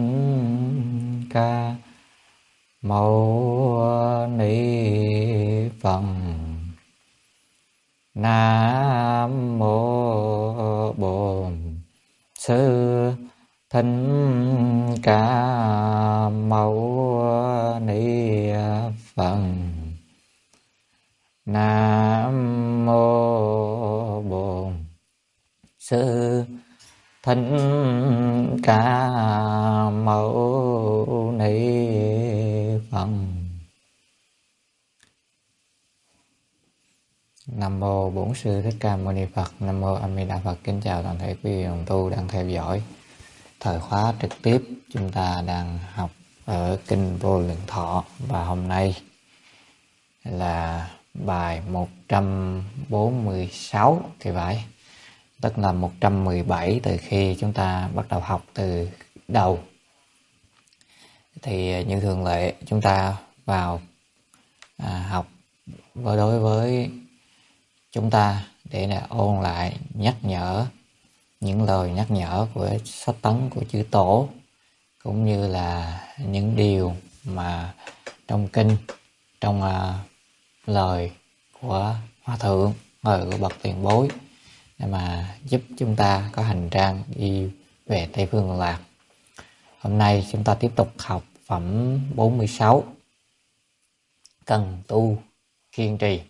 ca mâu ni Phật. Nam mô Bổn Sư Thích Ca Mâu Ni Phật. Nam mô Bổn Sư Thích Ca Mâu Ni Phật. Nam mô Bổn Sư Thích Ca Mâu Ni Phật. Nam mô A Di Đà Phật. Kính chào toàn thể quý vị đồng tu đang theo dõi thời khóa trực tiếp. Chúng ta đang học ở kinh Vô Lượng Thọ và hôm nay là bài 146 thì phải, tức là 117 từ khi chúng ta bắt đầu học từ đầu. Thì như thường lệ chúng ta vào học đối với chúng ta để là ôn lại, nhắc nhở những lời nhắc nhở của sách tấn của chư tổ, cũng như là những điều mà trong kinh, trong lời của Hòa Thượng, lời của bậc tiền bối, để mà giúp chúng ta có hành trang đi về Tây Phương Cực Lạc. Hôm nay chúng ta tiếp tục học phẩm 46, cần tu kiên trì.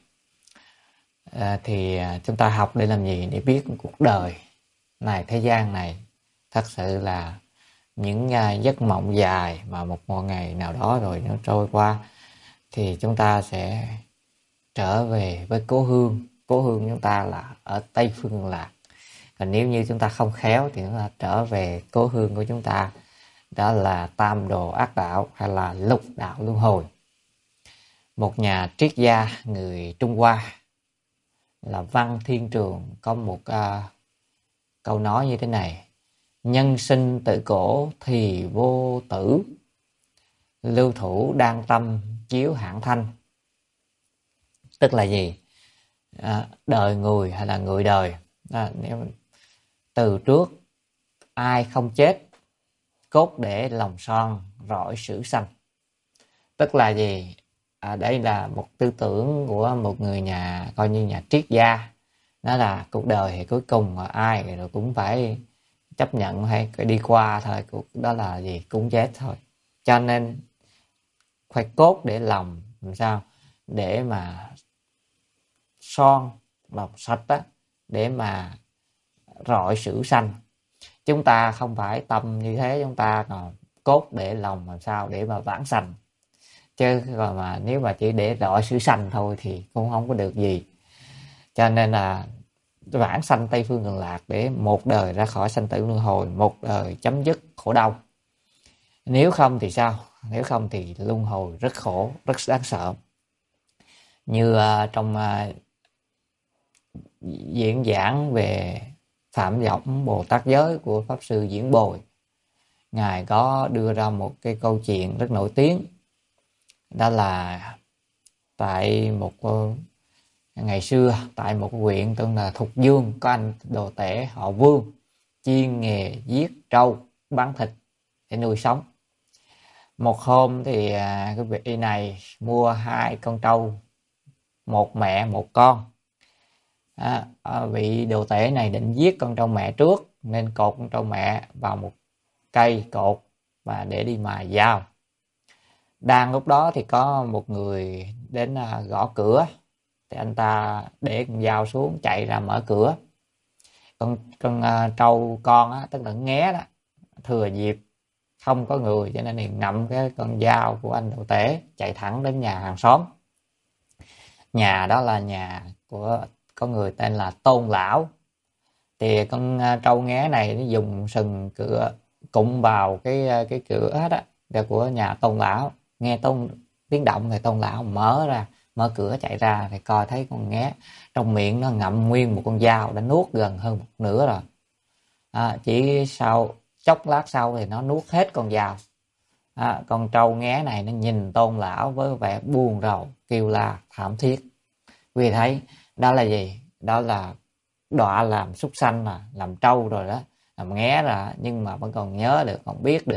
Thì chúng ta học để làm gì? Để biết cuộc đời này, thế gian này thật sự là những giấc mộng dài mà một ngày nào đó rồi nó trôi qua thì chúng ta sẽ trở về với cố hương. Cố hương chúng ta là ở Tây Phương Cực Lạc. Còn nếu như chúng ta không khéo thì chúng ta trở về cố hương của chúng ta, đó là tam đồ ác đạo hay là lục đạo luân hồi. Một nhà triết gia người Trung Hoa là Văn Thiên Trường có một câu nói như thế này: nhân sinh tự cổ thì vô tử, lưu thủ đan tâm chiếu hãng thanh. Tức là gì? Đời người hay là người đời, nếu từ trước ai không chết, cốt để lòng son rọi sử xanh. Tức là gì? Đây là một tư tưởng của một người nhà, coi như nhà triết gia. Đó là cuộc đời thì cuối cùng ai rồi cũng phải chấp nhận hay đi qua thôi. Đó là gì? Cũng chết thôi. Cho nên phải cốt để lòng làm sao để mà son lòng sạch đó, để mà rọi sử xanh. Chúng ta không phải tâm như thế, chúng ta còn cốt để lòng làm sao để mà vãng sanh. Chứ còn mà nếu mà chỉ để rọi sử xanh thôi thì cũng không có được gì. Cho nên là vãng sanh Tây Phương Cực Lạc để một đời ra khỏi sanh tử luân hồi, một đời chấm dứt khổ đau. Nếu không thì sao? Nếu không thì luân hồi rất khổ, rất đáng sợ. Như trong diễn giảng về Phạm Võng Bồ Tát Giới của Pháp Sư Diễn Bồi, Ngài có đưa ra một cái câu chuyện rất nổi tiếng. Đó là tại một ngày xưa, tại một huyện tên là Thục Dương, có anh đồ tể họ Vương chuyên nghề giết trâu bán thịt để nuôi sống. Một hôm thì cái vị này mua 2 con trâu, một mẹ một con. Vị đồ tể này định giết con trâu mẹ trước nên cột con trâu mẹ vào một cây cột và để đi mài dao. Đang lúc đó thì có một người đến gõ cửa, thì anh ta để con dao xuống chạy ra mở cửa. Con trâu con á, tức là nghé đó, thừa dịp không có người cho nên thì ngậm cái con dao của anh đồ tể chạy thẳng đến nhà hàng xóm. Nhà đó là nhà của có người tên là Tôn Lão. Thì con trâu nghé này nó dùng sừng cửa cụng vào cái cửa đó của nhà Tôn Lão. Nghe tiếng động thì Tôn Lão mở cửa chạy ra thì coi thấy con nghé trong miệng nó ngậm nguyên một con dao đã nuốt gần hơn một nửa rồi. Chỉ sau chốc lát sau thì nó nuốt hết con dao. Con trâu nghé này nó nhìn Tôn Lão với vẻ buồn rầu, kêu la thảm thiết. Vì thấy đó là gì? Đó là đọa làm súc sanh mà, làm trâu rồi đó, làm nghé rồi, nhưng mà vẫn còn nhớ được, còn biết được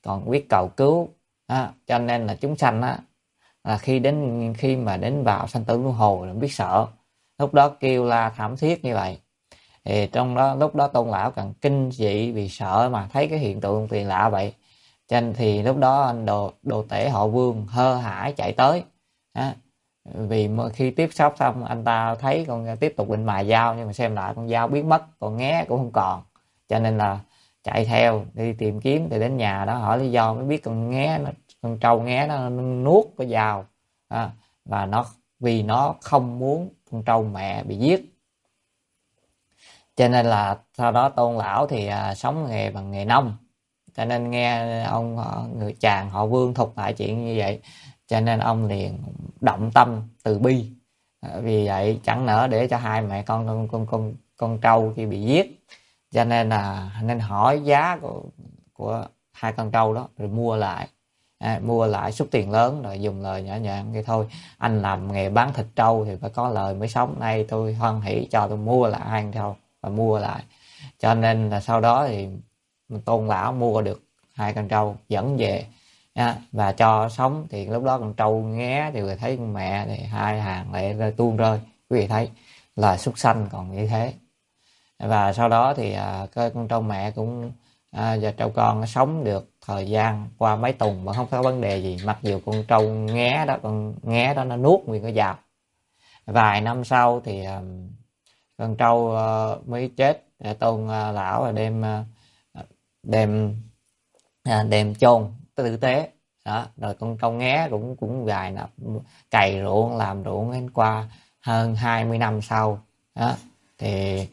còn biết cầu cứu. Cho nên là chúng sanh là khi mà đến vào sanh tử luân hồi là biết sợ, lúc đó kêu la thảm thiết như vậy. Thì trong đó lúc đó Tôn Lão càng kinh dị vì sợ mà thấy cái hiện tượng kỳ lạ vậy. Cho nên thì lúc đó anh đồ tể họ Vương hơ hãi chạy tới. Vì khi tiếp xúc xong anh ta thấy con tiếp tục định mài dao, nhưng mà xem lại con dao biến mất, còn nghé cũng không còn. Cho nên là chạy theo đi tìm kiếm, thì đến nhà đó hỏi lý do mới biết con trâu nghé nó nuốt cái dao. Và vì nó không muốn con trâu mẹ bị giết. Cho nên là sau đó Tôn Lão thì sống bằng nghề nông. Cho nên nghe người chàng họ Vương thuật lại chuyện như vậy, cho nên ông liền động tâm từ bi. Vì vậy chẳng nỡ để cho hai mẹ con trâu kia bị giết, cho nên nên hỏi giá của hai con trâu đó rồi mua lại số tiền lớn, rồi dùng lời nhỏ nhàng vậy thôi, anh làm nghề bán thịt trâu thì phải có lời mới sống, nay tôi hoan hỷ cho tôi mua lại hai con trâu và mua lại. Cho nên là sau đó thì Tôn Lão mua được hai con trâu dẫn về và cho sống. Thì lúc đó con trâu nghé thì thấy con mẹ thì hai hàng lệ tuôn rơi. Quý vị thấy là súc sanh còn như thế. Và sau đó thì con trâu mẹ cũng và trâu con nó sống được thời gian qua mấy tuần mà không có vấn đề gì, mặc dù con trâu nghé đó nó nuốt nguyên cái dao. Vài năm sau thì con trâu mới chết. Tôn Lão là đem chôn tử tế đó. Rồi con trâu nghé cũng gài nạp cày ruộng làm ruộng đến qua hơn 20 năm sau đó. Thì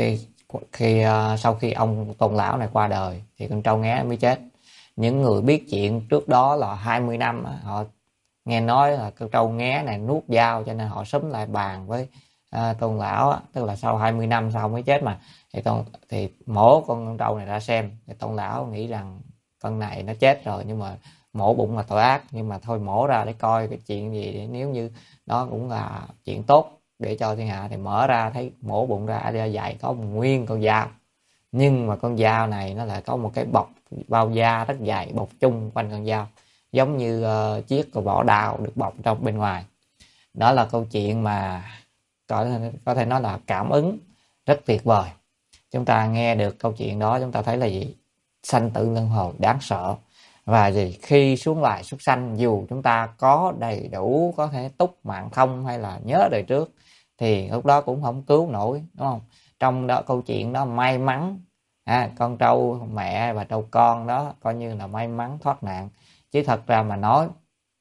sau khi ông Tôn Lão này qua đời thì con trâu nghé mới chết. Những người biết chuyện trước đó là 20 năm họ nghe nói là con trâu nghé này nuốt dao, cho nên họ xúm lại bàn với Tôn Lão tức là sau 20 năm sau mới chết mà. Thì mổ con trâu này ra xem, thì Tôn Lão nghĩ rằng con này nó chết rồi, nhưng mà mổ bụng là tội ác, nhưng mà thôi mổ ra để coi cái chuyện gì, để nếu như đó cũng là chuyện tốt để cho thiên hạ. Thì mở ra thấy mổ bụng ra dạy có một nguyên con dao, nhưng mà con dao này nó lại có một cái bọc bao da rất dày bọc chung quanh con dao, giống như chiếc vỏ đao được bọc trong bên ngoài. Đó là câu chuyện mà có thể nói là cảm ứng rất tuyệt vời. Chúng ta nghe được câu chuyện đó, chúng ta thấy là gì? Sanh tử luân hồi đáng sợ. Và khi xuống lại súc sanh, dù chúng ta có đầy đủ, có thể túc mạng thông hay là nhớ đời trước, thì lúc đó cũng không cứu nổi, đúng không? Trong đó câu chuyện đó may mắn con trâu mẹ và trâu con đó coi như là may mắn thoát nạn, chứ thật ra mà nói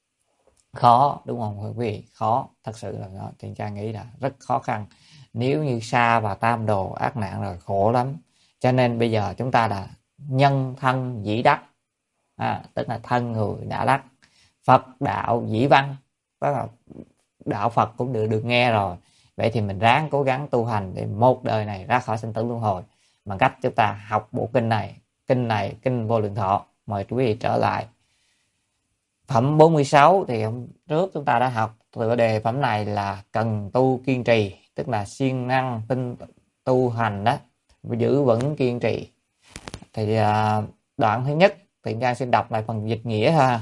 khó, đúng không quý vị? Khó, thật sự là Thiện Trang nghĩ là rất khó khăn. Nếu như sa và tam đồ ác nạn rồi khổ lắm. Cho nên bây giờ chúng ta là nhân thân dĩ đắc, tức là thân người đã đắc. Phật đạo dĩ văn, tức là đạo Phật cũng được nghe rồi. Vậy thì mình ráng cố gắng tu hành để một đời này ra khỏi sinh tử luân hồi, bằng cách chúng ta học bộ kinh này, kinh Vô Lượng Thọ. Mời quý vị trở lại phẩm 46. Thì hôm trước chúng ta đã học tựa đề phẩm này là cần tu kiên trì, tức là siêng năng tu hành đó, giữ vững kiên trì. Thì đoạn thứ nhất Thiện Trang xin đọc lại phần dịch nghĩa ha.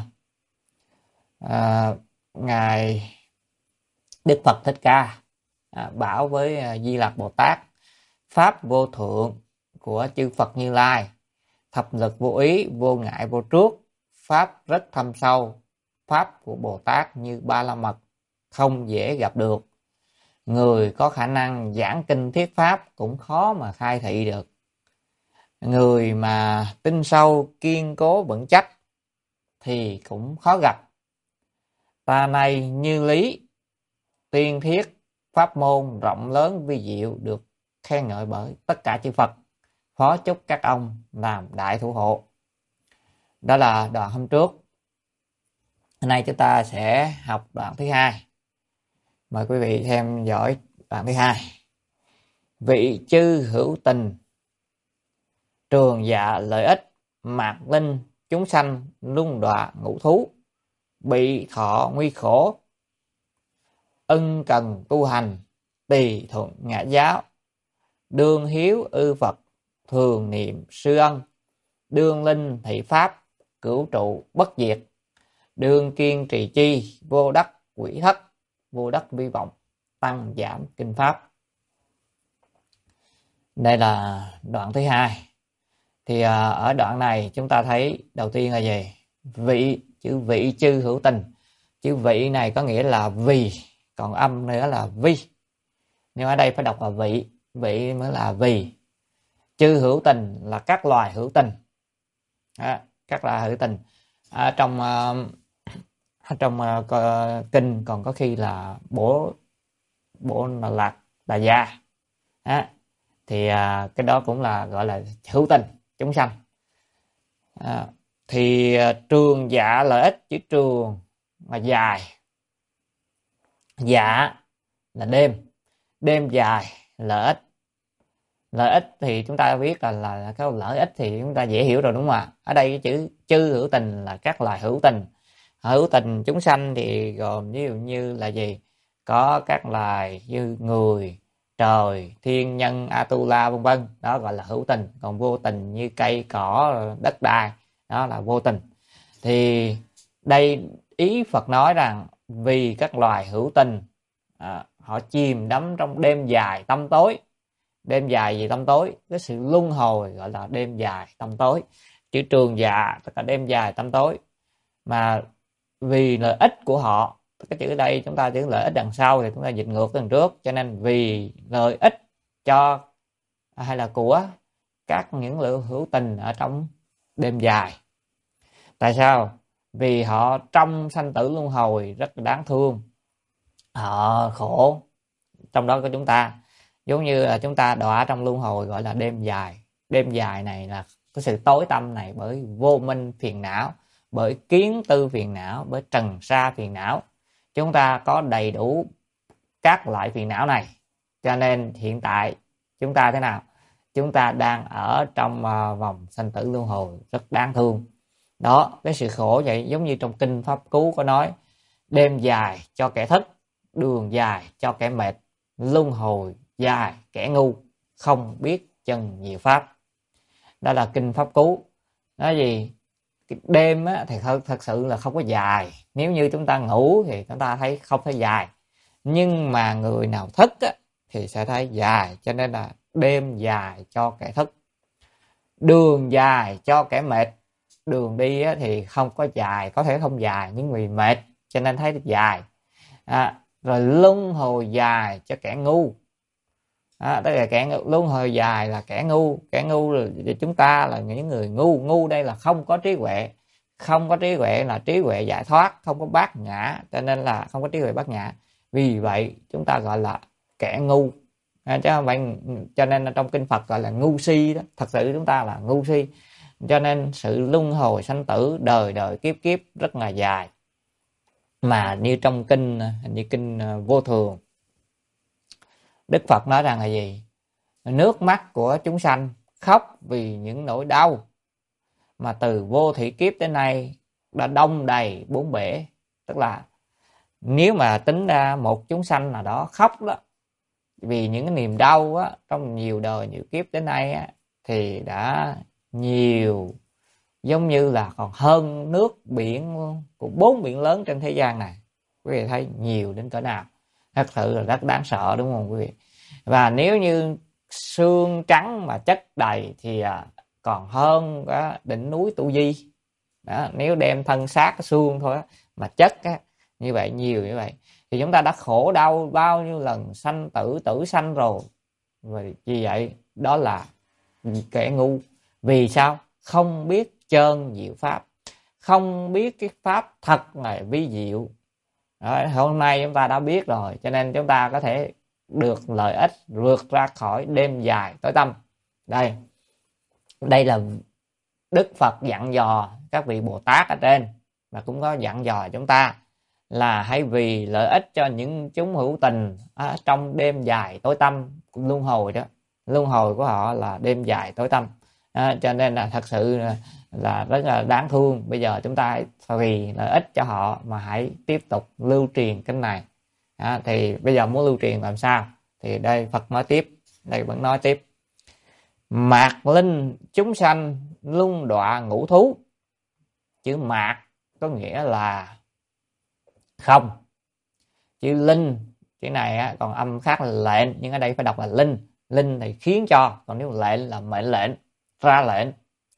Ngài Đức Phật Thích Ca bảo với Di Lặc Bồ Tát: pháp vô thượng của chư Phật Như Lai, thập lực vô ý, vô ngại vô trước, pháp rất thâm sâu. Pháp của Bồ Tát như ba la mật, không dễ gặp được. Người có khả năng giảng kinh thuyết pháp cũng khó mà khai thị được. Người mà tin sâu, kiên cố, vững chắc thì cũng khó gặp. Ta này như lý, tiên thiết, pháp môn rộng lớn vi diệu, được khen ngợi bởi tất cả chư Phật. Phó chúc các ông làm đại thủ hộ. Đó là đoạn hôm trước. Hôm nay chúng ta sẽ học đoạn thứ hai. Mời quý vị theo dõi đoạn thứ hai. Vị chư hữu tình, trường dạ lợi ích, mạc linh chúng sanh, luân đọa ngũ thú, bị thọ nguy khổ, ân cần tu hành, tỳ thuận ngã giáo, đương hiếu ư Phật, thường niệm sư ân, đương linh thị pháp, cửu trụ bất diệt, đương kiên trì chi, vô đắc quỷ thất, vô đắc vi vọng, tăng giảm kinh pháp. Đây là đoạn thứ hai. Thì ở đoạn này chúng ta thấy đầu tiên là gì? Vị, chữ vị chư hữu tình. Chữ vị này có nghĩa là vì, còn âm nữa là vi. Nhưng ở đây phải đọc là vị, vị mới là vì. Chư hữu tình là các loài hữu tình. Các loài hữu tình. Trong kinh còn có khi là bổ là gia. Thì cái đó cũng là gọi là hữu tình, chúng sanh. Thì trường dạ lợi ích, chữ trường mà dài, dạ là đêm dài, lợi ích thì chúng ta biết là cái lợi ích thì chúng ta dễ hiểu rồi, đúng không ạ? Ở đây cái chữ chư hữu tình là các loài hữu tình chúng sanh thì gồm ví dụ như là gì? Có các loài như người, trời, thiên nhân, Atula vân vân, đó gọi là hữu tình. Còn vô tình như cây cỏ, đất đai, đó là vô tình. Thì đây ý Phật nói rằng vì các loài hữu tình họ chìm đắm trong đêm dài tăm tối. Đêm dài gì tăm tối? Cái sự luân hồi gọi là đêm dài tăm tối. Chữ trường dạ tất cả đêm dài tăm tối. Mà vì lợi ích của họ, cái chữ đây chúng ta chữ lợi ích đằng sau thì chúng ta dịch ngược đằng trước, cho nên vì lợi ích cho hay là của các những lượng hữu tình ở trong đêm dài. Tại sao? Vì họ trong sanh tử luân hồi rất là đáng thương, họ khổ. Trong đó có chúng ta, giống như là chúng ta đọa trong luân hồi gọi là đêm dài. Đêm dài này là cái sự tối tăm này bởi vô minh phiền não, bởi kiến tư phiền não, bởi trần sa phiền não. Chúng ta có đầy đủ các loại phiền não này, cho nên hiện tại chúng ta thế nào? Chúng ta đang ở trong vòng sanh tử luân hồi rất đáng thương. Đó, cái sự khổ vậy, giống như trong kinh Pháp Cú có nói: đêm dài cho kẻ thức, đường dài cho kẻ mệt, luân hồi dài kẻ ngu, không biết chân diệu pháp. Đó là kinh Pháp Cú. Nói gì? Cái đêm á, thì thật sự là không có dài. Nếu như chúng ta ngủ thì chúng ta thấy không thấy dài, nhưng mà người nào thức á, thì sẽ thấy dài. Cho nên là đêm dài cho kẻ thức, đường dài cho kẻ mệt. Đường đi á, thì không có dài, có thể không dài, nhưng vì mệt cho nên thấy dài. Rồi luân hồi dài cho kẻ ngu. Tức là kẻ luân hồi dài là kẻ ngu. Kẻ ngu là chúng ta là những người ngu. Ngu đây là không có trí huệ. Không có trí huệ là trí huệ giải thoát, không có bát nhã, cho nên là không có trí huệ bát nhã. Vì vậy chúng ta gọi là kẻ ngu. Chứ không phải, cho nên trong kinh Phật gọi là ngu si đó. Thật sự chúng ta là ngu si. Cho nên sự luân hồi sanh tử đời đời kiếp kiếp rất là dài. Mà như trong kinh, như kinh Vô Thường, Đức Phật nói rằng là gì? Nước mắt của chúng sanh khóc vì những nỗi đau mà từ vô thủy kiếp đến nay đã đông đầy bốn bể. Tức là nếu mà tính ra một chúng sanh nào đó khóc đó vì những cái niềm đau á, trong nhiều đời nhiều kiếp đến nay á, thì đã nhiều, giống như là còn hơn nước biển của 4 biển lớn trên thế gian này. Quý vị thấy nhiều đến cỡ nào? Thật sự là rất đáng sợ, đúng không quý vị? Và nếu như xương trắng mà chất đầy thì còn hơn cái đỉnh núi Tu Di. Đó, nếu đem thân xác cái xương thôi mà chất á, như vậy, nhiều như vậy, thì chúng ta đã khổ đau bao nhiêu lần sanh tử, tử sanh rồi. Vì vậy đó là kẻ ngu. Vì sao? Không biết chân diệu pháp, không biết cái pháp thật này vi diệu. Đó, hôm nay chúng ta đã biết rồi, cho nên chúng ta có thể được lợi ích vượt ra khỏi đêm dài tối tăm. Đây là Đức Phật dặn dò các vị Bồ Tát ở trên, và cũng có dặn dò chúng ta là hãy vì lợi ích cho những chúng hữu tình trong đêm dài tối tăm luân hồi đó. Luân hồi của họ là đêm dài tối tăm. Cho nên là thật sự là rất là đáng thương. Bây giờ chúng ta vì lợi ích cho họ mà hãy tiếp tục lưu truyền cái này. Thì bây giờ muốn lưu truyền làm sao? Thì đây Phật nói tiếp, đây vẫn nói tiếp: mạc linh chúng sanh luân đọa ngũ thú, chữ mạt có nghĩa là không. Chữ linh, chữ này á, còn âm khác là lệnh, nhưng ở đây phải đọc là linh. Linh thì khiến cho, còn nếu lệnh là mệnh lệnh, ra lệnh.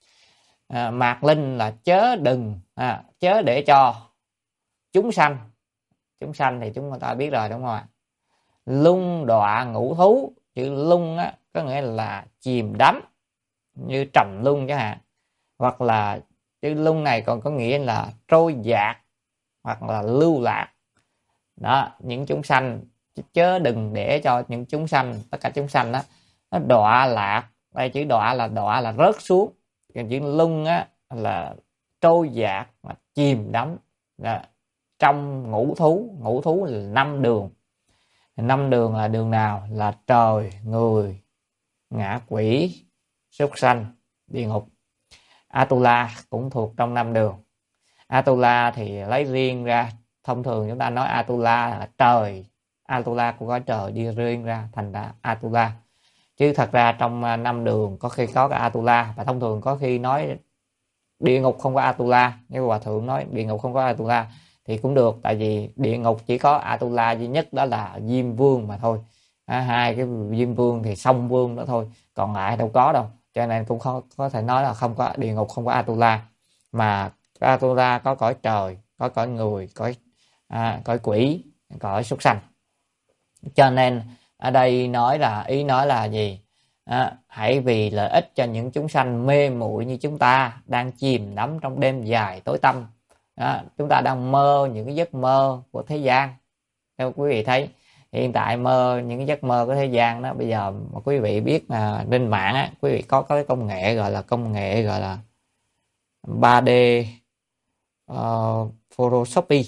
Mạt linh là chớ đừng, chớ để cho chúng sanh. Chúng sanh thì chúng ta biết rồi đúng không ạ? Lung đọa ngũ thú, chữ lung á, có nghĩa là chìm đắm, như trầm lung chẳng hạn. Hoặc là chữ lung này còn có nghĩa là trôi dạt hoặc là lưu lạc. Đó, những chúng sanh, chớ đừng để cho những chúng sanh, tất cả chúng sanh đó nó đọa lạc. Đây chữ đọa là rớt xuống, còn chữ lung á là trôi dạt mà chìm đắm. Đó, trong ngũ thú. Ngũ thú là 5 đường. 5 đường là đường nào? Là trời, người, ngạ quỷ, súc sanh, địa ngục. Atula cũng thuộc trong 5 đường. Atula thì lấy riêng ra, thông thường chúng ta nói Atula là trời, Atula của cõi trời đi riêng ra thành ra Atula. Chứ thật ra trong 5 đường có khi có cả Atula, và thông thường có khi nói địa ngục không có Atula. Nếu Hòa Thượng nói địa ngục không có Atula thì cũng được, tại vì địa ngục chỉ có Atula duy nhất, đó là Diêm Vương mà thôi. Hai cái Diêm Vương thì Song Vương đó thôi, còn lại đâu có đâu. Cho nên cũng không có thể nói là không có địa ngục, không có Atula. Mà Atula có cõi trời, có cõi người, cõi quỷ, cõi súc sanh. Cho nên ở đây ý nói là gì? Hãy vì lợi ích cho những chúng sanh mê muội như chúng ta đang chìm đắm trong đêm dài tối tăm. Chúng ta đang mơ những cái giấc mơ của thế gian. Theo quý vị thấy hiện tại mơ những cái giấc mơ của thế gian đó, bây giờ mà quý vị biết là trên mạng á, quý vị có cái công nghệ gọi là 3D Photoshoppy.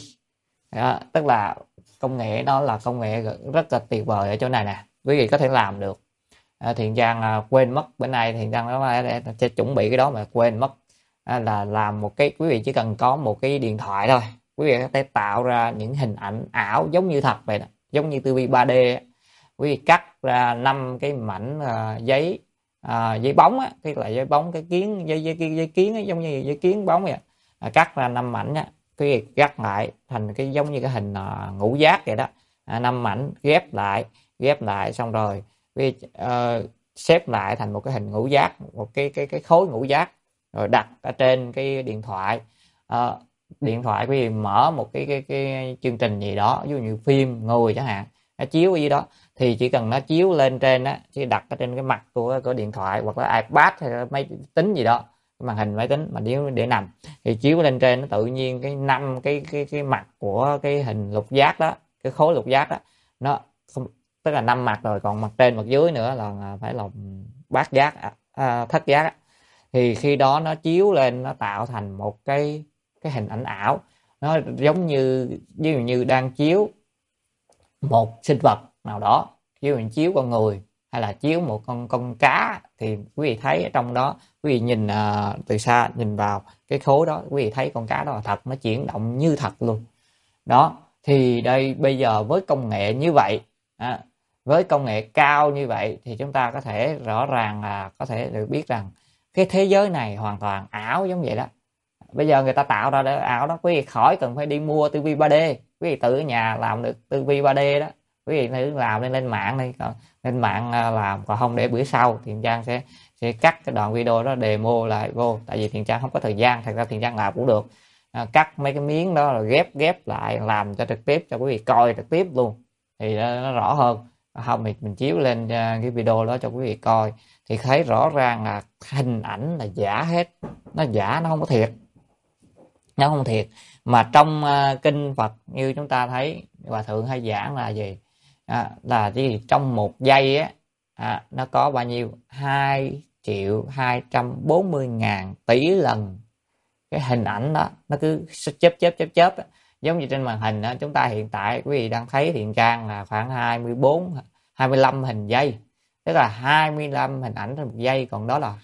Tức là công nghệ đó là công nghệ rất là tuyệt vời ở chỗ này nè, quý vị có thể làm được. Thiện Trang quên mất bữa nay, Thiện Trang nó sẽ chuẩn bị cái đó mà quên mất. Là làm một cái, quý vị chỉ cần có một cái điện thoại thôi, quý vị có thể tạo ra những hình ảnh ảo giống như thật vậy đó, giống như tivi 3D. Quý vị cắt ra 5 cái mảnh giấy bóng á, tức là giấy bóng, cái kiến giấy kiến ấy, giống như giấy kiến bóng vậy. Cắt ra 5 mảnh á, quý vị cắt lại thành cái giống như cái hình ngũ giác vậy đó. 5 mảnh ghép lại xong rồi quý vị xếp lại thành một cái hình ngũ giác, một cái khối ngũ giác, rồi đặt ở trên cái điện thoại. Điện thoại quý vị mở một cái chương trình gì đó, ví dụ như phim người chẳng hạn, nó chiếu gì đó, thì chỉ cần nó chiếu lên trên á, chỉ đặt ở trên cái mặt của điện thoại hoặc là iPad hay là máy tính gì đó, cái màn hình máy tính mà để nằm, thì chiếu lên trên nó tự nhiên cái 5 cái mặt của cái hình lục giác đó, cái khối lục giác đó, nó không, tức là 5 mặt rồi, còn mặt trên mặt dưới nữa là phải là bát giác, thất giác á. Thì khi đó nó chiếu lên, nó tạo thành một cái hình ảnh ảo, nó giống như ví dụ như đang chiếu một sinh vật nào đó, ví dụ như chiếu con người hay là chiếu một con cá, thì quý vị thấy ở trong đó, quý vị nhìn từ xa nhìn vào cái khối đó, quý vị thấy con cá đó là thật, nó chuyển động như thật luôn đó. Thì đây bây giờ với công nghệ như vậy, với công nghệ cao như vậy, thì chúng ta có thể rõ ràng là có thể được biết rằng cái thế giới này hoàn toàn ảo giống vậy đó. Bây giờ người ta tạo ra ảo đó, quý vị khỏi cần phải đi mua tivi 3D, quý vị tự ở nhà làm được tivi 3D đó. Quý vị thử làm lên mạng đi, lên mạng làm, còn không để bữa sau Thiện Trang sẽ cắt cái đoạn video đó demo lại vô, tại vì Thiện Trang không có thời gian, thật ra Thiện Trang làm cũng được. Cắt mấy cái miếng đó rồi ghép lại, làm cho trực tiếp cho quý vị coi trực tiếp luôn thì nó rõ hơn. Không thì mình chiếu lên cái video đó cho quý vị coi thì thấy rõ ràng là hình ảnh là giả hết, nó giả, nó không có thiệt, nó không thiệt. Mà trong kinh Phật như chúng ta thấy Hòa Thượng hay giảng là gì? Là gì? Trong 1 giây á, nó có bao nhiêu? 2.240.000 tỷ lần cái hình ảnh đó, nó cứ chớp á. Giống như trên màn hình đó, chúng ta hiện tại quý vị đang thấy Thiện Trang là khoảng 25 hình giây, tức là 25 hình ảnh trên 1 giây, còn đó là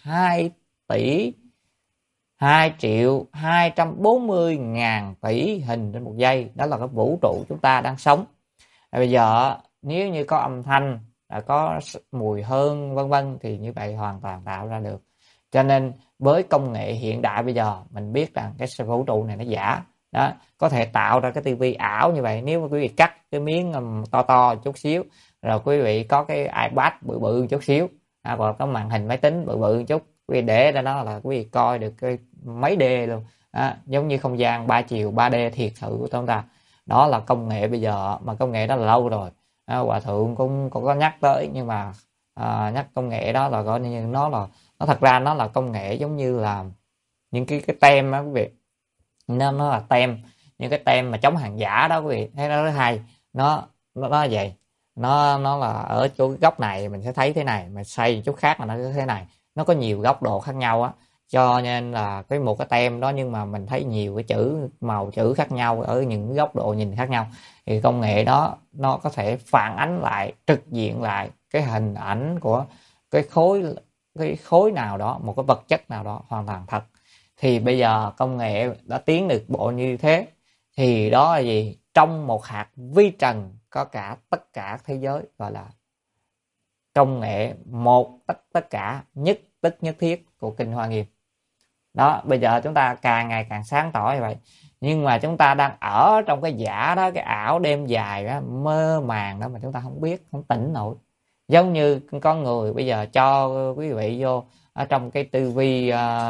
2.240.000 tỷ hình trên 1 giây. Đó là cái vũ trụ chúng ta đang sống. Bây giờ nếu như có âm thanh, có mùi hương vân vân thì như vậy hoàn toàn tạo ra được. Cho nên với công nghệ hiện đại bây giờ mình biết rằng cái vũ trụ này nó giả đó, có thể tạo ra cái tivi ảo như vậy. Nếu mà quý vị cắt cái miếng to to chút xíu, rồi quý vị có cái iPad bự bự chút xíu, hoặc có màn hình máy tính bự bự chút, quý vị để ra đó là quý vị coi được cái mấy D luôn, giống như không gian 3 chiều 3D thiệt sự của chúng ta. Đó là công nghệ bây giờ, mà công nghệ đó là lâu rồi. Hòa thượng cũng có nhắc tới, nhưng mà nhắc công nghệ đó là coi như nó thật ra nó là công nghệ giống như là những cái tem á quý vị, nó là tem, những cái tem mà chống hàng giả đó quý vị thấy nó rất hay. Nó vậy, nó là ở chỗ cái góc này mình sẽ thấy thế này, mà xoay chút khác là nó thế này, nó có nhiều góc độ khác nhau á, cho nên là một cái tem đó nhưng mà mình thấy nhiều cái chữ, màu chữ khác nhau ở những góc độ nhìn khác nhau. Thì công nghệ đó nó có thể phản ánh lại, trực diện lại cái hình ảnh của cái khối nào đó, một cái vật chất nào đó hoàn toàn thật. Thì bây giờ công nghệ đã tiến được bộ như thế, thì đó là gì? Trong một hạt vi trần có cả tất cả thế giới, gọi là công nghệ một tất cả, nhất tức nhất thiết của Kinh Hoa Nghiêm. Đó, bây giờ chúng ta càng ngày càng sáng tỏ như vậy, nhưng mà chúng ta đang ở trong cái giả đó, cái ảo đêm dài đó, mơ màng đó mà chúng ta không biết, không tỉnh nổi. Giống như con người bây giờ cho quý vị vô ở trong cái tư vi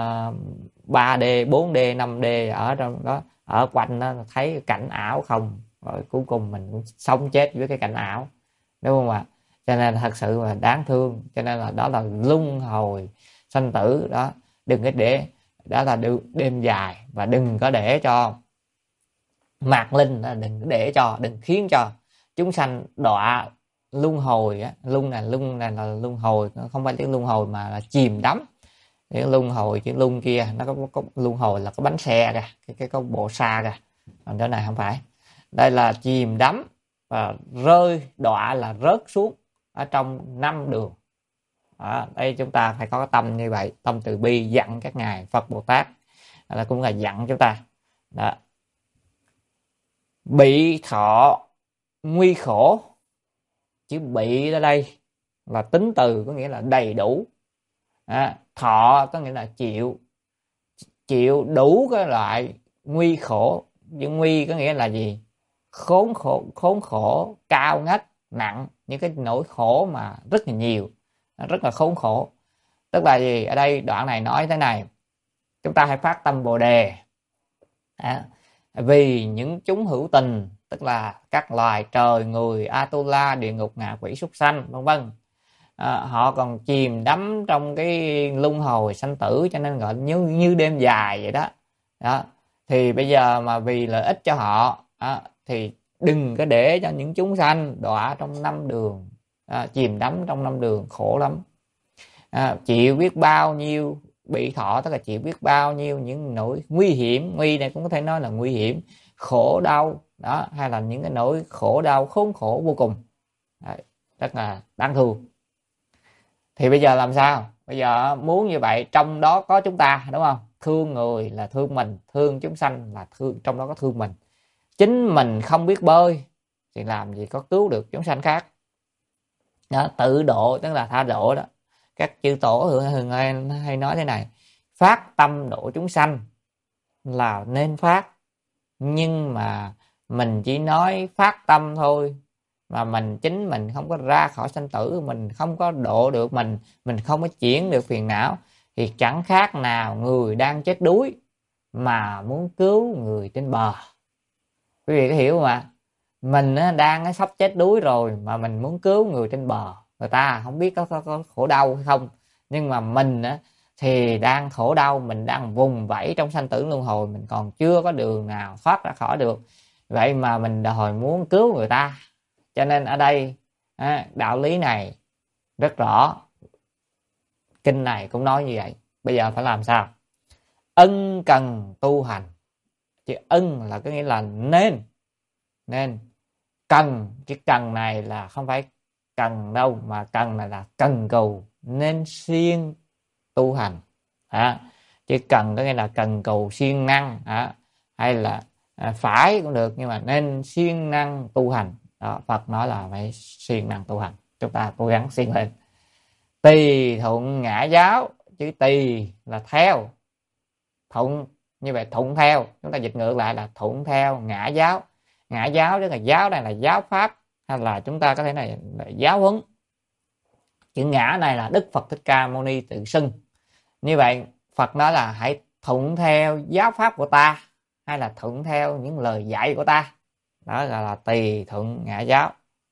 3D 4D 5D ở trong đó, ở quanh đó thấy cảnh ảo không, rồi cuối cùng mình cũng sống chết với cái cảnh ảo, đúng không ạ? Cho nên thật sự là đáng thương. Cho nên là đó là luân hồi sanh tử đó. Đừng có để, đó là đêm dài, và đừng có để cho mạt linh, đừng khiến cho chúng sanh đọa luân hồi á. Luân này là luân hồi, không phải tiếng luân hồi mà là chìm đắm. Cái luân hồi, cái luân kia nó có luân hồi là có bánh xe kìa, cái có bộ xa kìa, còn chỗ này không phải. Đây là chìm đắm, và rơi, đọa là rớt xuống ở trong 5 đường. Đây chúng ta phải có cái tâm như vậy, tâm từ bi dặn các ngài Phật Bồ Tát, là cũng là dặn chúng ta đó. Bị thọ nguy khổ, chữ bị ở đây là tính từ, có nghĩa là đầy đủ. Thọ có nghĩa là chịu đủ cái loại nguy khổ. Nhưng nguy có nghĩa là gì? Khốn khổ cao ngất nặng, những cái nỗi khổ mà rất là nhiều, rất là khốn khổ. Tức là gì? Ở đây đoạn này nói thế này: chúng ta hãy phát tâm Bồ đề vì những chúng hữu tình, tức là các loài trời, người, Atula, địa ngục, ngạ quỷ, súc sanh, vân vân. Họ còn chìm đắm trong cái luân hồi sanh tử, cho nên gọi như đêm dài vậy đó. Thì bây giờ mà vì lợi ích cho họ thì đừng có để cho những chúng sanh đọa trong 5 đường, chìm đắm trong 5 đường khổ lắm. Chịu biết bao nhiêu bị thọ, tức là chịu biết bao nhiêu những nỗi nguy hiểm. Nguy này cũng có thể nói là nguy hiểm, khổ đau đó, hay là những cái nỗi khổ đau khốn khổ vô cùng. Rất là đáng thương. Thì bây giờ làm sao? Bây giờ muốn như vậy, trong đó có chúng ta, đúng không? Thương người là thương mình, thương chúng sanh là thương, trong đó có thương mình. Chính mình không biết bơi thì làm gì có cứu được chúng sanh khác đó. Tự độ tức là tha độ đó. Các chư tổ thường hay nói thế này: phát tâm độ chúng sanh là nên phát, nhưng mà mình chỉ nói phát tâm thôi, mà chính mình không có ra khỏi sanh tử, mình không có độ được mình không có chuyển được phiền não, thì chẳng khác nào người đang chết đuối mà muốn cứu người trên bờ. Quý vị có hiểu không ạ? Mình đang sắp chết đuối rồi mà mình muốn cứu người trên bờ, người ta không biết có khổ đau hay không, nhưng mà mình thì đang khổ đau, mình đang vùng vẫy trong sanh tử luân hồi, mình còn chưa có đường nào thoát ra khỏi được, vậy mà mình đòi muốn cứu người ta. Cho nên ở đây đạo lý này rất rõ, kinh này cũng nói như vậy. Bây giờ phải làm sao? Ân cần tu hành. Chữ ân là có nghĩa là nên. Cần, cái cần này là không phải cần đâu, mà cần này là cần cù, nên siêng tu hành. Chứ cần có nghĩa là cần cù siêng năng, hay là phải cũng được, nhưng mà nên siêng năng tu hành đó. Phật nói là phải siêng năng tu hành, chúng ta cố gắng siêng lên. Tùy thuận ngã giáo, chữ tỳ là theo, thuận, như vậy thuận theo, chúng ta dịch ngược lại là thuận theo ngã giáo. Ngã giáo tức là giáo này là giáo pháp, hay là chúng ta có thể này là giáo huấn. Chữ ngã này là Đức Phật Thích Ca Mâu Ni tự xưng. Như vậy Phật nói là hãy thuận theo giáo pháp của ta, hay là thuận theo những lời dạy của ta, đó gọi là tỳ thuận ngã giáo.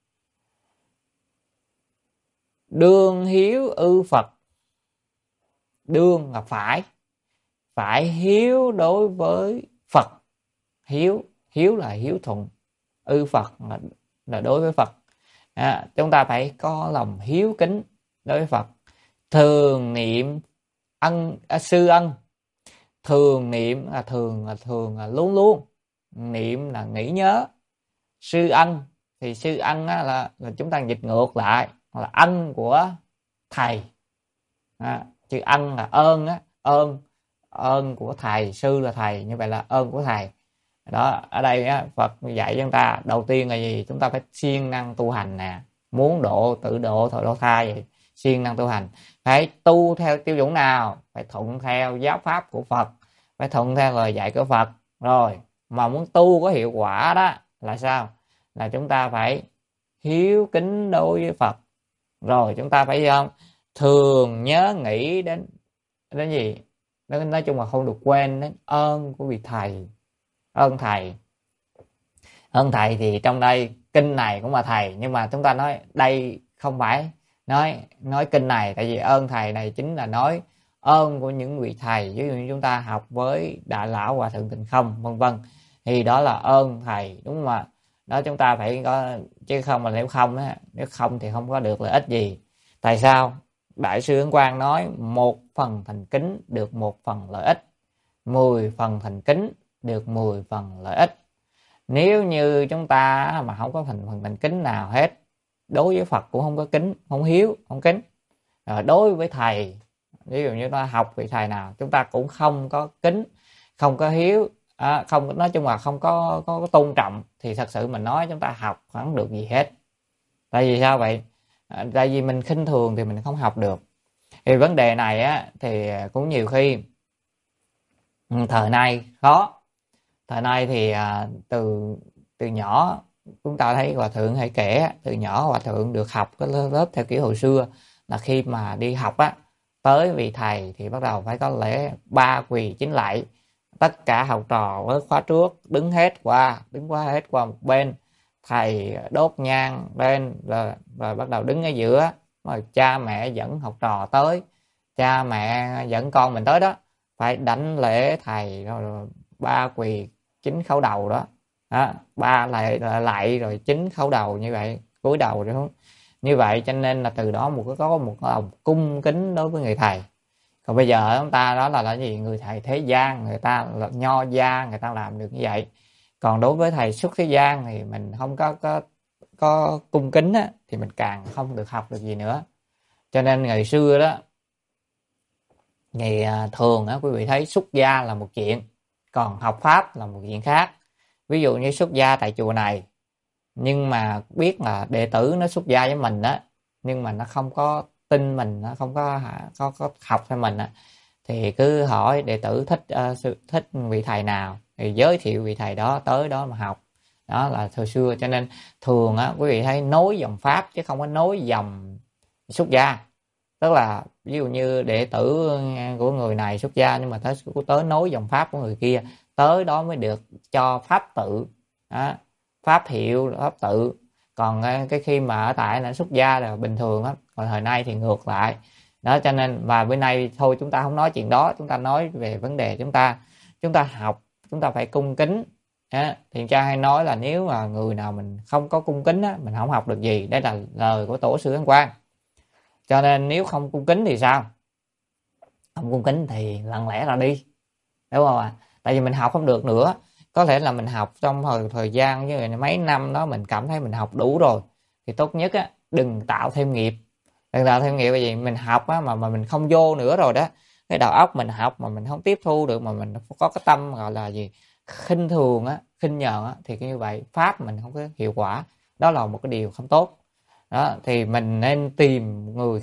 Đương hiếu ư Phật, đương là phải hiếu đối với Phật. Hiếu là hiếu thuận, ư Phật là đối với Phật. Chúng ta phải có lòng hiếu kính đối với Phật. Thường niệm sư ân. Thường niệm là thường là luôn luôn, niệm là nghĩ nhớ. Sư ân thì sư ân là chúng ta dịch ngược lại là ân của thầy. Chữ ân là ơn ơn của thầy, sư là thầy, như vậy là ơn của thầy. Đó, ở đây Phật dạy chúng ta đầu tiên là gì? Chúng ta phải siêng năng tu hành nè, muốn độ tự độ thọ độ thai vậy, siêng năng tu hành. Phải tu theo tiêu chuẩn nào? Phải thuận theo giáo pháp của Phật, phải thuận theo lời dạy của Phật. Rồi mà muốn tu có hiệu quả đó là sao? Là chúng ta phải hiếu kính đối với Phật. Rồi chúng ta phải thường nhớ nghĩ đến gì? Nói chung là không được quên đến ơn của vị thầy. Ơn thầy thì trong đây kinh này cũng là thầy, nhưng mà chúng ta nói đây không phải nói kinh này, tại vì ơn thầy này chính là nói ơn của những vị thầy. Ví dụ như chúng ta học với Đại Lão Hòa Thượng Tịnh Không vân vân, thì đó là ơn thầy, đúng không ạ? Đó, chúng ta phải có, chứ không mà nếu không thì không có được lợi ích gì. Tại sao? Đại sư Ấn Quang nói 1 phần thành kính được 1 phần lợi ích, 10 phần thành kính được 10 phần lợi ích. Nếu như chúng ta mà không có phần thành kính nào hết, đối với Phật cũng không có kính, không hiếu, không kính. Rồi đối với thầy, ví dụ như ta học vị thầy nào, chúng ta cũng không có kính, không có hiếu, không, nói chung là không có tôn trọng, thì thật sự mình nói chúng ta học không được gì hết. Tại vì sao vậy? Tại vì mình khinh thường thì mình không học được. Thì vấn đề này thì cũng nhiều khi thời nay khó. Thời nay thì từ nhỏ chúng ta thấy Hòa Thượng hay kể, từ nhỏ Hòa Thượng được học cái lớp theo kiểu hồi xưa là khi mà đi học tới vị thầy thì bắt đầu phải có lễ 3 quỳ 9 lạy. Tất cả học trò với khóa trước đứng hết qua một bên, thầy đốt nhang lên rồi bắt đầu đứng ở giữa, rồi cha mẹ dẫn học trò tới, cha mẹ dẫn con mình tới đó, phải đảnh lễ thầy rồi 3 quỳ 9 khấu đầu đó. 3 lạy rồi 9 khấu đầu, như vậy cúi đầu rồi. Như vậy cho nên là từ đó có một lòng cung kính đối với người thầy. Còn bây giờ chúng ta đó là gì? Người thầy thế gian, người ta là nho gia, người ta làm được như vậy. Còn đối với thầy xuất thế gian thì mình không có cung kính thì mình càng không được học được gì nữa. Cho nên ngày xưa đó, thì thường quý vị thấy xuất gia là một chuyện, còn học pháp là một chuyện khác. Ví dụ như xuất gia tại chùa này, nhưng mà biết là đệ tử nó xuất gia với mình nhưng mà nó không có tin mình, nó không có học theo mình thì cứ hỏi đệ tử thích vị thầy nào thì giới thiệu vị thầy đó tới đó mà học. Đó là thời xưa. Cho nên thường quý vị thấy nối dòng pháp chứ không có nối dòng xuất gia. Tức là ví dụ như đệ tử của người này xuất gia, nhưng mà tới nối dòng pháp của người kia, tới đó mới được cho pháp tự, pháp hiệu, pháp tự. Còn cái khi mà ở tại là xuất gia là bình thường còn thời nay thì ngược lại đó. Cho nên và bữa nay thôi chúng ta không nói chuyện đó, chúng ta nói về vấn đề chúng ta học, chúng ta phải cung kính. Thì cha hay nói là nếu mà người nào mình không có cung kính mình không học được gì. Đây là lời của tổ sư Ấn Quang. Cho nên nếu không cung kính thì sao? Không cung kính thì lặng lẽ ra đi, đúng không ạ? Tại vì mình học không được nữa. Có thể là mình học trong thời gian như mấy năm đó mình cảm thấy mình học đủ rồi, thì tốt nhất đừng tạo thêm nghiệp. Đừng tạo thêm nghiệp là gì? Mình học mà mình không vô nữa rồi đó, cái đầu óc mình học mà mình không tiếp thu được, mà mình có cái tâm gọi là gì, khinh thường khinh nhờn thì như vậy pháp mình không có hiệu quả. Đó là một cái điều không tốt. Đó thì mình nên tìm người khác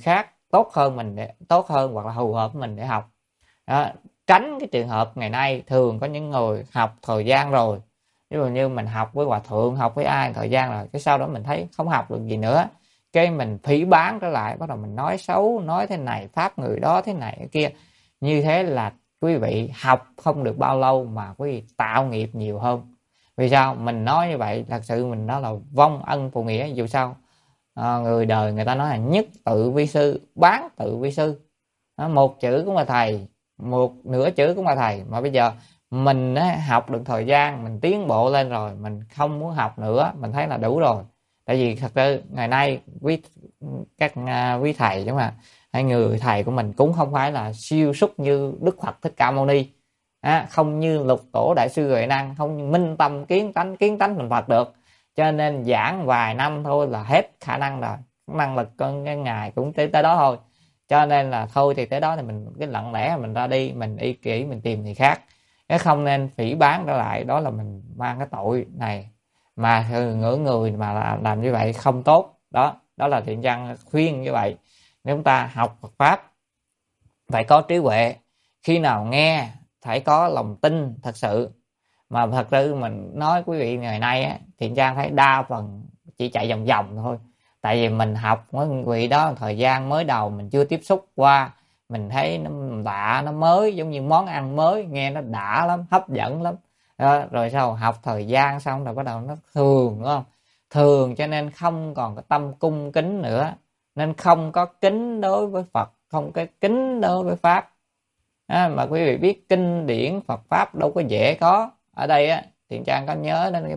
tốt hơn mình, để tốt hơn hoặc là phù hợp với mình để học đó. Tránh cái trường hợp ngày nay thường có những người học thời gian rồi, ví dụ như mình học với hòa thượng, học với ai thời gian rồi, cái sau đó mình thấy không học được gì nữa, cái mình phỉ báng trở lại, bắt đầu mình nói xấu, nói thế này pháp người đó thế này thế kia. Như thế là quý vị học không được bao lâu mà quý vị tạo nghiệp nhiều hơn. Vì sao mình nói như vậy? Thật sự mình nói là vong ân phụ nghĩa. Dù sao người đời người ta nói là nhất tự vi sư, bán tự vi sư. Một chữ cũng là thầy, một nửa chữ cũng là thầy. Mà bây giờ mình học được thời gian, mình tiến bộ lên rồi, mình không muốn học nữa, mình thấy là đủ rồi. Tại vì thật sự ngày nay các quý thầy đúng không ạ, hay người thầy của mình cũng không phải là siêu súc như Đức Phật Thích Ca Mâu Ni, không như Lục Tổ Đại Sư Huệ Năng, không như minh tâm kiến tánh thành Phật được. Cho nên giảng vài năm thôi là hết khả năng rồi, năng lực con cái ngày cũng tới đó thôi. Cho nên là thôi thì tới đó thì mình cái lặng lẽ mình ra đi, mình y kỷ mình tìm thì khác, cái không nên phỉ báng trở lại, đó là mình mang cái tội này. Mà ngửa người mà làm như vậy không tốt đó. Đó là Thiện Nhân khuyên như vậy. Nếu chúng ta học Phật pháp phải có trí huệ, khi nào nghe phải có lòng tin thật sự. Mà thật sự mình nói quý vị ngày nay á, Thiện Trang thấy đa phần chỉ chạy vòng vòng thôi. Tại vì mình học với quý vị đó thời gian mới đầu mình chưa tiếp xúc qua, mình thấy nó lạ, nó mới, giống như món ăn mới, nghe nó đã lắm, hấp dẫn lắm. Rồi sau học thời gian xong rồi bắt đầu nó thường, đúng không? Thường cho nên không còn cái tâm cung kính nữa, nên không có kính đối với Phật, không có kính đối với Pháp. Mà quý vị biết kinh điển Phật Pháp đâu có dễ có. Ở đây á, Thiện Trang có nhớ đến cái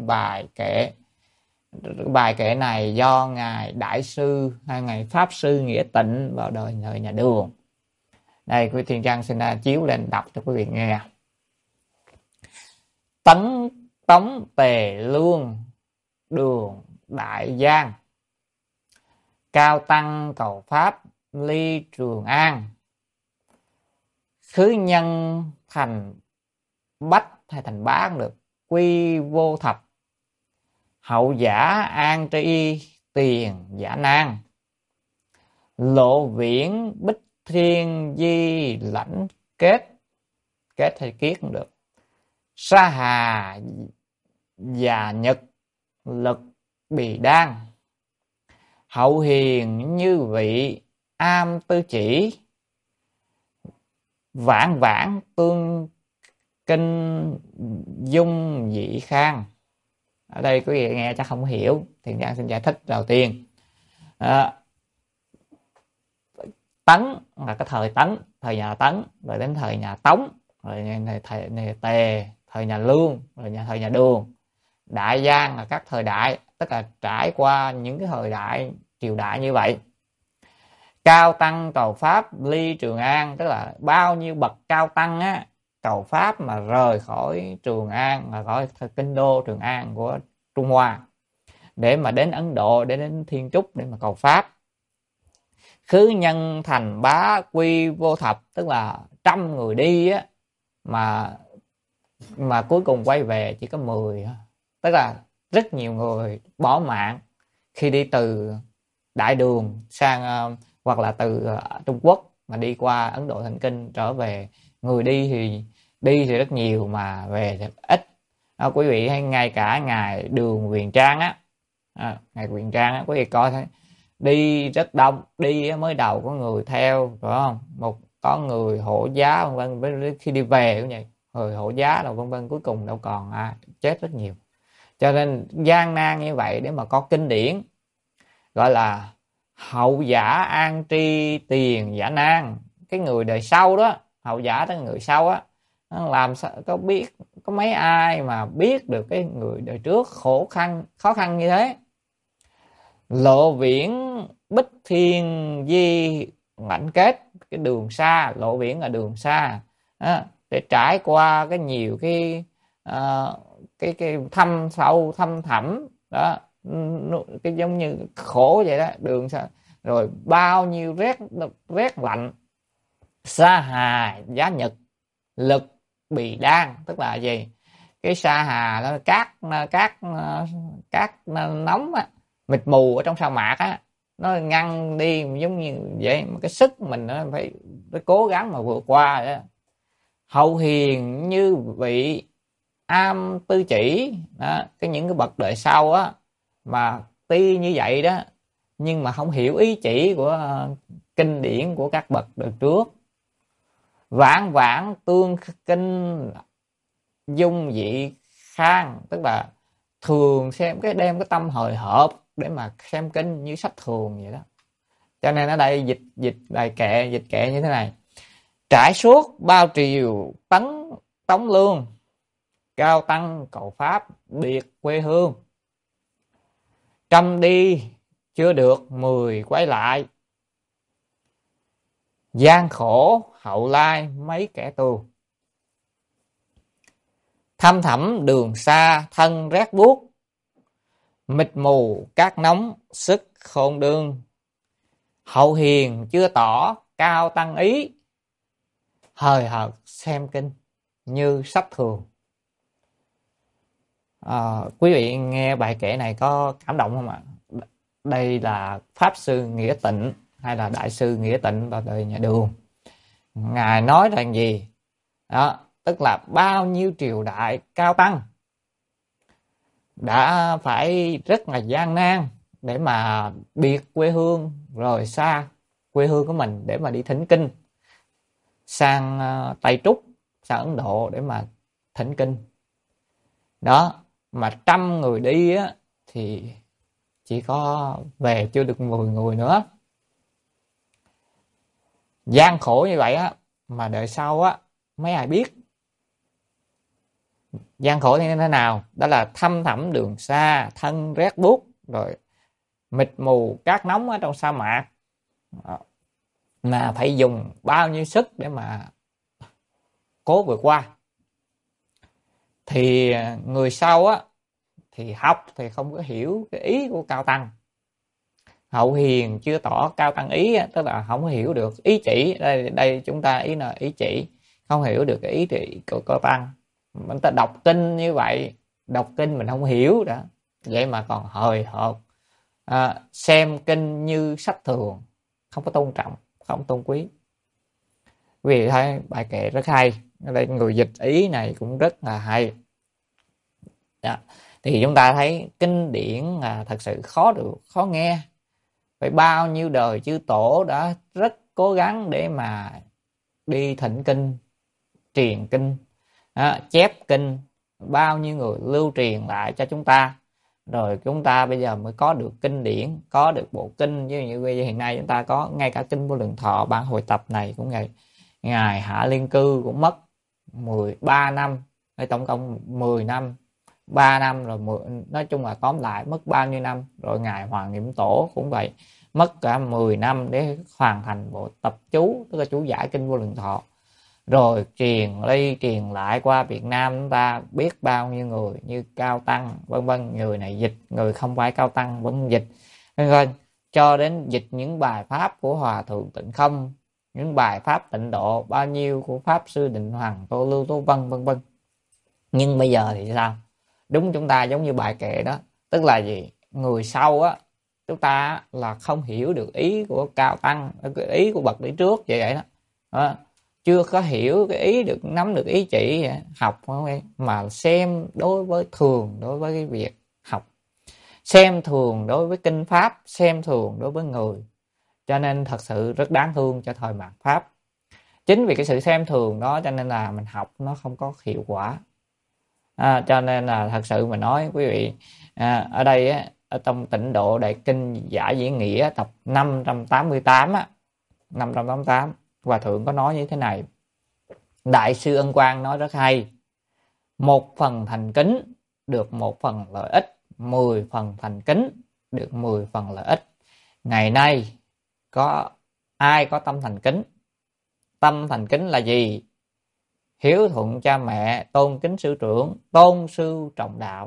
bài kệ này do ngài Đại sư hay ngài Pháp sư Nghĩa Tịnh vào đời nhà Đường. Đây quý Thiện Trang xin chiếu lên đọc cho quý vị nghe. Tấn tống tề lương đường đại giang, cao tăng cầu pháp ly Trường An, khứ nhân thành bách hay thành bá cũng được, quy vô thập, hậu giả an tri tiền giả nan, lộ viễn bích thiên di lãnh kết, kết hay kiết cũng được, sa hà già nhật lực bì đan, hậu hiền như vị am tư chỉ, vãn vãn tương kinh dung dị khang. Ở đây quý vị nghe chắc không hiểu, Thiện Trang xin giải thích đầu tiên. Tấn là cái thời Tấn, thời nhà Tấn, rồi đến thời nhà Tống, rồi thời nhà Tề, thời nhà Lương, rồi thời nhà Đường. Đại Giang là các thời đại, tức là trải qua những cái thời đại triều đại như vậy. Cao tăng cầu pháp ly Trường An, tức là bao nhiêu bậc cao tăng á cầu pháp mà rời khỏi Trường An, mà khỏi kinh đô Trường An của Trung Hoa để mà đến Ấn Độ, để đến Thiên Trúc để mà cầu pháp. Khứ nhân thành bá quy vô thập, tức là 100 người đi á mà cuối cùng quay về chỉ có 10, tức là rất nhiều người bỏ mạng khi đi từ Đại Đường sang hoặc là từ Trung Quốc mà đi qua Ấn Độ Thánh Kinh trở về. Người đi thì rất nhiều mà về thì ít. Quý vị hay ngay cả ngài Đường Huyền Trang á, ngài Huyền Trang á, quý vị coi thấy đi rất đông, đi mới đầu có người theo, phải không? Có người hộ giá vân vân, khi đi về cũng vậy, người hộ giá rồi vân vân, cuối cùng đâu còn chết rất nhiều. Cho nên gian nan như vậy để mà có kinh điển gọi là hậu giả an tri tiền giả nan. Cái người đời sau đó, hậu giả tới người sau á, làm sao có biết, có mấy ai mà biết được cái người đời trước khó khăn như thế. Lộ viễn bích thiên di lãnh kết, cái đường xa, lộ viễn là đường xa để trải qua cái nhiều cái thâm sâu thâm thẳm đó, cái giống như khổ vậy đó, đường xa rồi bao nhiêu rét lạnh, sa hà giá nhật lực bì đan, tức là gì? Cái sa hà đó cát nóng á, mịt mù ở trong sa mạc á, nó ngăn đi giống như vậy, mà cái sức mình nó phải cố gắng mà vượt qua đó. Hậu hiền như vị am tư chỉ đó, những cái bậc đời sau á mà tuy như vậy đó nhưng mà không hiểu ý chỉ của kinh điển của các bậc đời trước. Vãn vãn tương kinh dung dị khang, tức là thường xem đem cái tâm hời hợt để mà xem kinh như sách thường vậy đó. Cho nên ở đây dịch bài kệ, dịch kệ như thế này: trải suốt bao triều tống lương, cao tăng cầu pháp biệt quê hương. Trăm đi chưa được 10 quay lại, gian khổ hậu lai mấy kẻ tu. Thăm thẳm đường xa thân rét buốt, mịt mù cát nóng sức khôn đương. Hậu hiền chưa tỏ cao tăng ý, hời hợt xem kinh như sách thường. Quý vị nghe bài kể này có cảm động không ạ? Đây là Pháp Sư Nghĩa Tịnh hay là Đại sư Nghĩa Tịnh vào đời nhà Đường. Ngài nói rằng gì? Đó, tức là bao nhiêu triều đại cao tăng đã phải rất là gian nan để mà biệt quê hương, rồi xa quê hương của mình để mà đi thỉnh kinh, sang Tây Trúc, sang Ấn Độ để mà thỉnh kinh. Đó, mà 100 người đi á thì chỉ có về chưa được 10 người nữa. Gian khổ như vậy á mà đời sau á mấy ai biết. Gian khổ như thế nào? Đó là thăm thẳm đường xa, thân rét buốt, rồi mịt mù cát nóng ở trong sa mạc, mà phải dùng bao nhiêu sức để mà cố vượt qua. Thì người sau á thì học thì không có hiểu cái ý của cao tăng. Hậu hiền chưa tỏ cao tăng ý, tức là không hiểu được ý chỉ. Đây chúng ta ý là ý chỉ, không hiểu được cái ý chỉ của cao tăng. Mình ta đọc kinh như vậy, đọc kinh mình không hiểu đó, vậy mà còn hời hợt xem kinh như sách thường, không có tôn trọng, không tôn quý. Vì thấy bài kệ rất hay, đây người dịch ý này cũng rất là hay. Đó. Thì chúng ta thấy kinh điển là thật sự khó được, khó nghe. Phải bao nhiêu đời chư tổ đã rất cố gắng để mà đi thỉnh kinh, truyền kinh, chép kinh, bao nhiêu người lưu truyền lại cho chúng ta, rồi chúng ta bây giờ mới có được kinh điển, có được bộ kinh. Như bây giờ hiện nay chúng ta có ngay cả kinh Vô Lượng Thọ bản hội tập này cũng vậy. Ngài Hạ Liên Cư cũng mất 13 năm, hay tổng cộng 10 năm, 3 năm rồi 10, nói chung là tóm lại mất bao nhiêu năm. Rồi Ngài Hoàng Niệm Tổ cũng vậy, mất cả 10 năm để hoàn thành bộ tập chú, tức là chú giải kinh Vô Lượng Thọ. Rồi truyền lại qua Việt Nam chúng ta biết bao nhiêu người như cao tăng vân vân, người này dịch, người không phải cao tăng vẫn dịch vân vân, cho đến dịch những bài pháp của Hòa Thượng Tịnh Không, những bài pháp tịnh độ, bao nhiêu của Pháp Sư Định Hoàng, Tô Lưu, Tô Vân vân vân. Nhưng bây giờ thì sao? Đúng, chúng ta giống như bài kệ đó, tức là gì? Người sau á, chúng ta là không hiểu được ý của cao tăng, ý của bậc đi trước vậy đó. Chưa có hiểu cái ý được, nắm được ý chỉ học mà xem đối với thường, đối với cái việc học, xem thường đối với kinh pháp, xem thường đối với người, cho nên thật sự rất đáng thương cho thời mạt Pháp. Chính vì cái sự xem thường đó cho nên là mình học nó không có hiệu quả. Cho nên là thật sự mà nói quý vị, ở đây á, ở trong Tịnh Độ Đại Kinh Giải Diễn Nghĩa tập 588 á, 588 Hòa Thượng có nói như thế này. Đại sư Ân Quang nói rất hay: 1 phần thành kính được 1 phần lợi ích, 10 phần thành kính được 10 phần lợi ích. Ngày nay có ai có tâm thành kính? Tâm thành kính là gì? Hiếu thuận cha mẹ, tôn kính sư trưởng, tôn sư trọng đạo.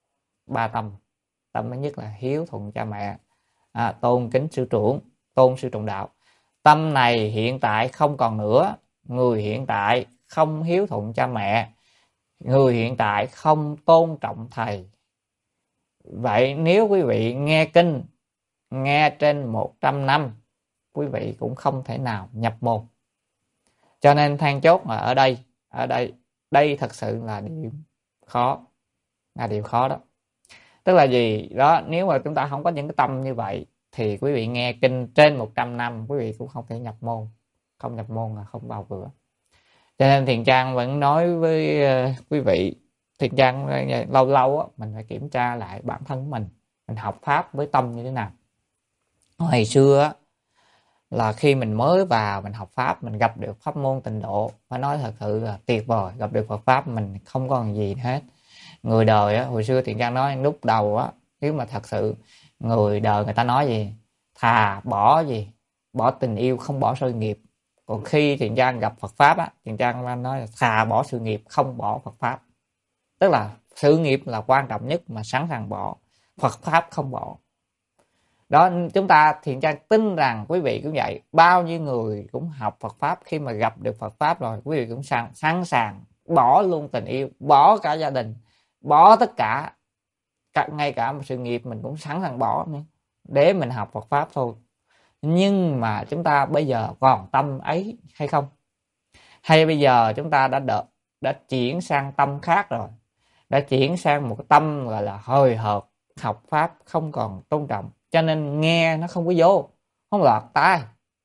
3 tâm. Tâm thứ nhất là hiếu thuận cha mẹ, tôn kính sư trưởng, tôn sư trọng đạo. Tâm này hiện tại không còn nữa. Người hiện tại không hiếu thuận cha mẹ, người hiện tại không tôn trọng thầy. Vậy nếu quý vị nghe kinh nghe trên 100 năm quý vị cũng không thể nào nhập môn. Cho nên then chốt là đây thật sự là điểm khó, là điểm khó đó. Tức là gì đó, nếu mà chúng ta không có những cái tâm như vậy thì quý vị nghe kinh trên 100 năm quý vị cũng không thể nhập môn. Không nhập môn là không vào cửa. Cho nên Thiện Trang vẫn nói với quý vị, Thiện Trang lâu lâu á, mình phải kiểm tra lại bản thân mình học pháp với tâm như thế nào. Hồi xưa á, là khi mình mới vào mình học pháp, mình gặp được pháp môn Tịnh Độ, phải nói thật sự là tuyệt vời. Gặp được Phật pháp mình không còn gì hết. Người đời á, hồi xưa Thiện Trang nói lúc đầu á, nếu mà thật sự người đời người ta nói gì, thà bỏ tình yêu không bỏ sự nghiệp. Còn khi Thiện Trang gặp Phật pháp á, Thiện Trang nói là thà bỏ sự nghiệp không bỏ Phật pháp. Tức là sự nghiệp là quan trọng nhất mà sẵn sàng bỏ, Phật pháp không bỏ. Đó, chúng ta Thiện Trang tin rằng quý vị cũng vậy, bao nhiêu người cũng học Phật pháp, khi mà gặp được Phật pháp rồi quý vị cũng sẵn sàng bỏ luôn tình yêu, bỏ cả gia đình, bỏ tất cả, ngay cả một sự nghiệp mình cũng sẵn sàng bỏ nữa để mình học Phật pháp thôi. Nhưng mà chúng ta bây giờ còn tâm ấy hay không? Hay bây giờ chúng ta đã chuyển sang tâm khác rồi, đã chuyển sang một cái tâm gọi là hời hợt, học pháp không còn tôn trọng, cho nên nghe nó không có vô, không lọt tai.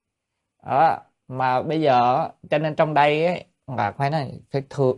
Mà bây giờ cho nên trong đây ấy, là phải nói phải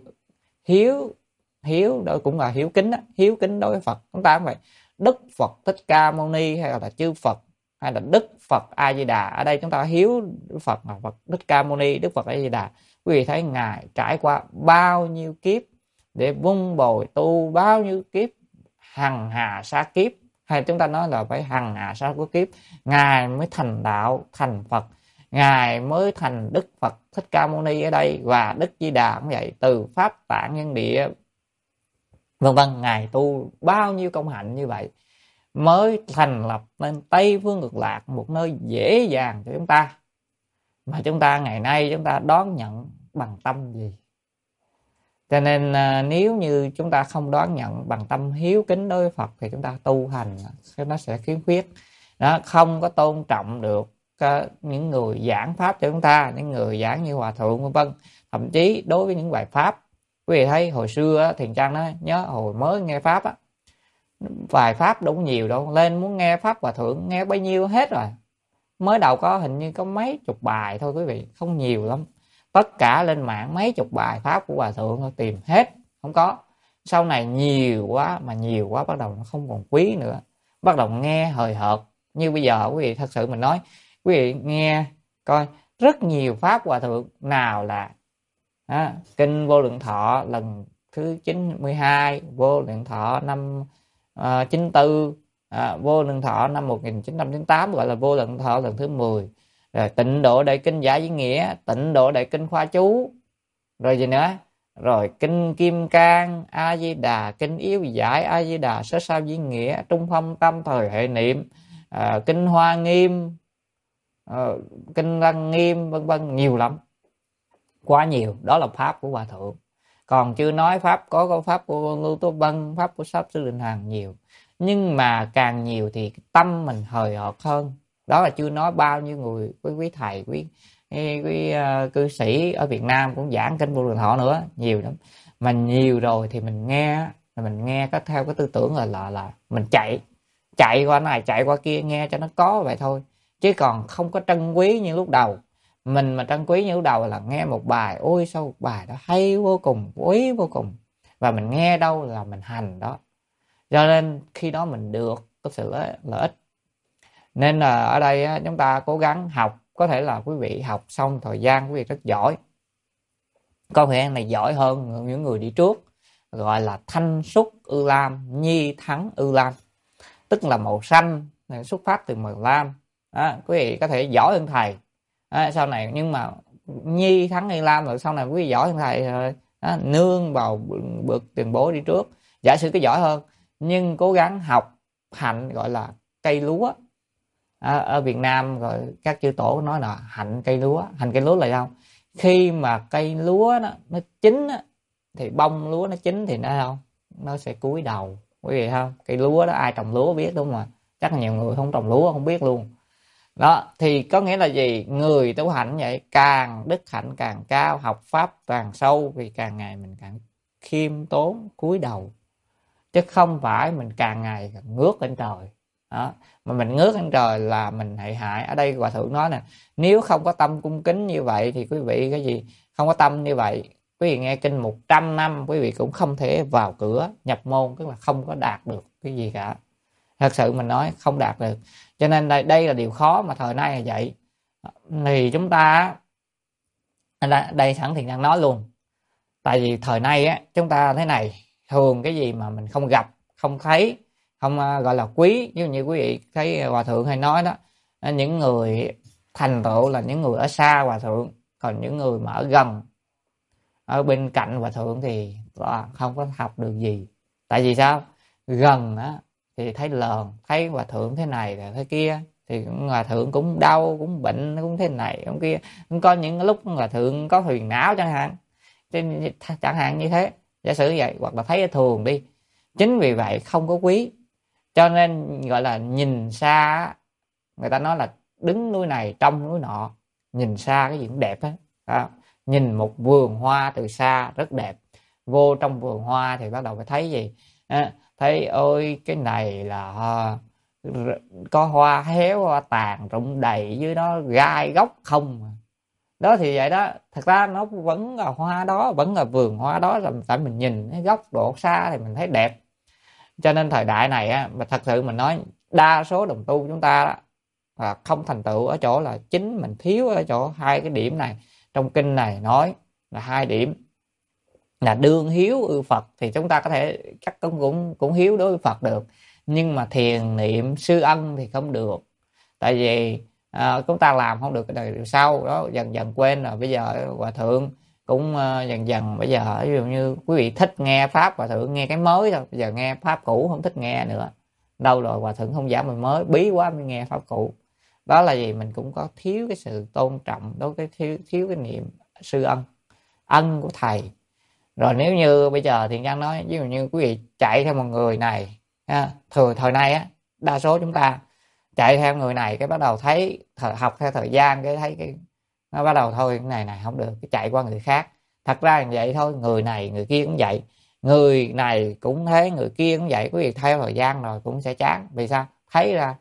hiếu đó cũng là hiếu kính đó, hiếu kính đối với Phật. Chúng ta cũng vậy, Đức Phật Thích Ca Mâu Ni hay là chư Phật hay là Đức Phật A Di Đà, ở đây chúng ta hiếu Đức Phật là Phật Thích Ca Mâu Ni, Đức Phật A Di Đà. Quý vị thấy ngài trải qua bao nhiêu kiếp để vun bồi tu, bao nhiêu kiếp hằng hà sa kiếp, hay chúng ta nói là phải hằng hà sa của kiếp, ngài mới thành đạo thành Phật, ngài mới thành Đức Phật Thích Ca Mâu Ni ở đây, và Đức Di Đà cũng vậy, từ pháp tạng nhân địa vân vân, ngài tu bao nhiêu công hạnh như vậy mới thành lập nên Tây Phương Cực Lạc, một nơi dễ dàng cho chúng ta. Mà chúng ta ngày nay chúng ta đón nhận bằng tâm gì? Cho nên nếu như chúng ta không đón nhận bằng tâm hiếu kính đối với Phật thì chúng ta tu hành nó sẽ khiếm khuyết. Đó, không có tôn trọng được những người giảng pháp cho chúng ta, những người giảng như Hòa Thượng vân vân. Thậm chí đối với những bài pháp, quý vị thấy hồi xưa Thiện Trang nói, nhớ hồi mới nghe pháp á, bài pháp đâu có nhiều đâu, lên muốn nghe pháp Hòa Thượng nghe bấy nhiêu hết rồi. Mới đầu có hình như có mấy chục bài thôi quý vị, không nhiều lắm. Tất cả lên mạng mấy chục bài pháp của Hòa Thượng thôi, tìm hết không có. Sau này nhiều quá bắt đầu nó không còn quý nữa, bắt đầu nghe hời hợt. Như bây giờ quý vị thật sự mình nói, quý vị nghe coi rất nhiều pháp Hòa Thượng, nào là kinh Vô Lượng Thọ lần thứ 92, Vô Lượng Thọ năm 94, Vô Lượng Thọ năm 1998 gọi là Vô Lượng Thọ lần thứ 10, rồi Tịnh Độ Đại Kinh Giải Diễn Nghĩa, Tịnh Độ Đại Kinh Khoa Chú, rồi gì nữa, rồi kinh Kim Cang A Di Đà, kinh Yếu Giải A Di Đà, Sớ Sao Diễn Nghĩa, Trung Phong Tâm Thời Hệ Niệm, kinh Hoa Nghiêm, kinh Lăng Nghiêm vân vân, nhiều lắm, quá nhiều. Đó là pháp của Hòa Thượng. Còn chưa nói pháp có pháp của Lưu Tô Vân, pháp của Pháp Sư Định Hằng nhiều, nhưng mà càng nhiều thì tâm mình hời hợt hơn. Đó là chưa nói bao nhiêu người, quý thầy, quý cư sĩ ở Việt Nam cũng giảng kinh Vô Lượng Thọ nữa, nhiều lắm. Mà nhiều rồi thì mình nghe có theo cái tư tưởng là mình chạy qua này chạy qua kia nghe cho nó có vậy thôi, chứ còn không có trân quý như lúc đầu. Mình mà trân quý như lúc đầu là nghe một bài, ôi sao một bài đó hay vô cùng, quý vô cùng, và mình nghe đâu là mình hành đó, cho nên khi đó mình được có sự lợi ích. Nên là ở đây chúng ta cố gắng học. Có thể là quý vị học xong thời gian quý vị rất giỏi, có thể này giỏi hơn những người đi trước, gọi là thanh xuất ưu lam, nhi thắng ưu lam, tức là màu xanh xuất phát từ màu lam. Quý vị có thể giỏi hơn thầy sau này, nhưng mà nhi thắng ưu lam rồi sau này quý vị giỏi hơn thầy rồi, nương vào bậc tiền bối đi trước. Giả sử cái giỏi hơn nhưng cố gắng học hạnh, gọi là cây lúa. Ở Việt Nam rồi các chư tổ nói là hạnh cây lúa. Hành cây lúa là sao? Khi mà cây lúa nó chín thì bông lúa nó chín thì nó sẽ cúi đầu, quý vị không? Cây lúa đó ai trồng lúa biết đúng không ạ? chắc là nhiều người không trồng lúa không biết luôn. Đó thì có nghĩa là gì? Người tu hành vậy, càng đức hạnh càng cao, học pháp càng sâu, vì càng ngày mình càng khiêm tốn cúi đầu, chứ không phải mình càng ngày càng ngước lên trời. Đó, mà mình ngước lên trời là mình hại hại. Ở đây Hòa Thượng nói nè, nếu không có tâm cung kính như vậy thì quý vị cái gì không có tâm như vậy, quý vị nghe kinh 100 năm quý vị cũng không thể vào cửa nhập môn, tức là không có đạt được cái gì cả. Thật sự mình nói không đạt được. Cho nên đây là điều khó mà thời nay là vậy. Thì chúng ta đây sẵn Thiện đang nói luôn, tại vì thời nay á chúng ta thế này, thường cái gì mà mình không gặp, không thấy, không gọi là quý. Ví dụ như quý vị thấy Hòa Thượng hay nói đó, những người thành tựu là những người ở xa Hòa Thượng, còn những người mà ở gần, ở bên cạnh Hòa Thượng thì không có học được gì. Tại vì sao? Gần á thì thấy lờn, thấy Hòa Thượng thế này rồi thế kia, thì Hòa Thượng cũng đau, cũng bệnh, cũng thế này cũng kia, cũng có những lúc Hòa Thượng có huyền não chẳng hạn như thế, giả sử vậy, hoặc là thấy thường đi. Chính vì vậy không có quý, cho nên gọi là nhìn xa, người ta nói là đứng núi này trông núi nọ, nhìn xa cái gì cũng đẹp á. Nhìn một vườn hoa từ xa rất đẹp, vô trong vườn hoa thì bắt đầu phải thấy gì? Thấy ôi cái này là có hoa héo, hoa tàn rụng đầy, dưới đó gai góc không. Đó thì vậy đó, thật ra nó vẫn là hoa đó, vẫn là vườn hoa đó, là tại mình nhìn cái góc độ xa thì mình thấy đẹp. Cho nên thời đại này á, mà thật sự mình nói đa số đồng tu chúng ta đó, không thành tựu ở chỗ là chính mình thiếu ở chỗ hai cái điểm này. Trong kinh này nói là hai điểm là đương hiếu ư Phật, thì chúng ta có thể chắc cũng hiếu đối với Phật được, nhưng mà thiền niệm sư ân thì không được. Tại vì chúng ta làm không được cái đời điều sau đó, dần dần quên rồi. Bây giờ Hòa Thượng cũng dần dần, bây giờ ví dụ như quý vị thích nghe pháp, Hòa Thượng nghe cái mới thôi, bây giờ nghe pháp cũ không thích nghe nữa. Đâu rồi Hòa Thượng không giảm mình mới, bí quá mới nghe pháp cũ. Đó là gì? Mình cũng có thiếu cái sự tôn trọng, đối với thiếu cái niệm sư ân, ân của thầy. Rồi nếu như bây giờ thì Giang nói, ví dụ như quý vị chạy theo một người này, thời nay á, đa số chúng ta chạy theo người này, cái bắt đầu thấy học theo thời gian, cái thấy cái nó bắt đầu thôi, cái này không được, cái chạy qua người khác. Thật ra là vậy thôi, người này người kia cũng vậy, người này cũng thế, người kia cũng vậy. Quý vị theo thời gian rồi cũng sẽ chán. Vì sao? Thấy ra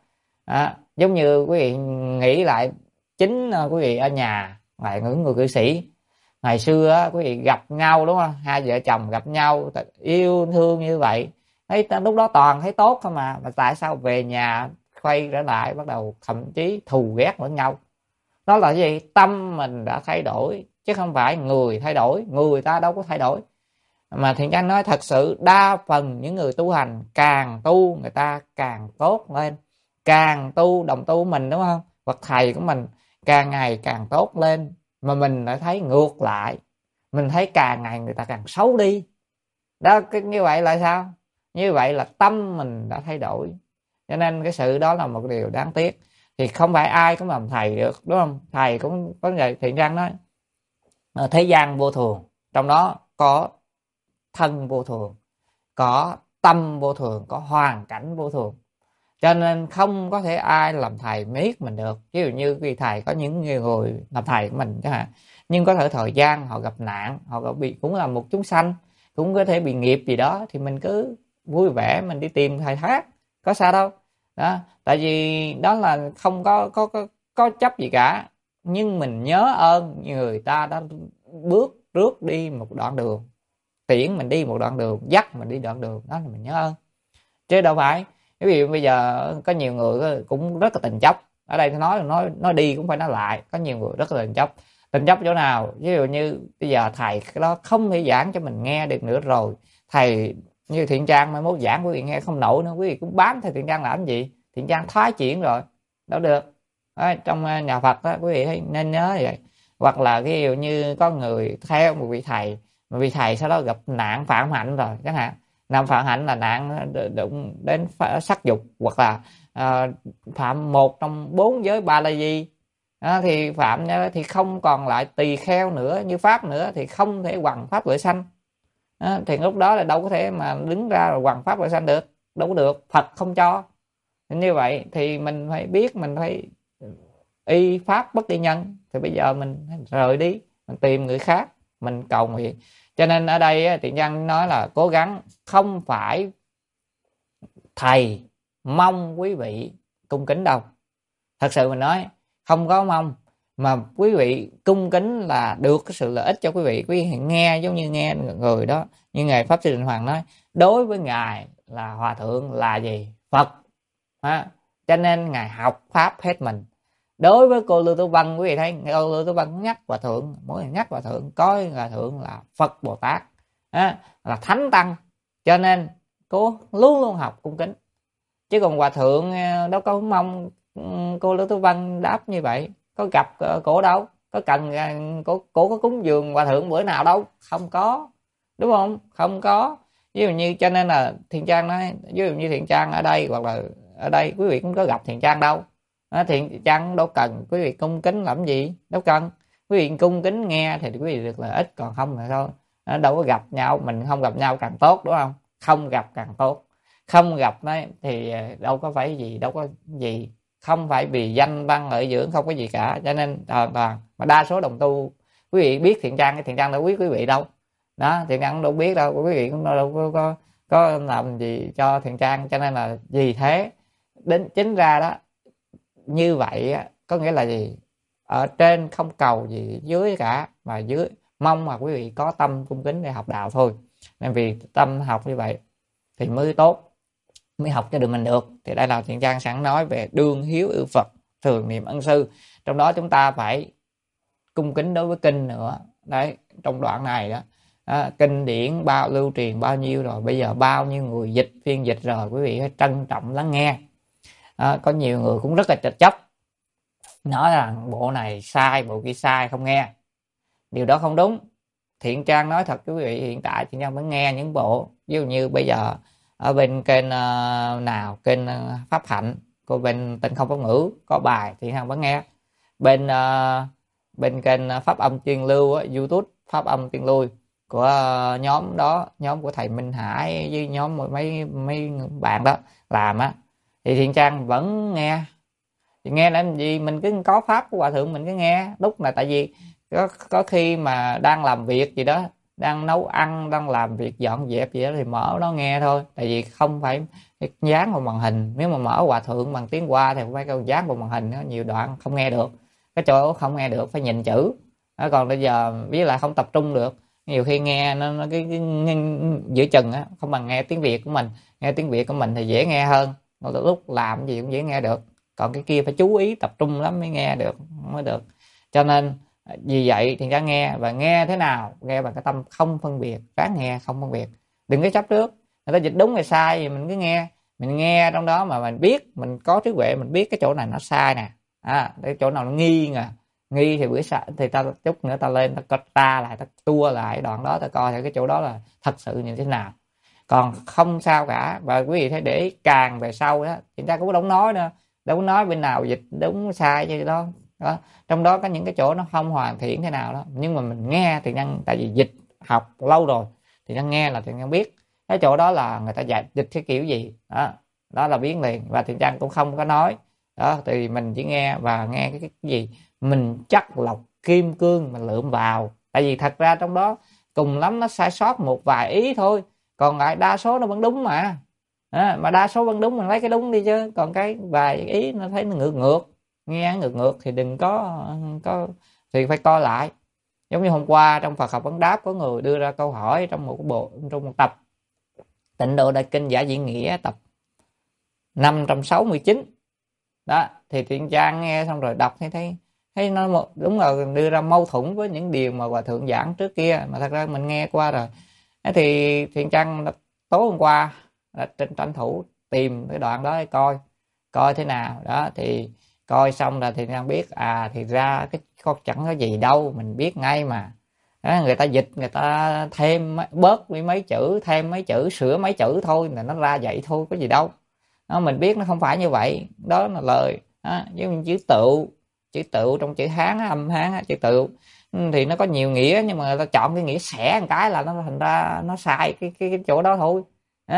giống như quý vị nghĩ lại, chính quý vị ở nhà lại những người cư sĩ ngày xưa á, quý vị gặp nhau đúng không, hai vợ chồng gặp nhau yêu thương như vậy, thấy lúc đó toàn thấy tốt thôi mà tại sao về nhà quay trở lại bắt đầu thậm chí thù ghét lẫn nhau? Đó là gì? Tâm mình đã thay đổi, chứ không phải người thay đổi. Người ta đâu có thay đổi. Mà Thiện Căn nói thật sự đa phần những người tu hành càng tu người ta càng tốt lên, càng tu đồng tu mình đúng không, hoặc thầy của mình càng ngày càng tốt lên, mà mình lại thấy ngược lại, mình thấy càng ngày người ta càng xấu đi. Đó, như vậy là sao? Như vậy là tâm mình đã thay đổi. Cho nên cái sự đó là một điều đáng tiếc. Thì không phải ai cũng làm thầy được đúng không? Thầy cũng có vậy. Thiện Căn nói thế gian vô thường, trong đó có thân vô thường, có tâm vô thường, có hoàn cảnh vô thường. Cho nên không có thể ai làm thầy miết mình được. Ví dụ như vì thầy có những người làm thầy của mình chẳng hạn, nhưng có thể thời gian họ gặp nạn, họ bị, cũng là một chúng sanh, cũng có thể bị nghiệp gì đó, thì mình cứ vui vẻ mình đi tìm thầy khác, có sao đâu. Đó, tại vì đó là không có chấp gì cả, nhưng mình nhớ ơn người ta đã bước trước đi một đoạn đường, tiễn mình đi một đoạn đường, dắt mình đi đoạn đường, đó là mình nhớ ơn. Chứ đâu phải ví dụ bây giờ có nhiều người cũng rất là tình chấp. Ở đây nói đi cũng phải nói lại, có nhiều người rất là tình chấp. Tình chấp chỗ nào? Ví dụ như bây giờ thầy cái đó không thể giảng cho mình nghe được nữa rồi, thầy như Thiện Trang mai mốt giảng quý vị nghe không nổi nữa, quý vị cũng bám theo Thiện Trang làm gì? Thiện Trang thoái chuyển rồi, đâu được. Đó, trong nhà Phật đó, quý vị nên nhớ vậy. Hoặc là ví dụ như có người theo một vị thầy, mà vị thầy sau đó gặp nạn phạm hạnh rồi chẳng hạn. Nạn phạm hạnh là nạn đụng đến sắc dục, hoặc là phạm một trong 4 giới Ba La Di, thì phạm thì không còn lại tỳ kheo nữa, như pháp nữa, thì không thể hoằng pháp lợi sanh. Thì lúc đó là đâu có thể mà đứng ra hoằng pháp lợi sanh được, đâu có được, Phật không cho. Như vậy thì mình phải biết, mình phải y pháp bất y nhân, thì bây giờ mình rời đi, mình tìm người khác, mình cầu nguyện. Cho nên ở đây Thiện Nhân nói là cố gắng, không phải thầy mong quý vị cung kính đâu. Thật sự mình nói không có mong, mà quý vị cung kính là được cái sự lợi ích cho quý vị. Quý vị nghe giống như nghe người đó, như ngài Pháp Sư Định Hoàng nói, đối với ngài là hòa thượng là gì? Phật. Cho nên ngài học pháp hết mình. Đối với cô Lưu Tử Văn, quý vị thấy cô Lưu Tử Văn nhắc hòa thượng, mỗi lần nhắc hòa thượng coi hòa thượng là Phật Bồ Tát, là thánh tăng, cho nên cô luôn luôn học cung kính. Chứ còn hòa thượng đâu có mong cô Lưu Tử Văn đáp như vậy, có gặp cổ đâu, có cần cổ có cúng dường hòa thượng bữa nào đâu, không có, đúng không? Không có. Ví dụ như cho nên là Thiện Trang nói, ví dụ như Thiện Trang ở đây hoặc là ở đây quý vị cũng có gặp Thiện Trang đâu, Thiện Trang đâu cần quý vị cung kính làm gì, đâu cần. Quý vị cung kính nghe thì quý vị được lợi ích, còn không là thôi. Đâu có gặp nhau, mình không gặp nhau càng tốt, đúng không? Không gặp càng tốt. Không gặp đấy thì đâu có phải gì, đâu có gì, không phải vì danh văn lợi dưỡng, không có gì cả. Cho nên hoàn toàn mà đa số đồng tu quý vị biết Thiện Trang, cái Thiện Trang đâu biết quý vị đâu đó, Thiện Trang đâu biết đâu, quý vị cũng đâu có làm gì cho Thiện Trang. Cho nên là vì thế đến chính ra đó, như vậy có nghĩa là gì? Ở trên không cầu gì dưới cả, mà dưới mong mà quý vị có tâm cung kính để học đạo thôi. Nên vì tâm học như vậy thì mới tốt, mới học cho được mình được. Thì đây là Thiện Trang sẵn nói về đương hiếu ưu Phật, thường niệm ân sư. Trong đó chúng ta phải cung kính đối với kinh nữa. Đấy, trong đoạn này đó, kinh điển lưu truyền bao nhiêu rồi, bây giờ bao nhiêu người dịch, phiên dịch rồi, quý vị phải trân trọng lắng nghe. Có nhiều người cũng rất là chấp, nói rằng bộ này sai, bộ kia sai, không nghe. Điều đó không đúng. Thiện Trang nói thật quý vị, hiện tại Thiện Trang vẫn nghe những bộ, ví dụ như bây giờ ở bên kênh nào, kênh Pháp Hạnh của bên Tịnh Không Pháp Ngữ có bài Thiện Trang vẫn nghe. Bên kênh Pháp Âm Chuyên Lưu YouTube Pháp Âm Chuyên Lưu của nhóm đó, nhóm của thầy Minh Hải với nhóm mấy bạn đó làm thì Thiện Trang vẫn nghe. Thì nghe làm gì, mình cứ có pháp của hòa thượng mình cứ nghe. Lúc là tại vì có khi mà đang làm việc gì đó, đang nấu ăn, đang làm việc dọn dẹp gì đó thì mở đó nghe thôi. Tại vì không phải dán vào màn hình. Nếu mà mở hòa thượng bằng tiếng Hoa thì phải dán vào màn hình đó, nhiều đoạn không nghe được. Cái chỗ không nghe được phải nhìn chữ. Còn bây giờ với lại không tập trung được, nhiều khi nghe nó cái giữa chừng không bằng nghe tiếng Việt của mình. Nghe tiếng Việt của mình thì dễ nghe hơn, lúc làm gì cũng dễ nghe được. Còn cái kia phải chú ý tập trung lắm mới nghe được, mới được. Cho nên vì vậy thì Trang nghe, và nghe thế nào? Nghe bằng cái tâm không phân biệt, ráng nghe không phân biệt, đừng có chấp trước người ta dịch đúng hay sai thì mình cứ nghe. Mình nghe trong đó mà mình biết, mình có trí huệ, mình biết cái chỗ này nó sai nè, cái chỗ nào nó nghi nè, nghi thì bữa sau thì ta chút nữa ta lên ta tra lại, ta tua lại đoạn đó, ta coi cái chỗ đó là thật sự như thế nào. Còn không sao cả. Và quý vị thấy để càng về sau đó chúng ta cũng đâu nói nữa, đâu nói bên nào dịch đúng sai chứ đó. Trong đó có những cái chỗ nó không hoàn thiện thế nào đó, nhưng mà mình nghe thì nhân, tại vì dịch học lâu rồi thì nhân nghe là thì nhân biết cái chỗ đó là người ta dạy dịch cái kiểu gì đó là biến liền. Và Thiện Trang cũng không có nói đó, thì mình chỉ nghe và nghe cái gì mình chắc lọc kim cương mình lượm vào. Tại vì thật ra trong đó cùng lắm nó sai sót một vài ý thôi, còn lại đa số nó vẫn đúng mà đa số vẫn đúng mình lấy cái đúng đi, chứ còn cái vài ý nó thấy nó ngược nghe ngược thì đừng có thì phải coi lại. Giống như hôm qua trong Phật học vấn đáp có người đưa ra câu hỏi trong một tập Tịnh Độ Đại Kinh Giả Diễn Nghĩa tập 569 đó, thì Thiện Trang nghe xong rồi đọc thấy nó đúng là đưa ra mâu thuẫn với những điều mà hòa thượng giảng trước kia, mà thật ra mình nghe qua rồi. Thì Thiện Trang tối hôm qua tranh thủ tìm cái đoạn đó để coi thế nào đó. Thì coi xong rồi thì Trang biết thì ra cái chẳng có gì đâu, mình biết ngay mà. Người ta dịch, người ta thêm bớt mấy chữ, thêm mấy chữ, sửa mấy chữ thôi là nó ra vậy thôi, có gì đâu. Mình biết nó không phải như vậy. Đó là lời giống như chữ tự trong chữ Hán âm Hán chữ tự thì nó có nhiều nghĩa, nhưng mà người ta chọn cái nghĩa xẻ một cái là nó thành ra nó sai cái chỗ đó thôi.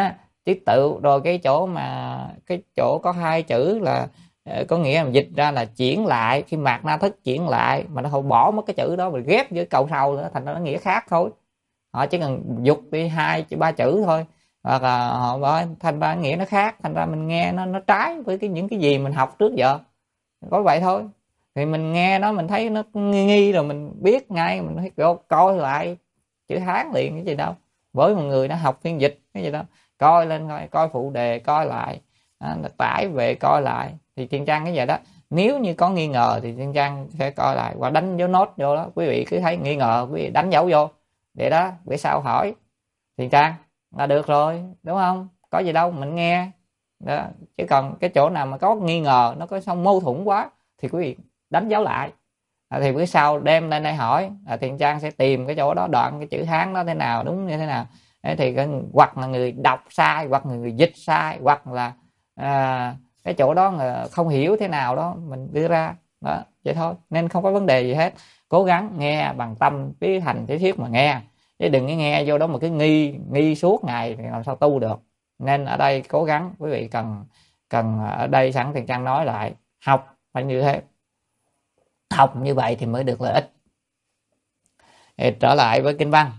Chữ tự rồi cái chỗ có hai chữ là có nghĩa là dịch ra là chuyển lại, khi mạt na thức chuyển lại, mà nó không bỏ mất cái chữ đó mà ghép với câu sau nữa, thành ra nó nghĩa khác thôi. Họ chỉ cần dục đi 2-3 chữ thôi, hoặc là họ nói thành ra nghĩa nó khác, thành ra mình nghe nó trái với những cái gì mình học trước giờ, có vậy thôi. Thì mình nghe nó mình thấy nó nghi rồi mình biết ngay, mình thấy coi lại chữ Hán liền, cái gì đâu. Với một người đã học phiên dịch cái gì đâu, coi lên coi phụ đề coi lại, tải về coi lại. Thì Thiên Trang cái vậy đó, nếu như có nghi ngờ thì Thiên Trang sẽ coi lại và đánh dấu nốt vô đó. Quý vị cứ thấy nghi ngờ quý vị đánh dấu vô để đó bữa sau hỏi Thiên Trang là được rồi, đúng không? Có gì đâu, mình nghe đó. Chứ còn cái chỗ nào mà có nghi ngờ, nó có xong mâu thuẫn quá thì quý vị đánh dấu lại, thì bữa sau đem lên đây hỏi, Thiên Trang sẽ tìm cái chỗ đó, đoạn cái chữ Hán đó thế nào, đúng như thế nào. Thì hoặc là người đọc sai, hoặc người dịch sai, hoặc là cái chỗ đó không hiểu thế nào đó mình đưa ra đó, vậy thôi. Nên không có vấn đề gì hết, cố gắng nghe bằng tâm cái hành cái thiết mà nghe, chứ đừng nghe vô đó mà cứ nghi suốt ngày thì làm sao tu được. Nên ở đây cố gắng quý vị cần ở đây sẵn Thiên Trang nói lại, học phải như thế, học như vậy thì mới được lợi ích. Thì trở lại với kinh văn,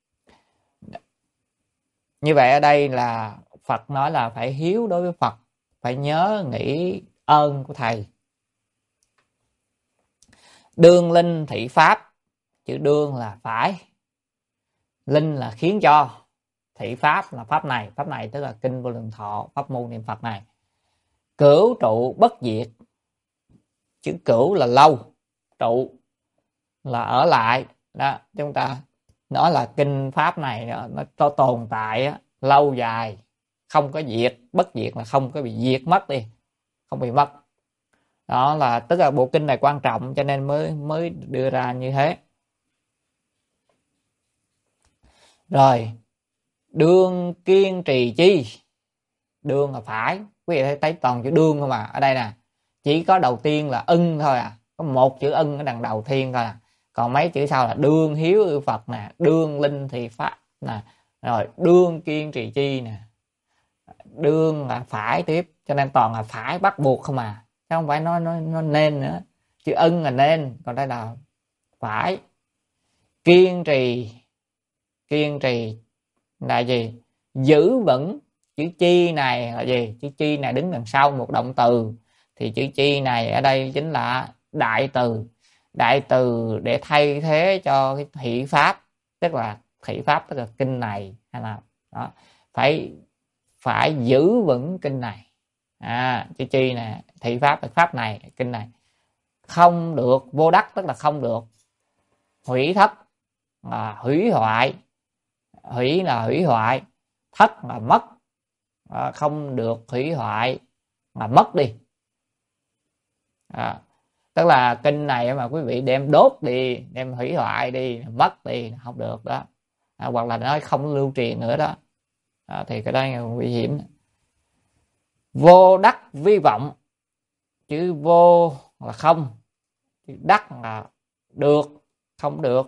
như vậy ở đây là Phật nói là phải hiếu đối với Phật, phải nhớ nghĩ ơn của thầy. Đương linh thị pháp, chữ đương là phải, linh là khiến cho, thị pháp là pháp này tức là kinh Vô Lượng Thọ, pháp môn niệm Phật này. Cửu trụ bất diệt, chữ cửu là lâu, trụ là ở lại đó. Chúng ta nói là kinh pháp này nó tồn tại lâu dài, không có diệt. Bất diệt là không có bị diệt mất đi, không bị mất. Đó là tức là bộ kinh này quan trọng cho nên mới đưa ra như thế. Rồi, đương kiên trì chi, đương là phải, quý vị thấy toàn chữ đương không mà. Ở đây nè, chỉ có đầu tiên là ưng thôi à, có một chữ ưng ở đằng đầu tiên thôi à, còn mấy chữ sau là đương hiếu ư Phật nè, đương linh thì pháp nè, rồi đương kiên trì chi nè, đương là phải tiếp, cho nên toàn là phải bắt buộc không à, chứ không phải nó nên nữa. Chữ ưng là nên, còn đây là phải. Kiên trì là gì? Giữ vững. Chữ chi này là gì? Chữ chi này đứng đằng sau một động từ, thì chữ chi này ở đây chính là đại từ. Đại từ để thay thế cho cái thị pháp, tức là thị pháp tức là kinh này, hay là đó, phải giữ vững kinh này. Chữ chi này thị pháp là pháp này, kinh này. Không được vô đắc, tức là không được hủy thất, hủy hoại. Hủy là hủy hoại, thất là mất. Không được hủy hoại mà mất đi. Tức là kinh này mà quý vị đem đốt đi, đem hủy hoại đi, mất đi, không được đó. Hoặc là nói không lưu truyền nữa đó. Thì cái đó là nguy hiểm. Vô đắc vi vọng, chữ vô là không, chữ đắc là được, không được.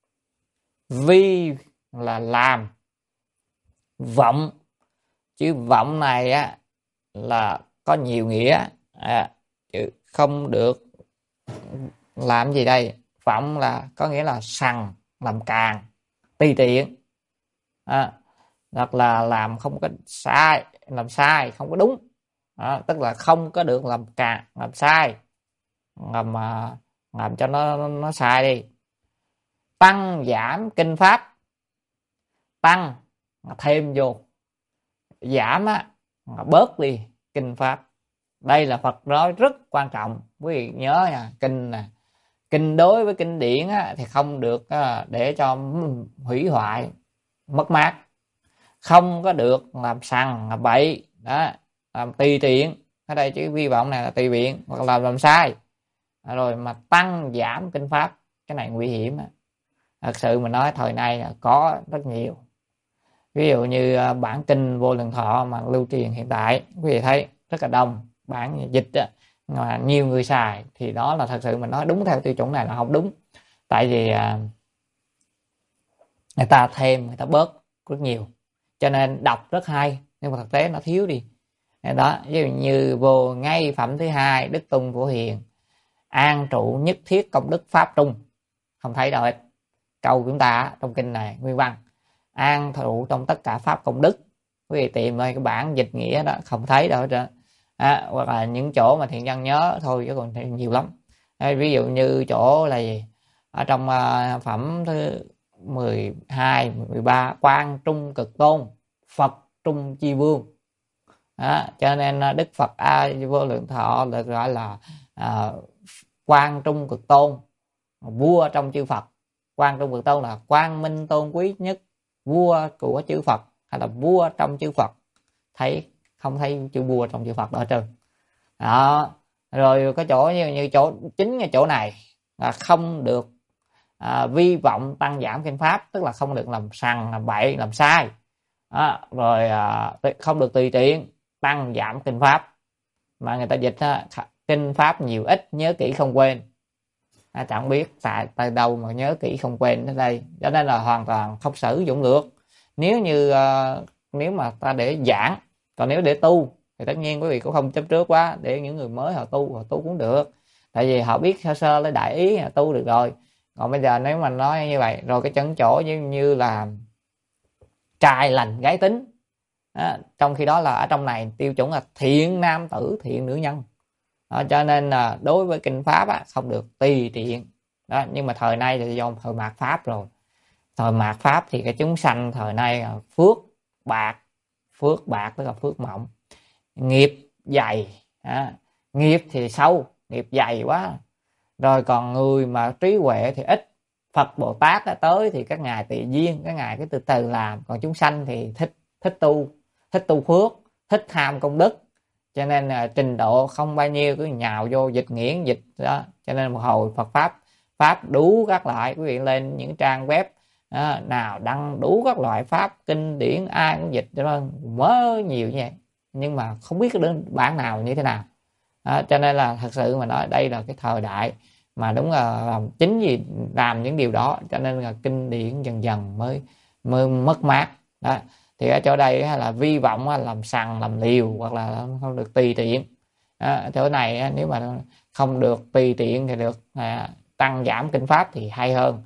Vi là làm, vọng, chữ vọng này á là có nhiều nghĩa. Chữ không được làm gì đây? Vọng là có nghĩa là sằng, làm càng, tùy tiện, hoặc là làm không có sai, làm sai không có đúng. Tức là không có được làm càng, làm sai, làm cho nó sai đi. Tăng giảm kinh pháp, tăng thêm vô, giảm bớt đi kinh pháp. Đây là Phật nói rất quan trọng, quý vị nhớ nha. Kinh nè, kinh đối với kinh điển thì không được để cho hủy hoại, mất mát. Không có được làm sằng, làm bậy đó, làm tùy tiện. Ở đây chữ vi vọng này là tùy tiện hoặc là làm sai. Rồi mà tăng giảm kinh pháp, cái này nguy hiểm. Thật sự mà nói thời nay có rất nhiều. Ví dụ như bản kinh Vô Lượng Thọ mà lưu truyền hiện tại, quý vị thấy rất là đông bản dịch mà nhiều người xài, thì đó là thật sự mình nói đúng theo tiêu chuẩn này là không đúng. Tại vì người ta thêm, người ta bớt rất nhiều, cho nên đọc rất hay, nhưng mà thực tế nó thiếu đi. Đó, ví dụ như vô ngay phẩm thứ hai, đức tung của hiền, an trụ nhất thiết công đức pháp trung, không thấy đâu hết. Câu chúng ta trong kinh này nguyên văn an trụ trong tất cả pháp công đức, quý vị tìm cái bản dịch nghĩa đó không thấy đâu hết. Hoặc là những chỗ mà thiện nhân nhớ thôi chứ còn nhiều lắm. Ví dụ như chỗ là gì? Ở trong phẩm thứ 12, 13, quan trung cực tôn, Phật trung chi vương. Cho nên Đức Phật A Vô Lượng Thọ được gọi là quan trung cực tôn, vua trong chư Phật. Quan trung cực tôn là quang minh tôn quý nhất, vua của chư Phật, hay là vua trong chư Phật. Không thấy chữ vua trong chư Phật đó trơn. Đó. Rồi có chỗ như chỗ chính cái chỗ này là không được vi vọng tăng giảm kinh pháp, tức là không được làm sằng, làm bậy, làm sai. Rồi không được tùy tiện tăng giảm kinh pháp, mà người ta dịch kinh pháp nhiều ít nhớ kỹ không quên. Chẳng biết tại đâu mà nhớ kỹ không quên đến đây, cho nên là hoàn toàn không sử dụng được. Nếu mà ta để giảng, còn nếu để tu thì tất nhiên quý vị cũng không chấp trước quá, để những người mới họ tu cũng được, tại vì họ biết sơ sơ lấy đại ý họ tu được rồi. Còn bây giờ nếu mà nói như vậy rồi cái chân chỗ như là trai lành gái tính, trong khi đó là ở trong này tiêu chuẩn là thiện nam tử thiện nữ nhân. Cho nên là đối với kinh pháp không được tùy tiện. Nhưng mà thời nay thì do thời mạt pháp rồi. Thời mạt pháp thì cái chúng sanh thời nay là phước bạc tức là phước mỏng, nghiệp dày, nghiệp thì sâu, nghiệp dày quá. Rồi còn người mà trí huệ thì ít. Phật Bồ Tát tới thì các ngài tùy duyên, các ngài cứ từ từ làm. Còn chúng sanh thì thích tu phước, thích tham công đức, cho nên là trình độ không bao nhiêu cứ nhào vô dịch nghiễn dịch đó. Cho nên một hồi Phật pháp đủ các loại, quý vị lên những trang web nào đăng đủ các loại pháp kinh điển, ai cũng dịch cho nó mớ nhiều như vậy, nhưng mà không biết cái bản nào như thế nào. Cho nên là thật sự mà nói đây là cái thời đại mà đúng là chính vì làm những điều đó cho nên là kinh điển dần dần mới mất mát đó. Thì ở chỗ đây là vi vọng làm sằng làm liều, hoặc là không được tùy tiện. Chỗ này nếu mà không được tùy tiện thì được tăng giảm kinh pháp thì hay hơn.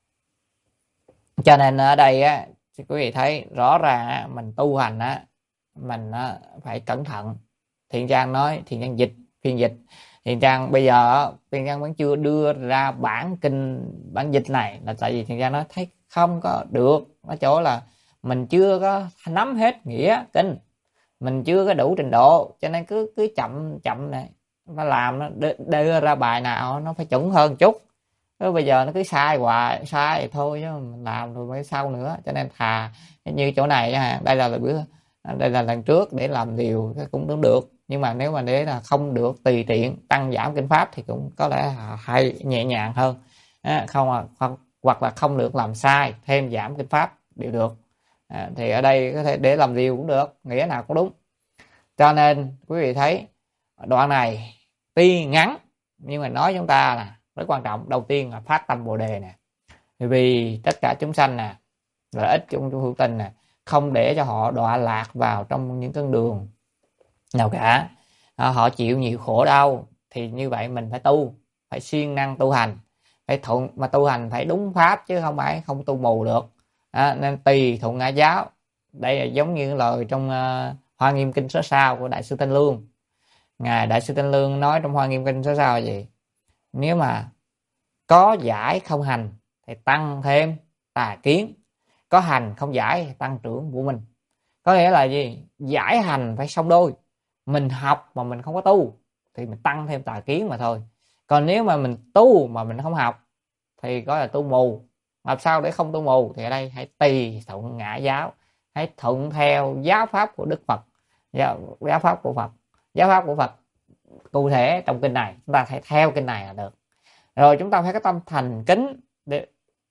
Cho nên ở đây quý vị thấy rõ ràng mình tu hành mình phải cẩn thận. Thiện Trang nói, Thiện Trang dịch, phiên dịch Thiện Trang bây giờ Thiện Trang vẫn chưa đưa ra bản dịch này, là tại vì Thiện Trang nói thấy không có được, ở chỗ là mình chưa có nắm hết nghĩa kinh, mình chưa có đủ trình độ, cho nên cứ chậm này nó làm, nó đưa ra bài nào nó phải chuẩn hơn chút. Bây giờ nó cứ sai hoài, sai thôi chứ mình làm rồi mới sau nữa. Cho nên thà như chỗ này đây là lần trước để làm điều cũng đúng được, nhưng mà nếu mà để là không được tùy tiện tăng giảm kinh pháp thì cũng có lẽ hay nhẹ nhàng hơn. Không hoặc là không được làm sai thêm giảm kinh pháp đều được. Thì ở đây có thể để làm điều cũng được, nghĩa nào cũng đúng. Cho nên quý vị thấy đoạn này tuy ngắn nhưng mà nói chúng ta là rất quan trọng. Đầu tiên là phát tâm Bồ đề nè, vì tất cả chúng sanh nè, lợi ích trong hữu tình nè, không để cho họ đọa lạc vào trong những con đường nào cả. Họ chịu nhiều khổ đau thì như vậy mình phải phải siêng năng tu hành, phải thuận, mà tu hành phải đúng pháp chứ không phải không tu mù được. Nên tùy thuận ngã giáo. Đây là giống như lời trong Hoa Nghiêm Kinh số sau của Đại sư Thanh Lương. Ngài Đại sư Thanh Lương nói trong Hoa Nghiêm Kinh số sau là gì? Nếu mà có giải không hành thì tăng thêm tà kiến, có hành không giải thì tăng trưởng của mình. Có nghĩa là gì? Giải hành phải song đôi. Mình học mà mình không có tu thì mình tăng thêm tà kiến mà thôi. Còn nếu mà mình tu mà mình không học thì gọi là tu mù. Làm sao để không tu mù? Thì ở đây hãy tùy thuận ngã giáo, hãy thuận theo giáo pháp của Đức Phật, giáo pháp của Phật. Giáo pháp của Phật cụ thể trong kinh này, chúng ta phải theo kinh này là được. Rồi chúng ta phải có tâm thành kính để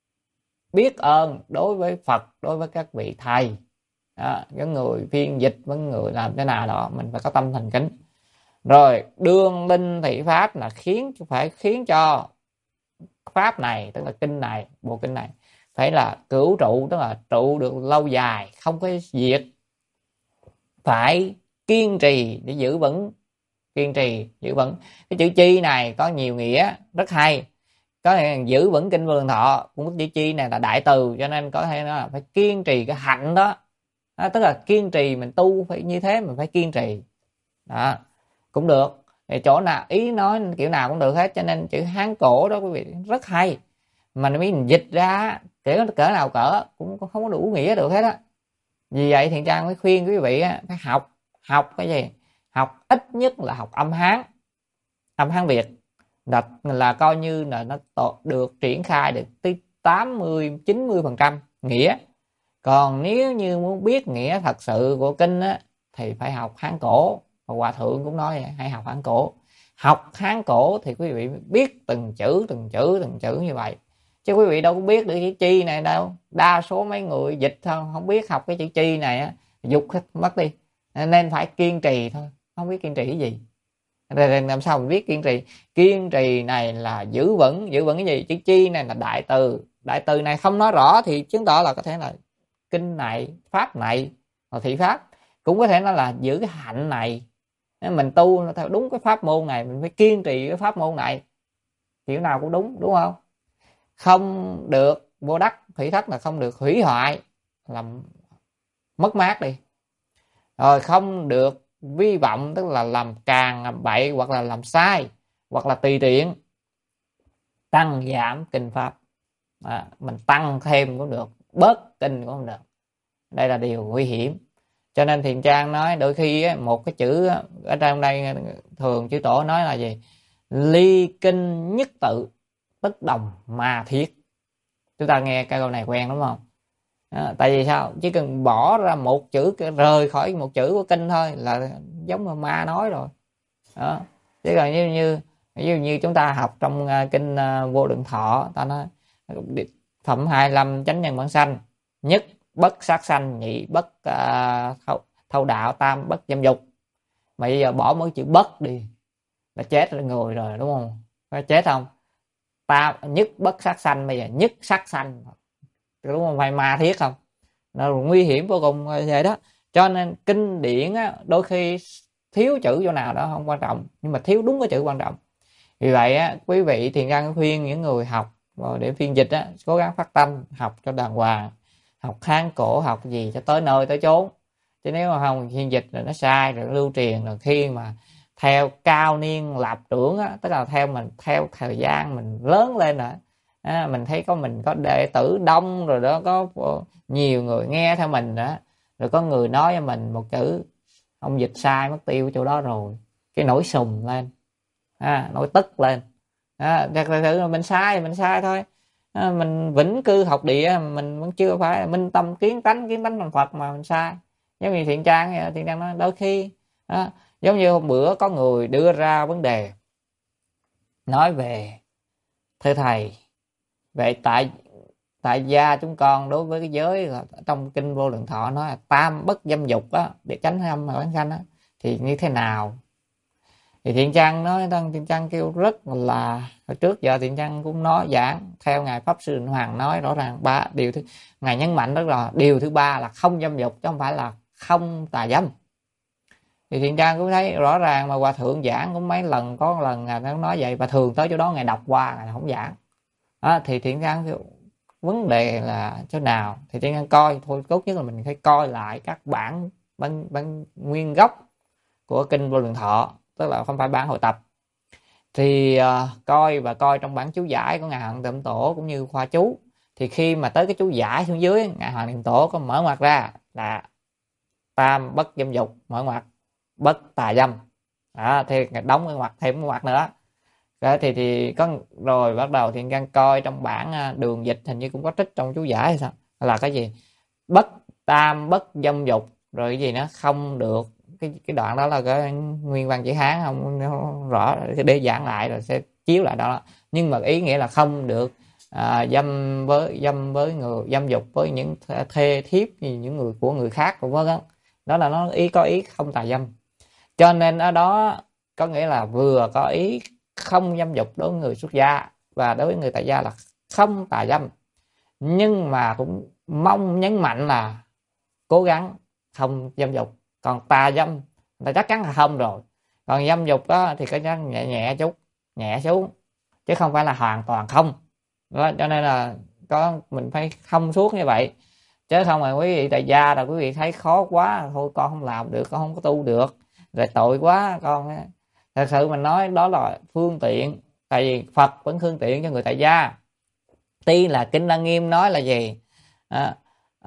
biết ơn đối với Phật, đối với các vị thầy, những người phiên dịch, với người làm thế nào đó, mình phải có tâm thành kính. Rồi đương linh thị pháp là phải khiến cho pháp này, tức là kinh này, bộ kinh này phải là cửu trụ, tức là trụ được lâu dài, không có diệt. phải kiên trì để giữ vững. Kiên trì giữ vững, cái chữ chi này có nhiều nghĩa rất hay. Có thể giữ vững kinh vô lượng thọ, cũng chữ chi này là đại từ, cho nên có thể nói là phải kiên trì cái hạnh đó. Tức là kiên trì, mình tu phải như thế, mình phải kiên trì đó cũng được. Thì chỗ nào ý nói kiểu nào cũng được hết, cho nên chữ Hán cổ đó quý vị rất hay, mà mình dịch ra cỡ nào cỡ cũng không có đủ nghĩa được hết á. Vì vậy Thiện Trang mới khuyên quý vị phải học cái gì, học ít nhất là học âm Hán Việt, là coi như là nó được triển khai được tới 80-90% nghĩa. Còn nếu như muốn biết nghĩa thật sự của kinh á, thì phải học Hán cổ. Và Hòa Thượng cũng nói hãy học Hán cổ. Học Hán cổ thì quý vị biết từng chữ như vậy. Chứ quý vị đâu có biết được chữ chi này đâu. Đa số mấy người dịch không biết học cái chữ chi này á, dục hết mất đi. Nên phải kiên trì thôi. Không biết kiên trì cái gì. Làm sao mình biết kiên trì? Kiên trì này là giữ vững cái gì? Chữ chi này là đại từ. Đại từ này không nói rõ thì chứng tỏ là có thể là kinh này, pháp này, hoặc thị pháp. Cũng có thể nói là giữ cái hạnh này. Mình tu theo đúng cái pháp môn này, mình phải kiên trì cái pháp môn này. Kiểu nào cũng đúng không? Không được vô đắc, thủy thất là không được hủy hoại, làm mất mát đi. Rồi không được vi vọng, tức là làm càng, làm bậy, hoặc là làm sai, hoặc là tùy tiện tăng giảm kinh pháp. Mình tăng thêm cũng được, bớt kinh cũng không được. Đây là điều nguy hiểm. Cho nên Thiền Trang nói đôi khi một cái chữ ở trong đây thường chư tổ nói là gì? Ly kinh nhất tự, tức đồng mà thiết. Chúng ta nghe cái câu này quen đúng không? Tại vì sao? Chỉ cần bỏ ra một chữ, rời khỏi một chữ của kinh thôi là giống như ma nói rồi đó. Chứ còn như chúng ta học trong kinh Vô Lượng Thọ, ta nói phẩm 25 chánh nhân bản sanh: nhất bất sát sanh, nhị bất thâu đạo, tam bất dâm dục. Mà bây giờ bỏ mỗi chữ bất đi là chết người rồi đúng không? Có chết không? Nhất bất sát sanh, bây giờ nhất sát sanh đúng không? Phải ma thiết không? Nó nguy hiểm vô cùng vậy đó. Cho nên kinh điển đôi khi thiếu chữ chỗ nào đó không quan trọng, nhưng mà thiếu đúng cái chữ quan trọng. Vì vậy quý vị Thiền Trang khuyên những người học để phiên dịch cố gắng phát tâm học cho đàng hoàng, học Hán cổ, học gì cho tới nơi tới chốn. Chứ nếu mà không phiên dịch rồi nó sai, rồi lưu truyền, rồi khi mà theo cao niên lạp trưởng tức là theo thời gian mình lớn lên rồi mình thấy mình có đệ tử đông rồi đó, có nhiều người nghe theo mình đó, rồi có người nói cho mình một chữ ông dịch sai mất tiêu chỗ đó rồi, cái nổi sùng lên, nổi tức lên. Thật sự mình sai thôi. Mình vĩnh cư học địa, mình vẫn chưa phải minh tâm kiến tánh thành Phật mà mình sai. Giống như Thiện Trang nói đôi khi giống như hôm bữa có người đưa ra vấn đề nói về thưa thầy, vậy tại gia chúng con đối với cái giới trong kinh Vô Lượng Thọ nói là tam bất dâm dục để tránh âm bản sanh thì như thế nào? Thì Thiện Trang nói, Thiện Trang kêu rất là, hồi trước giờ Thiện Trang cũng nói giảng theo ngài Pháp Sư Định Hoàng nói rõ ràng điều thứ ngài nhấn mạnh rất là điều thứ ba là không dâm dục chứ không phải là không tà dâm. Thì Thiện Trang cũng thấy rõ ràng, mà Hòa Thượng giảng cũng mấy lần, có lần ngài nói vậy, và thường tới chỗ đó ngài đọc qua ngài không giảng. Thì Thiện Trang kêu vấn đề là chỗ nào? Thì Thiện Trang coi thôi, tốt nhất là mình phải coi lại các bản nguyên gốc của kinh Vô Lượng Thọ, tức là không phải bản hội tập. Thì coi trong bản chú giải của ngài Hoàng Niệm Tổ cũng như khoa chú, thì khi mà tới cái chú giải xuống dưới, ngài Hoàng Niệm Tổ có mở ngoặt ra là tam bất dâm dục, mở ngoặt bất tà dâm, thì đóng cái ngoặt thêm cái ngoặt nữa. Thì có rồi bắt đầu Thiện Trang coi trong bản đường dịch, hình như cũng có trích trong chú giải hay sao, là cái gì bất tam bất dâm dục, rồi cái gì nó không được, cái đoạn đó là cái nguyên văn chữ Hán không rõ, để giảng lại rồi sẽ chiếu lại đó. Nhưng mà ý nghĩa là không được dâm với người, dâm dục với những thê thiếp những người của người khác, vân vân. Đó là nó có ý không tà dâm. Cho nên ở đó có nghĩa là vừa có ý không dâm dục đối với người xuất gia, và đối với người tại gia là không tà dâm, nhưng mà cũng mong nhấn mạnh là cố gắng không dâm dục, Còn tà dâm là chắc chắn là không rồi. Còn dâm dục đó thì có nhẹ nhẹ chút, nhẹ xuống, chứ không phải là hoàn toàn không đó. Cho nên là mình phải thông suốt như vậy, chứ không là quý vị tại gia là quý vị thấy khó quá thôi con không làm được, con không có tu được, rồi tội quá con. Thật sự mình nói đó là phương tiện, tại vì Phật vẫn phương tiện cho người tại gia. Tuy là Kinh Lăng Nghiêm nói là gì, à,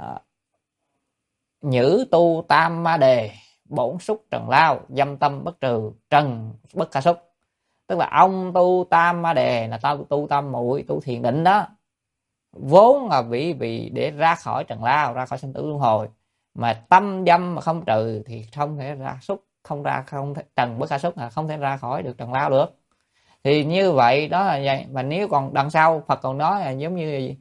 nhữ tu tam ma đề, bổn xúc trần lao, dâm tâm bất trừ, trần bất khả xúc. Tức là ông tu tam ma đề là tao tu tam muội, tu thiền định đó, vốn là vì để ra khỏi trần lao, ra khỏi sinh tử luân hồi. Mà tâm dâm mà không trừ thì không thể ra xúc, không thể, trần bất khả xúc là không thể ra khỏi được trần lao được. Thì như vậy đó là vậy. Mà nếu còn đằng sau Phật còn nói là giống như gì,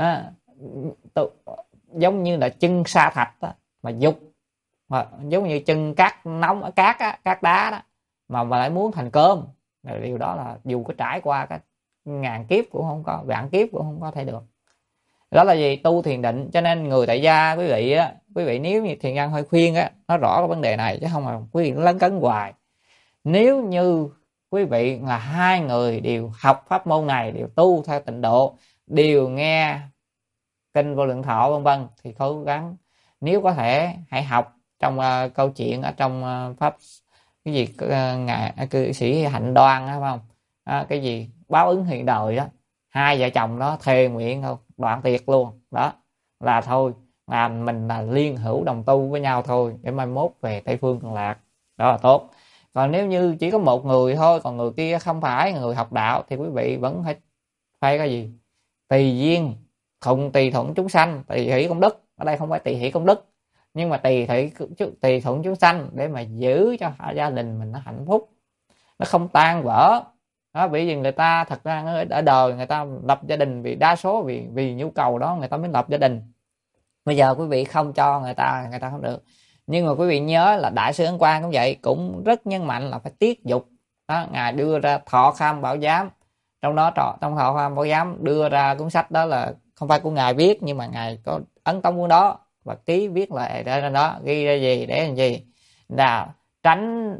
giống như là chân sa thạch đó, mà dục mà giống như chân cát nóng, cát đá đó, mà lại muốn thành cơm. Điều đó là dù có trải qua cái ngàn kiếp cũng không có, vạn kiếp cũng không có thể được. Đó là gì? Tu thiền định. Cho nên người tại gia quý vị nếu như Thiền Nhân hơi khuyên á, nói rõ cái vấn đề này, chứ không là quý vị lấn cấn hoài. Nếu như quý vị là hai người đều học pháp môn này, đều tu theo tịnh độ, đều nghe kinh Vô Lượng Thọ vân vân, thì cố gắng nếu có thể hãy học trong câu chuyện ở trong pháp cái gì ngài cư sĩ Hạnh Đoan đó, phải không? Cái gì báo ứng hiện đời đó, hai vợ chồng đó thề nguyện không đoạn tiệt luôn đó, là thôi là mình là liên hữu đồng tu với nhau thôi, để mai mốt về Tây Phương Cực Lạc, đó là tốt. Còn nếu như chỉ có một người thôi, còn người kia không phải người học đạo, thì quý vị vẫn phải cái gì, tùy duyên tùy thuận chúng sanh, tùy hỷ công đức. Ở đây không phải tùy hỷ công đức, nhưng mà tùy thuận chúng sanh, để mà giữ cho gia đình mình nó hạnh phúc, nó không tan vỡ đó. Bởi vì người ta thật ra ở đời người ta lập gia đình vì đa số vì nhu cầu đó người ta mới lập gia đình. Bây giờ quý vị không cho người ta không được. Nhưng mà quý vị nhớ là Đại sư Ấn Quang cũng vậy, cũng rất nhấn mạnh là phải tiết dục đó. Ngài đưa ra Thọ Kham Bảo Giám, trong Thọ Kham Bảo Giám đưa ra cuốn sách đó là không phải của ngài viết, nhưng mà ngài có ấn tống cuốn đó và ký viết lại ra đó, ghi ra gì để làm gì, là tránh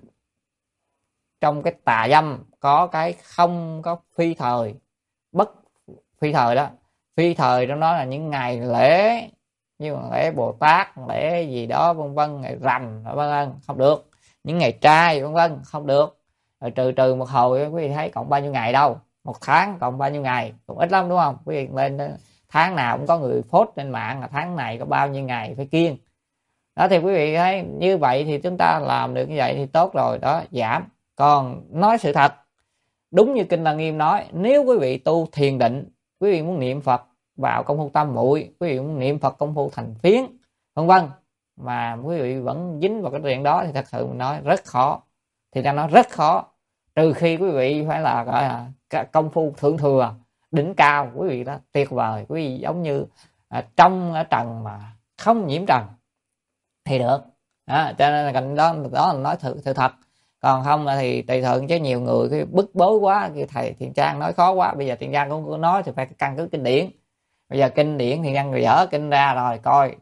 trong cái tà dâm có cái không có phi thời, bất phi thời đó. Phi thời trong đó là những ngày lễ như lễ Bồ Tát, lễ gì đó vân vân, ngày rằm vân vân, không được. Những ngày trai vân vân không được. Rồi trừ một hồi quý vị thấy còn bao nhiêu ngày đâu, một tháng còn bao nhiêu ngày, cũng ít lắm đúng không? Quý vị lên tháng nào cũng có người post trên mạng là tháng này có bao nhiêu ngày phải kiêng đó. Thì quý vị thấy như vậy thì chúng ta làm được như vậy thì tốt rồi đó, giảm. Còn nói sự thật, đúng như Kinh Lăng Nghiêm nói, nếu quý vị tu thiền định, quý vị muốn niệm Phật vào công phu tam muội, quý vị muốn niệm Phật công phu thành phiến vân vân, mà quý vị vẫn dính vào cái chuyện đó thì thật sự mình nói rất khó. Thì ta nói rất khó, trừ khi quý vị phải là gọi là công phu thượng thừa đỉnh cao, quý vị đó tuyệt vời, quý vị giống như trong ở trần mà không nhiễm trần thì được đó. Cho nên là cảnh đó là nói sự thật. Còn không thì tùy thuận, chứ nhiều người cái bức bối quá, cái thầy Thiện Trang nói khó quá. Bây giờ Thiện Trang cũng nói thì phải căn cứ kinh điển. Bây giờ kinh điển Thiện Trang dở kinh ra rồi, coi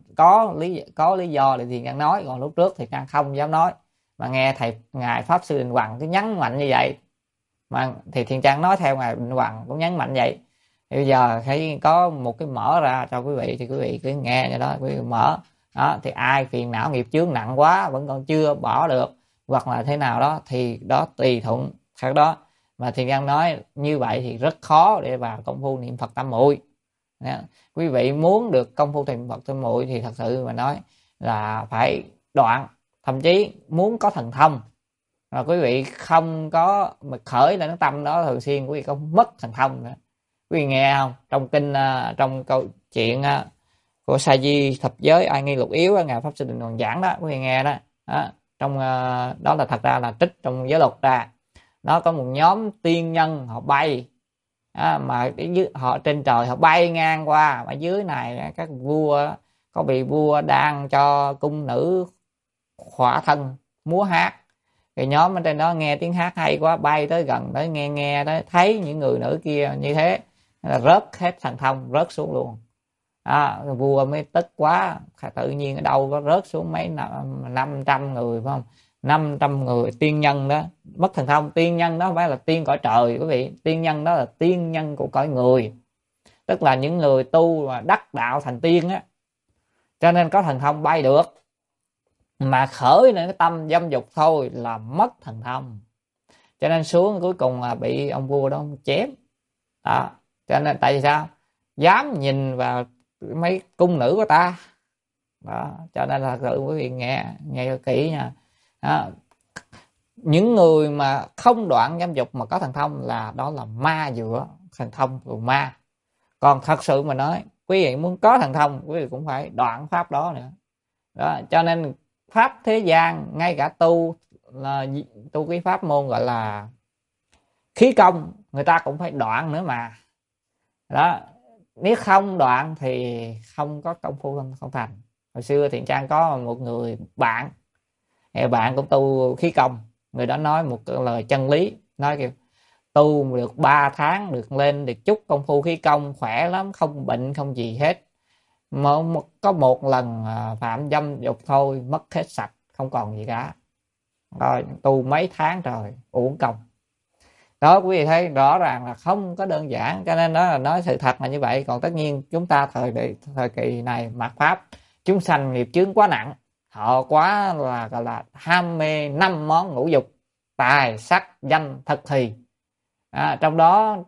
có lý do để Thiện Trang nói. Còn lúc trước Thiện Trang không dám nói, mà nghe ngài Pháp Sư Định Hoằng cứ nhấn mạnh như vậy, mà thì Thiện Trang nói theo ngài Định Hoằng cũng nhấn mạnh vậy. Thì bây giờ phải có một cái mở ra cho quý vị, thì quý vị cứ nghe như đó, quý vị mở đó. Thì ai phiền não nghiệp chướng nặng quá vẫn còn chưa bỏ được, hoặc là thế nào đó, thì đó tùy thuận khác đó. Mà Thiện Nhân nói như vậy thì rất khó để vào công phu niệm Phật tam muội. Quý vị muốn được công phu niệm Phật tam muội thì thật sự mà nói là phải đoạn, thậm chí muốn có thần thông mà quý vị không có mà khởi lên cái tâm đó thường xuyên, quý vị có mất thần thông nữa. Quý vị nghe không, trong kinh trong câu chuyện của Sa Di Thập Giới Ai Nghi Lục Yếu, ngài Pháp Sư Định Hoằng giảng đó, quý vị nghe đó, trong đó là thật ra là trích trong giới luật ra. Nó có một nhóm tiên nhân họ bay mà họ trên trời họ bay ngang qua, mà dưới này các vua có vị vua đang cho cung nữ khỏa thân múa hát. Cái nhóm ở trên đó nghe tiếng hát hay quá, bay tới gần tới nghe tới thấy những người nữ kia như thế là rớt hết thần thông, rớt xuống luôn. Vua mới tức quá, tự nhiên ở đâu có rớt xuống mấy 500 người phải không, 500 người tiên nhân đó mất thần thông. Tiên nhân đó không phải là tiên cõi trời quý vị, tiên nhân đó là tiên nhân của cõi người, tức là những người tu mà đắc đạo thành tiên á, cho nên có thần thông bay được. Mà khởi lên cái tâm dâm dục thôi là mất thần thông, cho nên xuống cuối cùng là bị ông vua đó chém đó. Cho nên tại vì sao dám nhìn vào mấy cung nữ của ta đó, cho nên là tự quý vị nghe kỹ nha đó. Những người mà không đoạn dâm dục mà có thần thông là đó là ma dựa, thần thông của ma. Còn thật sự mà nói, quý vị muốn có thần thông quý vị cũng phải đoạn pháp đó nữa đó. Cho nên pháp thế gian ngay cả tu cái pháp môn gọi là khí công người ta cũng phải đoạn nữa mà đó. Nếu không đoạn thì không có công phu không thành. Hồi xưa Thiện Trang có một người bạn cũng tu khí công, người đó nói một lời chân lý, nói kiểu tu được 3 tháng được lên được chút công phu khí công khỏe lắm, không bệnh không gì hết. Có một lần phạm dâm dục thôi mất hết sạch, không còn gì cả. Rồi tu mấy tháng rồi uổng công đó. Quý vị thấy rõ ràng là không có đơn giản, cho nên đó là nói sự thật là như vậy. Còn tất nhiên chúng ta thời kỳ này mạt pháp, chúng sanh nghiệp chướng quá nặng, họ quá là gọi là ham mê 5 món ngũ dục: tài sắc danh thực thì. Trong đó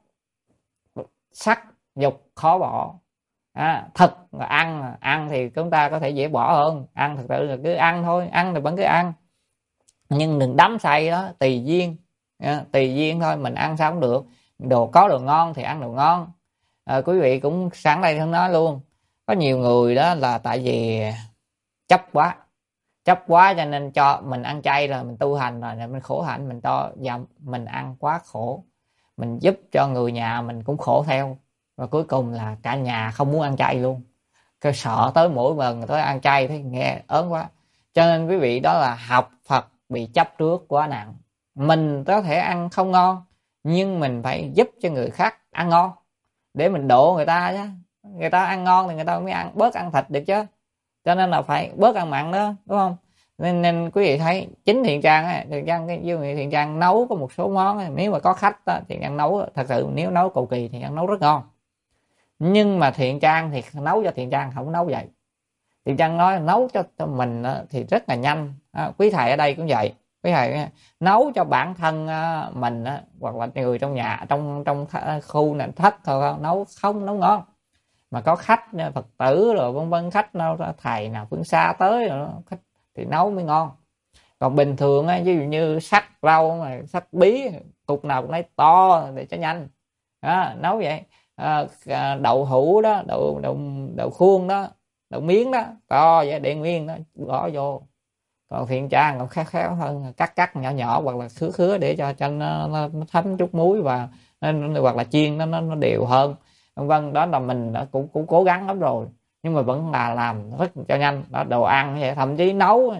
sắc dục khó bỏ, thực là ăn thì chúng ta có thể dễ bỏ hơn, ăn thực sự là cứ ăn thôi, ăn thì vẫn cứ ăn, nhưng đừng đắm say đó, tùy duyên. Tùy duyên thôi, mình ăn sao cũng được. Có đồ ngon thì ăn đồ ngon. Quý vị cũng sẵn đây không nói luôn, có nhiều người đó là tại vì chấp quá cho nên cho mình ăn chay rồi mình tu hành rồi mình khổ hạnh, mình cho dòng mình ăn quá khổ, mình giúp cho người nhà mình cũng khổ theo, và cuối cùng là cả nhà không muốn ăn chay luôn. Cái sợ tới mỗi lần tới ăn chay thấy nghe ớn quá. Cho nên quý vị đó là học Phật bị chấp trước quá nặng. Mình có thể ăn không ngon nhưng mình phải giúp cho người khác ăn ngon để mình độ người ta chứ. Người ta ăn ngon thì người ta mới bớt ăn thịt được chứ. Cho nên là phải bớt ăn mặn đó, đúng không? Nên quý vị thấy chính Thiện Trang nấu có một số món, nếu mà có khách đó, Thiện Trang nấu thật sự, nếu nấu cầu kỳ thì Thiện Trang nấu rất ngon. Nhưng mà Thiện Trang thì nấu cho Thiện Trang không nấu vậy. Thiện Trang nói nấu cho mình thì rất là nhanh. Quý thầy ở đây cũng vậy, quý thầy nấu cho bản thân mình hoặc là người trong nhà, trong khu này thất thôi, không nấu ngon. Mà có khách Phật tử rồi vân vân, khách nào thầy nào phương xa tới rồi khách thì nấu mới ngon. Còn bình thường ví dụ như sắc rau mà sắc bí cục nào cũng lấy to để cho nhanh nấu vậy. Đậu hũ đó, đậu khuôn đó, đậu miếng đó to vậy để nguyên đó bỏ vô. Còn Thiện Trang còn khéo hơn, cắt nhỏ hoặc là khứa để cho nó thấm chút muối, và hoặc là chiên nó đều hơn vân. Đó là mình đã cũng cố gắng lắm rồi, nhưng mà vẫn là làm rất cho nhanh đó. Đồ ăn vậy, thậm chí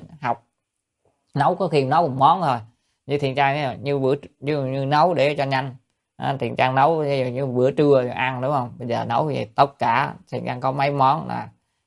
nấu có khi nấu một món thôi. Như Thiện Trang như nấu để cho nhanh. Thiện Trang nấu như bữa trưa ăn, đúng không? Bây giờ nấu vậy tất cả Thiện Trang có mấy món là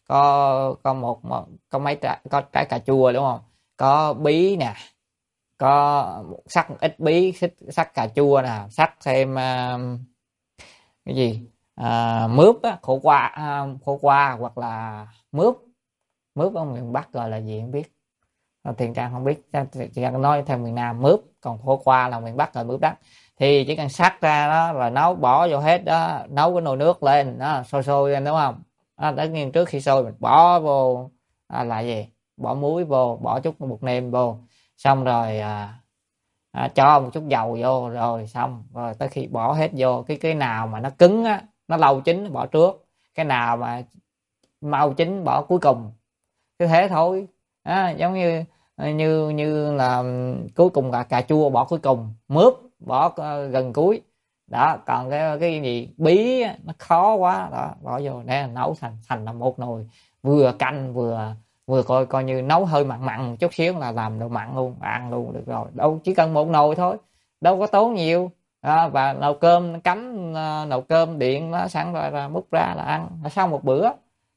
có mấy trái cà chua, đúng không? Có bí nè, có sắc ít bí, sắc cà chua nè, sắc thêm cái gì mướp á, khổ qua hoặc là mướp ở miền Bắc gọi là gì không biết, Thiện Trang không biết, Thiện Trang nói theo miền Nam mướp, còn khổ qua là miền Bắc là mướp đất. Thì chỉ cần sắc ra đó rồi nấu bỏ vô hết đó, nấu cái nồi nước lên đó, sôi lên, đúng không? Tất nhiên trước khi sôi mình bỏ vô là gì, bỏ muối vô, bỏ chút bột nêm vô, xong rồi cho một chút dầu vô, rồi xong rồi tới khi bỏ hết vô, cái nào mà nó cứng á, nó lâu chín bỏ trước, cái nào mà mau chín bỏ cuối cùng, cứ thế thôi. Giống như là cuối cùng là cà chua bỏ cuối cùng, mướp bỏ gần cuối đó. Còn cái gì bí nó khó quá đó, bỏ vô để nấu thành là một nồi, vừa canh vừa coi như nấu hơi mặn một chút xíu là làm đồ mặn luôn, ăn luôn được rồi. Đâu chỉ cần một nồi thôi, đâu có tốn nhiều. Và nồi cơm cắm nồi cơm điện nó sẵn rồi, múc ra là ăn là xong một bữa.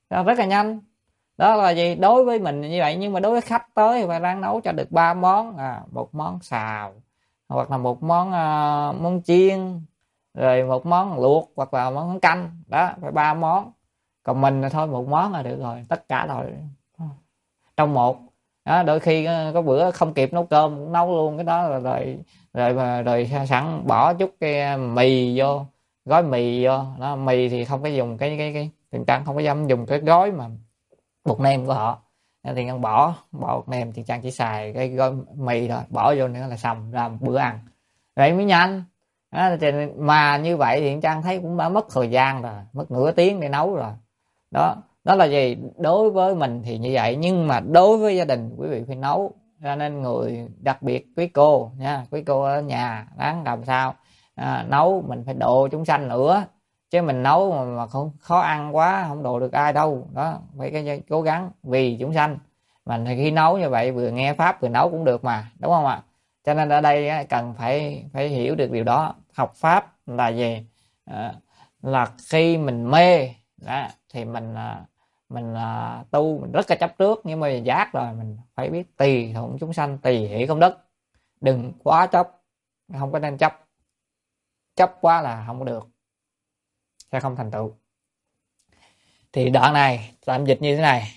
rất là nhanh. Đó là gì? Đối với mình như vậy, nhưng mà đối với khách tới thì phải ráng nấu cho được 3 món, một món xào, hoặc là một món món chiên, rồi một món luộc, hoặc là món canh. Đó, phải 3 món. Còn mình là thôi một món là được rồi, tất cả rồi trong một. Đó, đôi khi có bữa không kịp nấu cơm cũng nấu luôn cái đó rồi sẵn bỏ chút cái mì vô, gói mì vô. Đó, mì thì không có dùng cái Thiện Trăng không có dám dùng cái gói mà bột nem của họ. Thì Trăng bỏ bột nem, Thiện Trăng chỉ xài cái gói mì thôi, bỏ vô nữa là xong ra một bữa ăn, vậy mới nhanh. Đó, mà như vậy thì Thiện Trăng thấy cũng đã mất thời gian rồi, mất nửa tiếng để nấu rồi. Đó, đó là gì? Đối với mình thì như vậy, nhưng mà đối với gia đình quý vị phải nấu. Cho nên người đặc biệt quý cô nha, quý cô ở nhà ráng làm sao nấu. Mình phải độ chúng sanh nữa, chứ mình nấu mà không khó ăn quá không độ được ai đâu. Đó, phải cái cố gắng vì chúng sanh. Mình thì khi nấu như vậy vừa nghe pháp vừa nấu cũng được mà, đúng không ạ? Cho nên ở đây cần phải hiểu được điều đó. Học pháp là gì? Là khi mình mê đó, thì mình tu mình rất là chấp trước, nhưng mà giác rồi mình phải biết tùy thuận chúng sanh, tùy hỷ công đức, đừng quá chấp. Không có nên chấp, chấp quá là không có được, sẽ không thành tựu. Thì đoạn này tạm dịch như thế này: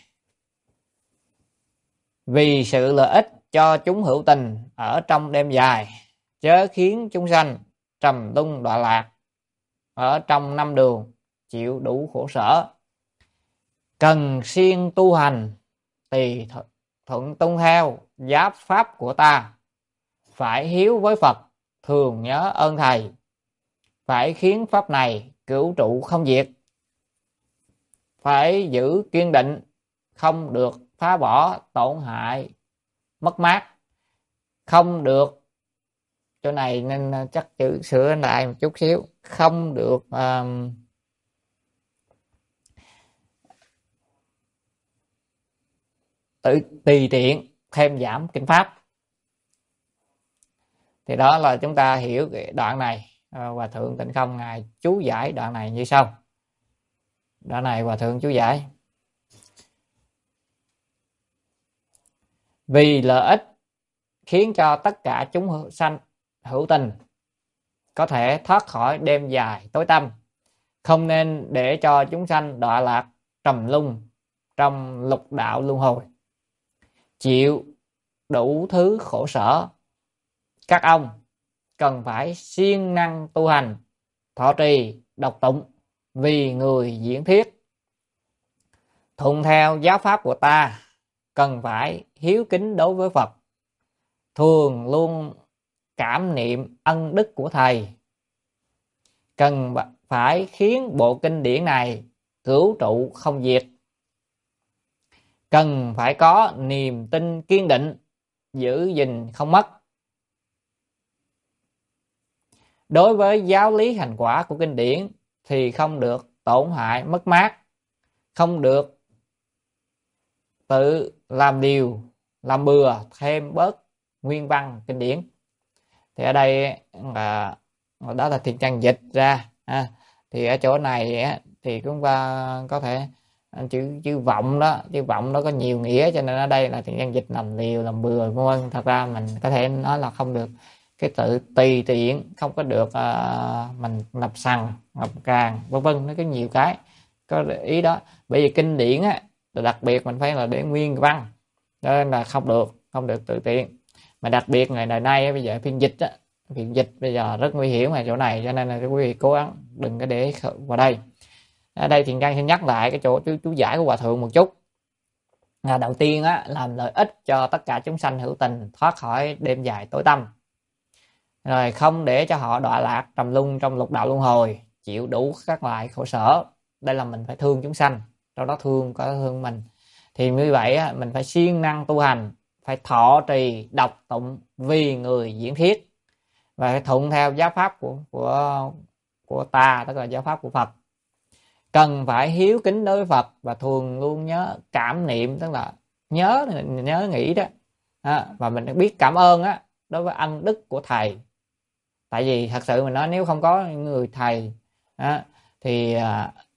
vì sự lợi ích cho chúng hữu tình ở trong đêm dài, chớ khiến chúng sanh trầm luân đọa lạc ở trong năm đường, chịu đủ khổ sở. Cần siêng tu hành, tùy thuận tuân theo giáo pháp của ta. Phải hiếu với Phật, thường nhớ ơn thầy. Phải khiến pháp này cửu trụ không diệt. Phải giữ kiên định, không được phá bỏ tổn hại mất mát. Không được, chỗ này nên chắc chữ sửa lại một chút xíu. Không được tự tùy tiện thêm giảm kinh pháp. Thì đó là chúng ta hiểu cái đoạn này. Hòa thượng Tịnh Không ngài chú giải đoạn này như sau. Đoạn này hòa thượng chú giải: vì lợi ích khiến cho tất cả chúng sanh hữu tình có thể thoát khỏi đêm dài tối tăm, không nên để cho chúng sanh đọa lạc trầm luân trong lục đạo luân hồi, chịu đủ thứ khổ sở. Các ông cần phải siêng năng tu hành, thọ trì đọc tụng vì người diễn thuyết, thuận theo giáo pháp của ta. Cần phải hiếu kính đối với Phật, thường luôn cảm niệm ân đức của thầy. Cần phải khiến bộ kinh điển này cửu trụ không diệt. Cần phải có niềm tin kiên định, giữ gìn không mất. Đối với giáo lý hành quả của kinh điển thì không được tổn hại mất mát, không được tự làm điều làm bừa thêm bớt nguyên văn kinh điển. Thì ở đây đó là Thiện Trăng dịch ra. Thì ở chỗ này thì chúng ta có thể chữ vọng đó, chữ vọng đó có nhiều nghĩa, cho nên ở đây là Thiện Trăng dịch làm liều làm bừa vân. Thật ra mình có thể nói là không được cái tự tùy tiện, không có được mình lập sằng lập càng vân vân. Nó có nhiều cái có ý đó. Bởi vì kinh điển đặc biệt mình phải là để nguyên văn, cho nên là không được tự tiện. Mà đặc biệt ngày nay bây giờ phiên dịch bây giờ rất nguy hiểm ở chỗ này, cho nên là quý vị cố gắng đừng có để vào đây. Ở đây Thiện Trăng xin nhắc lại cái chỗ chú giải của hòa thượng một chút. Đầu tiên làm lợi ích cho tất cả chúng sanh hữu tình thoát khỏi đêm dài tối tăm, rồi không để cho họ đọa lạc trầm luân trong lục đạo luân hồi, chịu đủ các loại khổ sở. Đây là mình phải thương chúng sanh, trong đó thương có thương mình. Thì như vậy mình phải siêng năng tu hành, phải thọ trì đọc tụng vì người diễn thuyết, và phải thuận theo giáo pháp của ta, tức là giáo pháp của Phật. Cần phải hiếu kính đối với Phật và thường luôn nhớ cảm niệm, tức là nhớ nghĩ đó. Và mình biết cảm ơn đối với ân đức của thầy. Tại vì thật sự mình nói nếu không có người thầy thì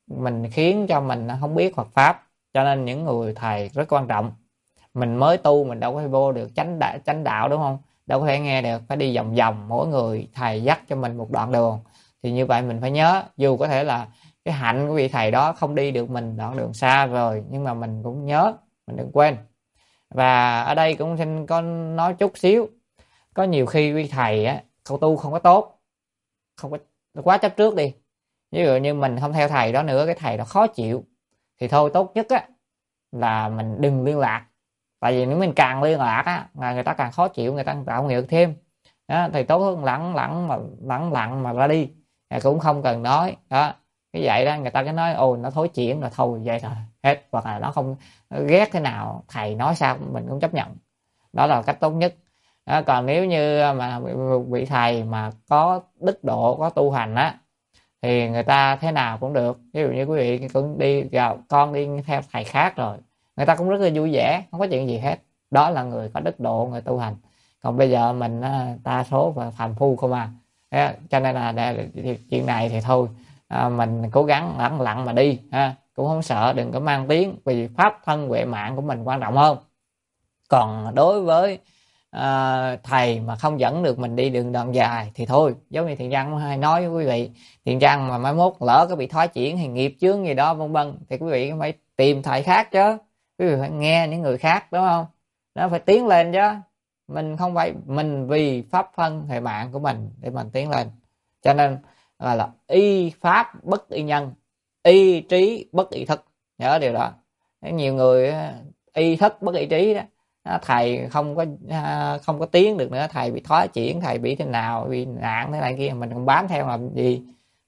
mình khiến cho mình không biết Phật pháp. Cho nên những người thầy rất quan trọng. Mình mới tu mình đâu có vô được chánh đạo đúng không, đâu có thể nghe được, phải đi vòng vòng, mỗi người thầy dắt cho mình một đoạn đường. Thì như vậy mình phải nhớ, dù có thể là cái hạnh của vị thầy đó không đi được mình đoạn đường xa rồi, nhưng mà mình cũng nhớ, mình đừng quên. Và ở đây cũng xin có nói chút xíu, có nhiều khi vị thầy á câu tu không có tốt, không có quá chấp trước đi, ví dụ như mình không theo thầy đó nữa, cái thầy đó khó chịu, thì thôi tốt nhất á là mình đừng liên lạc. Tại vì nếu mình càng liên lạc á là người ta càng khó chịu, người ta tạo nghiệp thêm đó, thì tốt hơn lẳng lặng mà ra đi, cũng không cần nói đó. Cái vậy đó người ta cứ nói ồ nó thối chuyển rồi thôi vậy thôi hết, hoặc là nó không, nó ghét thế nào thầy nói sao mình cũng chấp nhận, đó là cách tốt nhất đó. Còn nếu như mà vị thầy mà có đức độ, có tu hành á, thì người ta thế nào cũng được. Ví dụ như quý vị cũng đi vào con đi theo thầy khác rồi, người ta cũng rất là vui vẻ, không có chuyện gì hết, đó là người có đức độ, người tu hành. Còn bây giờ mình đa số và phàm phu không à. Cho nên là chuyện này thì thôi, mình cố gắng lẳng lặng mà đi cũng không sợ, đừng có mang tiếng, vì pháp thân huệ mạng của mình quan trọng hơn. Còn đối với thầy mà không dẫn được mình đi đường đoạn dài thì thôi, giống như Thiện Văn hay nói với quý vị, Thiện Văn mà mai mốt lỡ có bị thoái chuyển hay nghiệp chướng gì đó vân vân, thì quý vị phải tìm thầy khác chứ, quý vị phải nghe những người khác, đúng không? Nó phải tiến lên chứ, mình không phải mình vì pháp thân hệ mạng của mình để mình tiến lên. Cho nên là y pháp bất y nhân, y trí bất y thức, nhớ điều đó. Nhiều người y thức bất y trí đó, thầy không có tiến được nữa, thầy bị thoái chuyển, thầy bị thế nào, bị nạn thế này kia, mình còn bám theo làm gì,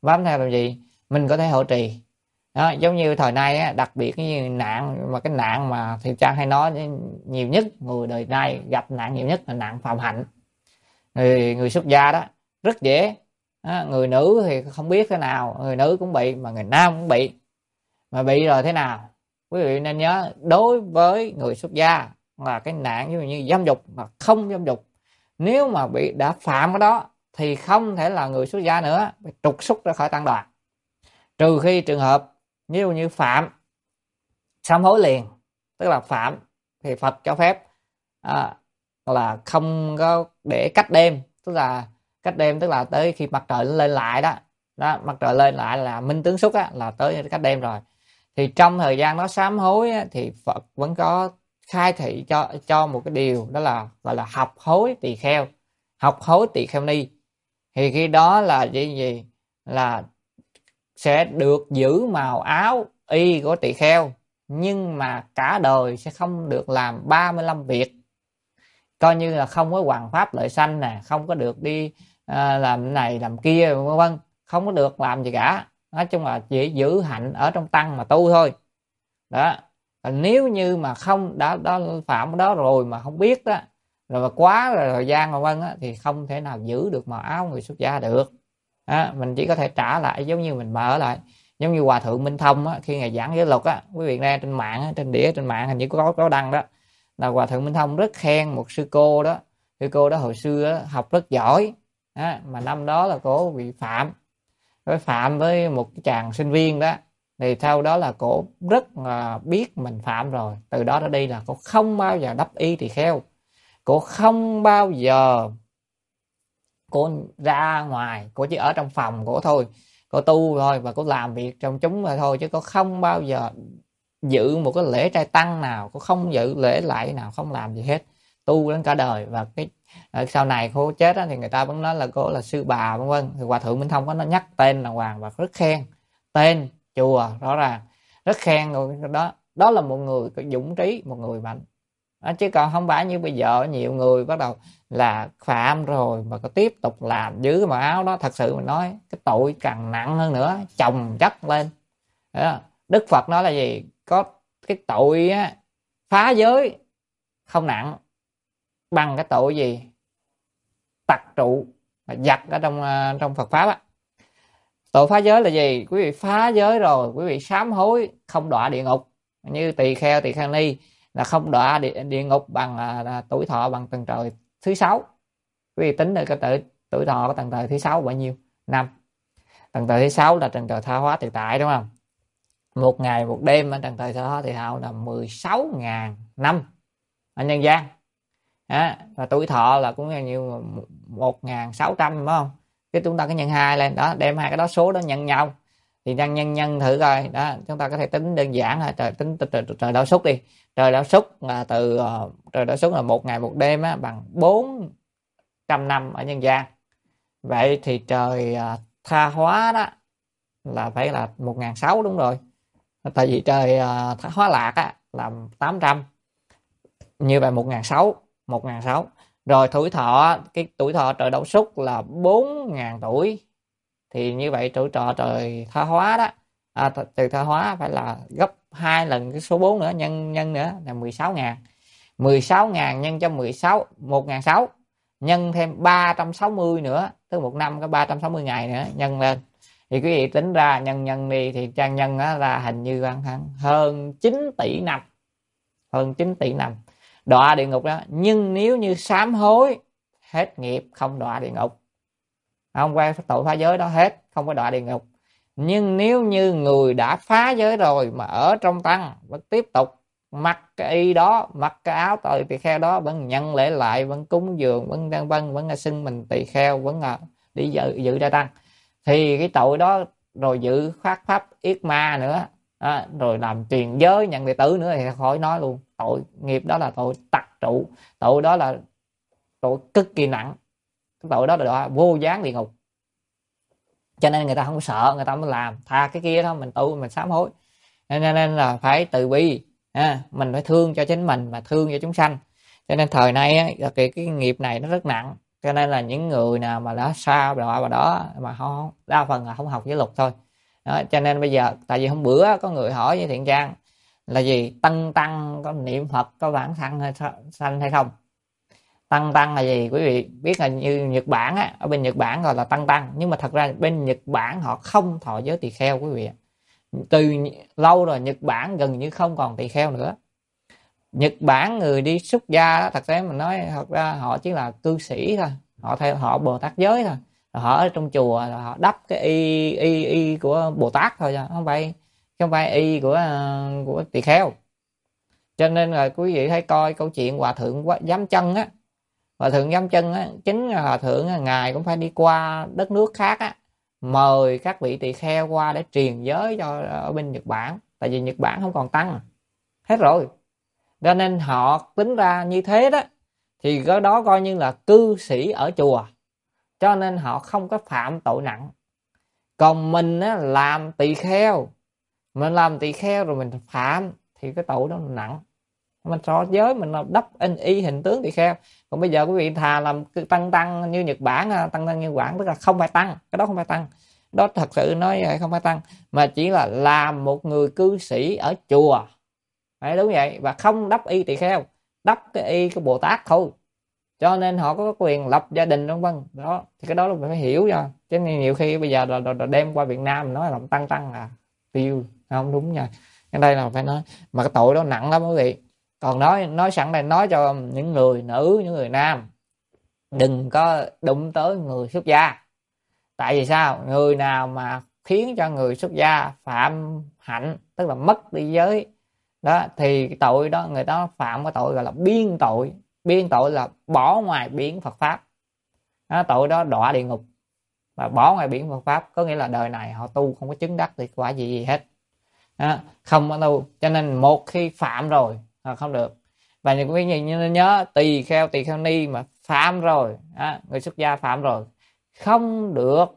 mình có thể hộ trì đó. Giống như thời nay á, đặc biệt như nạn, mà cái nạn mà thì Trang hay nói nhiều nhất, người đời nay gặp nạn nhiều nhất là nạn phạm hạnh. Người xuất gia đó rất dễ đó, người nữ thì không biết thế nào, người nữ cũng bị, mà người nam cũng bị. Mà bị rồi thế nào, quý vị nên nhớ, đối với người xuất gia là cái nạn như dâm dục mà không dâm dục, nếu mà bị đã phạm cái đó thì không thể là người xuất gia nữa, phải trục xuất ra khỏi tăng đoàn. Trừ khi trường hợp như phạm sám hối liền, tức là phạm thì Phật cho phép là không có để cách đêm, tức là cách đêm tức là tới khi mặt trời lên lại đó, mặt trời lên lại là minh tướng xuất là tới cách đêm rồi. Thì trong thời gian đó sám hối thì Phật vẫn có khai thị cho một cái điều, đó là gọi là học hối tỳ kheo, học hối tỳ kheo ni. Thì khi đó là gì là sẽ được giữ màu áo y của tỳ kheo, nhưng mà cả đời sẽ không được làm 35 việc, coi như là không có hoằng pháp lợi sanh nè, không có được đi làm này làm kia vân vân, không có được làm gì cả. Nói chung là chỉ giữ hạnh ở trong tăng mà tu thôi đó. Nếu như mà không đã phạm đó rồi mà không biết đó, rồi mà quá rồi thời gian vân vân thì không thể nào giữ được màu áo người xuất gia được mình chỉ có thể trả lại, giống như mình mở lại, giống như Hòa Thượng Minh Thông khi ngài giảng giới luật quý vị nghe trên mạng, trên đĩa trên mạng hình như có đăng đó, là Hòa Thượng Minh Thông rất khen một sư cô đó. Sư cô đó hồi xưa học rất giỏi mà năm đó là cổ bị phạm với một cái chàng sinh viên đó, thì sau đó là cổ rất là biết mình phạm rồi, từ đó đến đây là cổ không bao giờ đắp y tỳ kheo, cổ không bao giờ cô ra ngoài, cô chỉ ở trong phòng cổ thôi, cô tu thôi và cô làm việc trong chúng thôi, chứ cô không bao giờ dự một cái lễ trai tăng nào, cô không dự lễ lại nào, không làm gì hết, tu đến cả đời. Và cái sau này cô chết thì người ta vẫn nói là cô là sư bà vân vân. Thì Hòa Thượng Minh Thông có nó nhắc tên là Hoàng và rất khen tên chùa, rõ ràng rất khen rồi đó. Đó là một người có dũng trí, một người mạnh chứ còn không phải như bây giờ nhiều người bắt đầu là phạm rồi mà có tiếp tục làm giữ mà áo đó. Thật sự mình nói cái tội càng nặng hơn nữa, chồng chất lên đó. Đức Phật nói là gì, có cái tội phá giới không nặng bằng cái tội gì, tặc trụ giặc ở trong Phật pháp Tội phá giới là gì, quý vị phá giới rồi quý vị sám hối không đọa địa ngục, như tỳ kheo ni là không đọa địa ngục bằng tuổi thọ bằng tầng trời thứ 6. Quý vị tính được cái tuổi thọ của tầng trời thứ 6 bao nhiêu năm? Tầng trời thứ 6 là tầng trời tha hóa tự tại, đúng không? một ngày một đêm ở trần thời thọ thì hào là 16.000 năm ở nhân gian. Và tuổi thọ là cũng là như 1.600, đúng không? Cái chúng ta có nhân 2 lên đó, đem hai cái đó số đó nhân nhau thì nhân thử coi đó. Chúng ta có thể tính đơn giản là trời đau xúc đi. Trời đau xúc là trời đau xúc là một ngày một đêm bằng 400 năm ở nhân gian. Vậy thì trời tha hóa đó là phải là 1.600, đúng rồi. Tại vì trời hóa lạc là 800, như vậy 1.600. Rồi cái tuổi thọ trời đau xúc là 4.000 tuổi, thì như vậy tuổi thọ trời tha hóa đó, từ tha hóa phải là gấp 2 lần cái số 4 nữa, nhân nữa là 16.000. 16.000 nhân cho 1.600 nhân thêm 360 nữa, tức một năm có 360 ngày nữa nhân lên, thì quý vị tính ra nhân đi thì trang nhân là hình như hơn 9 tỷ năm, hơn 9 tỷ năm đọa địa ngục đó. Nhưng nếu như sám hối hết nghiệp không đọa địa ngục, không qua tội phá giới đó hết, không có đọa địa ngục. Nhưng nếu như người đã phá giới rồi mà ở trong tăng vẫn tiếp tục mặc cái y đó, mặc cái áo tội tỳ kheo đó, vẫn nhận lễ lại, vẫn cúng dường, vẫn là xưng mình tỳ kheo, vẫn là đi dự đại tăng, thì cái tội đó rồi dự phát pháp yết ma nữa, rồi làm truyền giới nhận đệ tử nữa thì khỏi nói luôn. Tội nghiệp đó là tội tặc trụ, tội đó là tội cực kỳ nặng, cái tội đó là vô gián địa ngục. Cho nên người ta không sợ, người ta mới làm tha cái kia thôi, mình tu mình sám hối. Nên là phải từ bi, mình phải thương cho chính mình và thương cho chúng sanh. Cho nên thời nay cái nghiệp này nó rất nặng, cho nên là những người nào mà đã xa đọa vào đó mà họ đa phần là không học giới luật thôi đó. Cho nên bây giờ tại vì hôm bữa có người hỏi với Thiện Trang là gì, tăng có niệm Phật có vãng sanh hay không? Tăng là gì? Quý vị biết là như Nhật Bản ở bên Nhật Bản gọi là tăng, nhưng mà thật ra bên Nhật Bản họ không thọ giới tỳ kheo quý vị. Từ lâu rồi Nhật Bản gần như không còn tỳ kheo nữa. Nhật Bản người đi xuất gia đó, thật ra mình nói thật ra họ chỉ là cư sĩ thôi, họ theo họ Bồ Tát giới thôi, họ ở trong chùa họ đắp cái y của Bồ Tát thôi, không phải y của tỳ kheo. Cho nên là quý vị thấy coi câu chuyện hòa thượng giám chân hòa thượng giám chân chính là hòa thượng ngài cũng phải đi qua đất nước khác mời các vị tỳ kheo qua để truyền giới cho ở bên Nhật Bản, tại vì Nhật Bản không còn tăng hết rồi. Cho nên họ tính ra như thế đó, thì cái đó coi như là cư sĩ ở chùa, cho nên họ không có phạm tội nặng. Còn mình làm tỳ kheo, mình làm tỳ kheo rồi mình phạm thì cái tội đó nặng, mình so giới mình là đắp y hình tướng tỳ kheo. Còn bây giờ quý vị thà làm tăng như Nhật Bản, tăng như Quảng, tức là không phải tăng, cái đó không phải tăng, đó thật sự nói không phải tăng, mà chỉ là làm một người cư sĩ ở chùa, phải đúng vậy, và không đắp y tỳ kheo, đắp cái y của Bồ Tát thôi. Cho nên họ có quyền lập gia đình vân vân đó, thì cái đó là phải hiểu cho. Chứ nên nhiều khi bây giờ là đem qua Việt Nam nói làm tăng là tiêu không đúng nha. Cái đây là phải nói, mà cái tội đó nặng lắm quý vị. Còn nói sẵn đây, nói cho những người nữ, những người nam đừng có đụng tới người xuất gia. Tại vì sao? Người nào mà khiến cho người xuất gia phạm hạnh, tức là mất đi giới đó, thì cái tội đó người ta phạm cái tội gọi là biên tội. Biên tội là bỏ ngoài biển Phật pháp đó, tội đó đọa địa ngục. Và bỏ ngoài biển Phật pháp có nghĩa là đời này họ tu không có chứng đắc thì quả gì hết đó, không có tu. Cho nên một khi phạm rồi không được. Và những quý vị nhớ, tỳ kheo ni mà phạm rồi người xuất gia phạm rồi không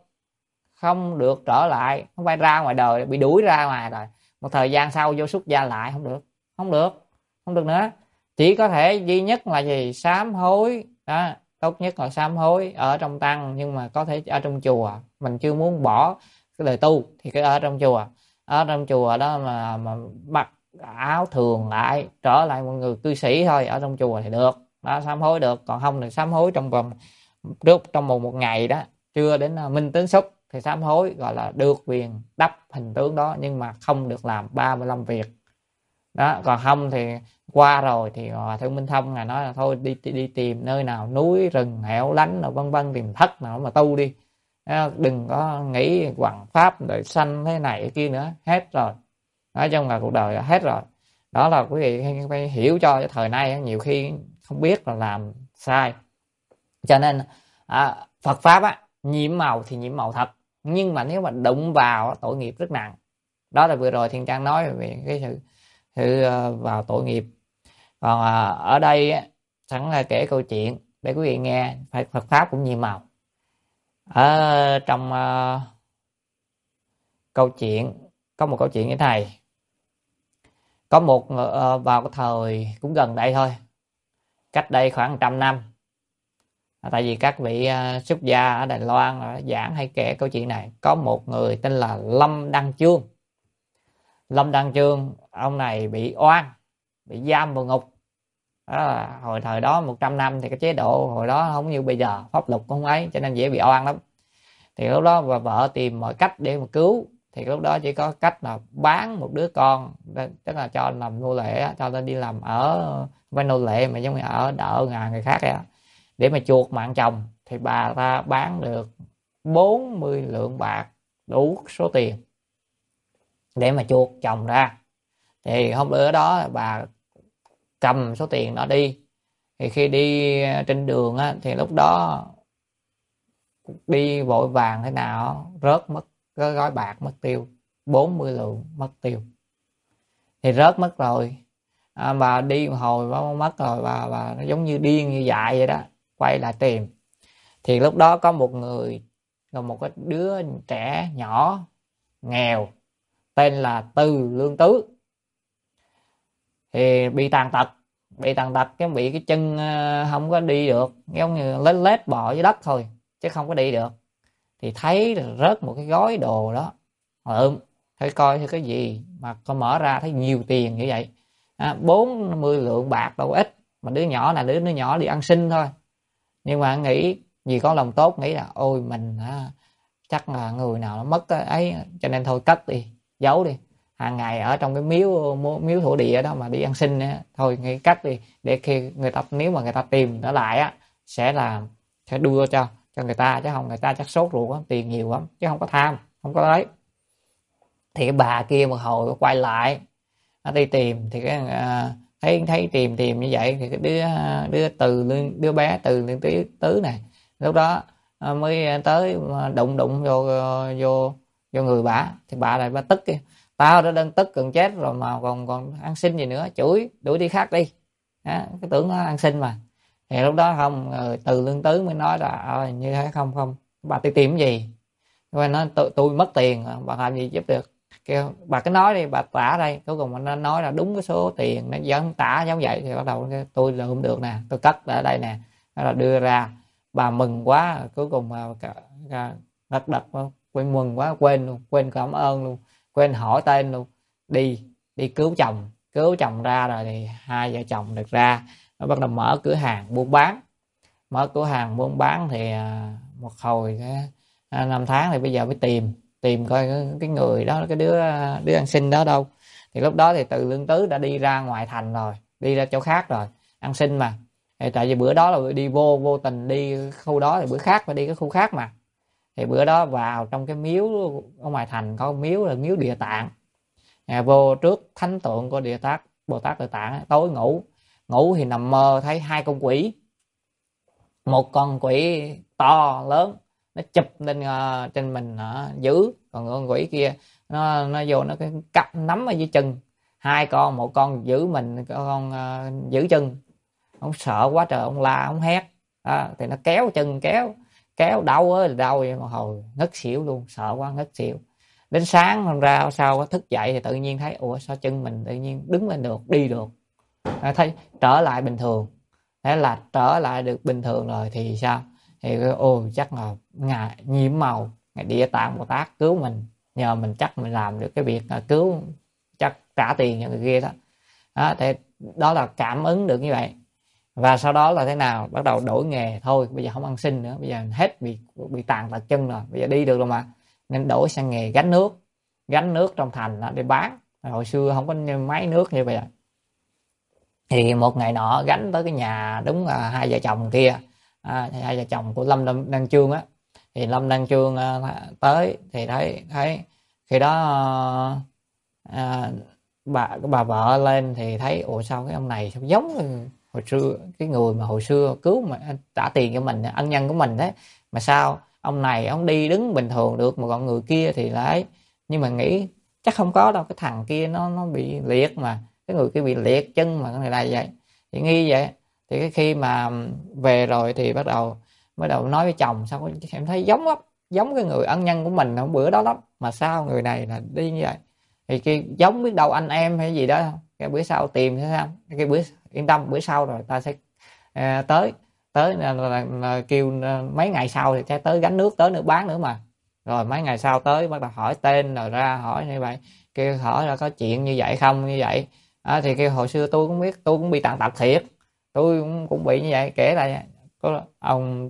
được trở lại, không phải ra ngoài đời bị đuổi ra ngoài rồi một thời gian sau vô xuất gia lại, không được nữa. Chỉ có thể duy nhất là gì? Sám hối đó, tốt nhất là sám hối ở trong tăng, nhưng mà có thể ở trong chùa. Mình chưa muốn bỏ cái lời tu thì cứ ở trong chùa đó mà mặc áo thường lại, trở lại một người cư sĩ thôi, ở trong chùa thì được đó, sám hối được. Còn không thì sám hối trong vòng trong một ngày đó, chưa đến minh tướng xúc thì sám hối gọi là được quyền đắp hình tướng đó, nhưng mà không được làm 35 việc đó. Còn không thì qua rồi thì Hòa Thượng Minh Thông ngài nói là thôi đi tìm nơi nào núi rừng hẻo lánh rồi vân vân, tìm thất nào mà tu đi, đừng có nghĩ hoằng pháp đời sanh thế này thế kia nữa, hết rồi nói chung là cuộc đời hết rồi. Đó là quý vị phải hiểu cho cái thời nay nhiều khi không biết là làm sai. Cho nên Phật pháp nhiễm màu thì nhiễm màu thật, nhưng mà nếu mà đụng vào tội nghiệp rất nặng. Đó là vừa rồi Thiên Trang nói về cái sự vào tội nghiệp. Còn ở đây sẵn là kể câu chuyện để quý vị nghe. Phật pháp cũng nhiễm màu. Ở trong câu chuyện, có một câu chuyện như thế này. Có một vào cái thời cũng gần đây thôi, cách đây khoảng 100 năm. Tại vì các vị xuất gia ở Đài Loan giảng hay kể câu chuyện này. Có một người tên là Lâm Đăng Chương. Lâm Đăng Chương, ông này bị oan, bị giam vào ngục. Hồi thời đó 100 năm thì cái chế độ hồi đó không như bây giờ, pháp luật không ấy, cho nên dễ bị oan lắm. Thì lúc đó vợ tìm mọi cách để mà cứu. Thì lúc đó chỉ có cách là bán một đứa con, tức là cho làm nô lệ, cho lên đi làm ở với nô lệ mà giống như ở đỡ người khác ấy, để mà chuộc mạng chồng. Thì bà ta bán được 40 lượng bạc, đủ số tiền để mà chuộc chồng ra. Thì hôm bữa đó bà cầm số tiền đó đi. Thì khi đi trên đường thì lúc đó đi vội vàng thế nào rớt mất cái gói bạc, mất tiêu 40 lượng, mất tiêu. Thì rớt mất rồi. Bà đi một hồi mất rồi, bà nó giống như điên như dại vậy đó, quay lại tìm. Thì lúc đó có một người, một cái đứa trẻ nhỏ nghèo tên là Từ Lương Tứ, thì bị tàn tật cái bị cái chân không có đi được, giống như lết lết bò dưới đất thôi chứ không có đi được. Thì thấy rớt một cái gói đồ đó, thấy coi thấy cái gì mà có mở ra thấy nhiều tiền như vậy. 40 lượng bạc đâu ít, mà đứa nhỏ là đứa nhỏ đi ăn xin thôi. Nhưng mà nghĩ vì có lòng tốt, nghĩ là ôi mình chắc là người nào nó mất ấy, cho nên thôi cất đi, giấu đi. Hàng ngày ở trong cái miếu thổ địa đó mà đi ăn xin thôi nghĩ cất đi, để khi người ta, nếu mà người ta tìm nó lại sẽ đưa cho người ta, chứ không người ta chắc sốt ruột tiền nhiều lắm chứ không có tham, không có lấy. Thì cái bà kia một hồi quay lại nó đi tìm, thì cái thấy tìm như vậy, thì cái đứa bé Từ Lương Tứ này lúc đó mới tới đụng vô người bà. Thì bà lại bà tức kia, tao đã đang tức gần chết rồi mà còn ăn xin gì nữa, chửi đuổi đi khác đi. Cái tưởng nó ăn xin mà. Thì lúc đó không, Từ Lương Tứ mới nói là như thế không bà đi tìm cái gì. Rồi nó tôi mất tiền, bà làm gì giúp được. Kêu bà cứ nói đi, bà tả đây. Cuối cùng nó nói là đúng cái số tiền nó vẫn tả giống vậy. Thì bắt đầu tôi lượm được nè, tôi cất ở đây nè, nó là đưa ra. Bà mừng quá, cuối cùng đật quên, mừng quá, quên luôn, quên cảm ơn luôn, quên hỏi tên luôn. Đi cứu chồng ra rồi thì hai vợ chồng được ra. Nó bắt đầu mở cửa hàng buôn bán. Thì một hồi 5 tháng thì bây giờ mới tìm coi cái người đó, cái đứa ăn xin đó đâu. Thì lúc đó thì Từ Lương Tứ đã đi ra ngoài thành rồi, đi ra chỗ khác rồi, ăn xin mà. Thì tại vì bữa đó là đi vô tình đi khu đó, thì bữa khác phải đi cái khu khác mà. Thì bữa đó vào trong cái miếu ở ngoài thành, có miếu là miếu Địa Tạng. Vô trước thánh tượng của Bồ Tát Địa Tạng. Tối ngủ thì nằm mơ thấy hai con quỷ. Một con quỷ to lớn, nó chụp lên trên mình giữ. Còn con quỷ kia nó vô nó cặp nắm ở dưới chân. Một con giữ mình, con giữ chân. Ông sợ quá trời, ông la ông hét. Thì nó kéo chân, kéo đau ơi đau vậy mà hồi ngất xỉu luôn, sợ quá ngất xỉu. Đến sáng hôm ra sau thức dậy thì tự nhiên thấy ủa sao chân mình tự nhiên đứng lên được, đi được. Thấy trở lại bình thường. Thế là trở lại được bình thường rồi thì sao? Thì chắc là ngài nhiễm màu, ngài Địa Tạng Bồ Tát cứu mình, nhờ mình chắc mình làm được cái việc cứu, chắc trả tiền cho người kia đó. Thì đó là cảm ứng được như vậy. Và sau đó là thế nào? Bắt đầu đổi nghề thôi, bây giờ không ăn xin nữa, bây giờ hết bị tàn tật chân rồi, bây giờ đi được rồi mà, nên đổi sang nghề gánh nước trong thành để bán. Hồi xưa không có máy nước như vậy. Thì một ngày nọ gánh tới cái nhà, đúng là hai vợ chồng kia, hai vợ chồng của Lâm Đăng Chương á. Thì Lâm Đăng Chương tới thì thấy khi đó à, bà vợ lên thì thấy ủa sao cái ông này sao giống hồi xưa, cái người mà hồi xưa cứu mà trả tiền cho mình, ân nhân của mình đấy, mà sao ông này ông đi đứng bình thường được mà còn người kia thì lại. Nhưng mà nghĩ chắc không có đâu, cái thằng kia nó bị liệt mà, cái người kia bị liệt chân mà cái này là vậy, thì nghi vậy. Thì cái khi mà về rồi thì bắt đầu nói với chồng, sao em thấy giống lắm, giống cái người ân nhân của mình hôm bữa đó lắm, mà sao người này là đi như vậy. Thì cái giống biết đâu anh em hay gì đó không, cái bữa sau tìm thế sao, cái bữa yên tâm bữa sau rồi ta sẽ tới tới là kêu mấy ngày sau thì sẽ tới gánh nước, tới nữa bán nữa mà. Rồi mấy ngày sau tới bắt đầu hỏi tên rồi ra hỏi như vậy, kêu hỏi là có chuyện như vậy không, như vậy thì kêu hồi xưa tôi cũng biết, tôi cũng bị tàn tật thiệt, tôi cũng bị như vậy, kể lại có ông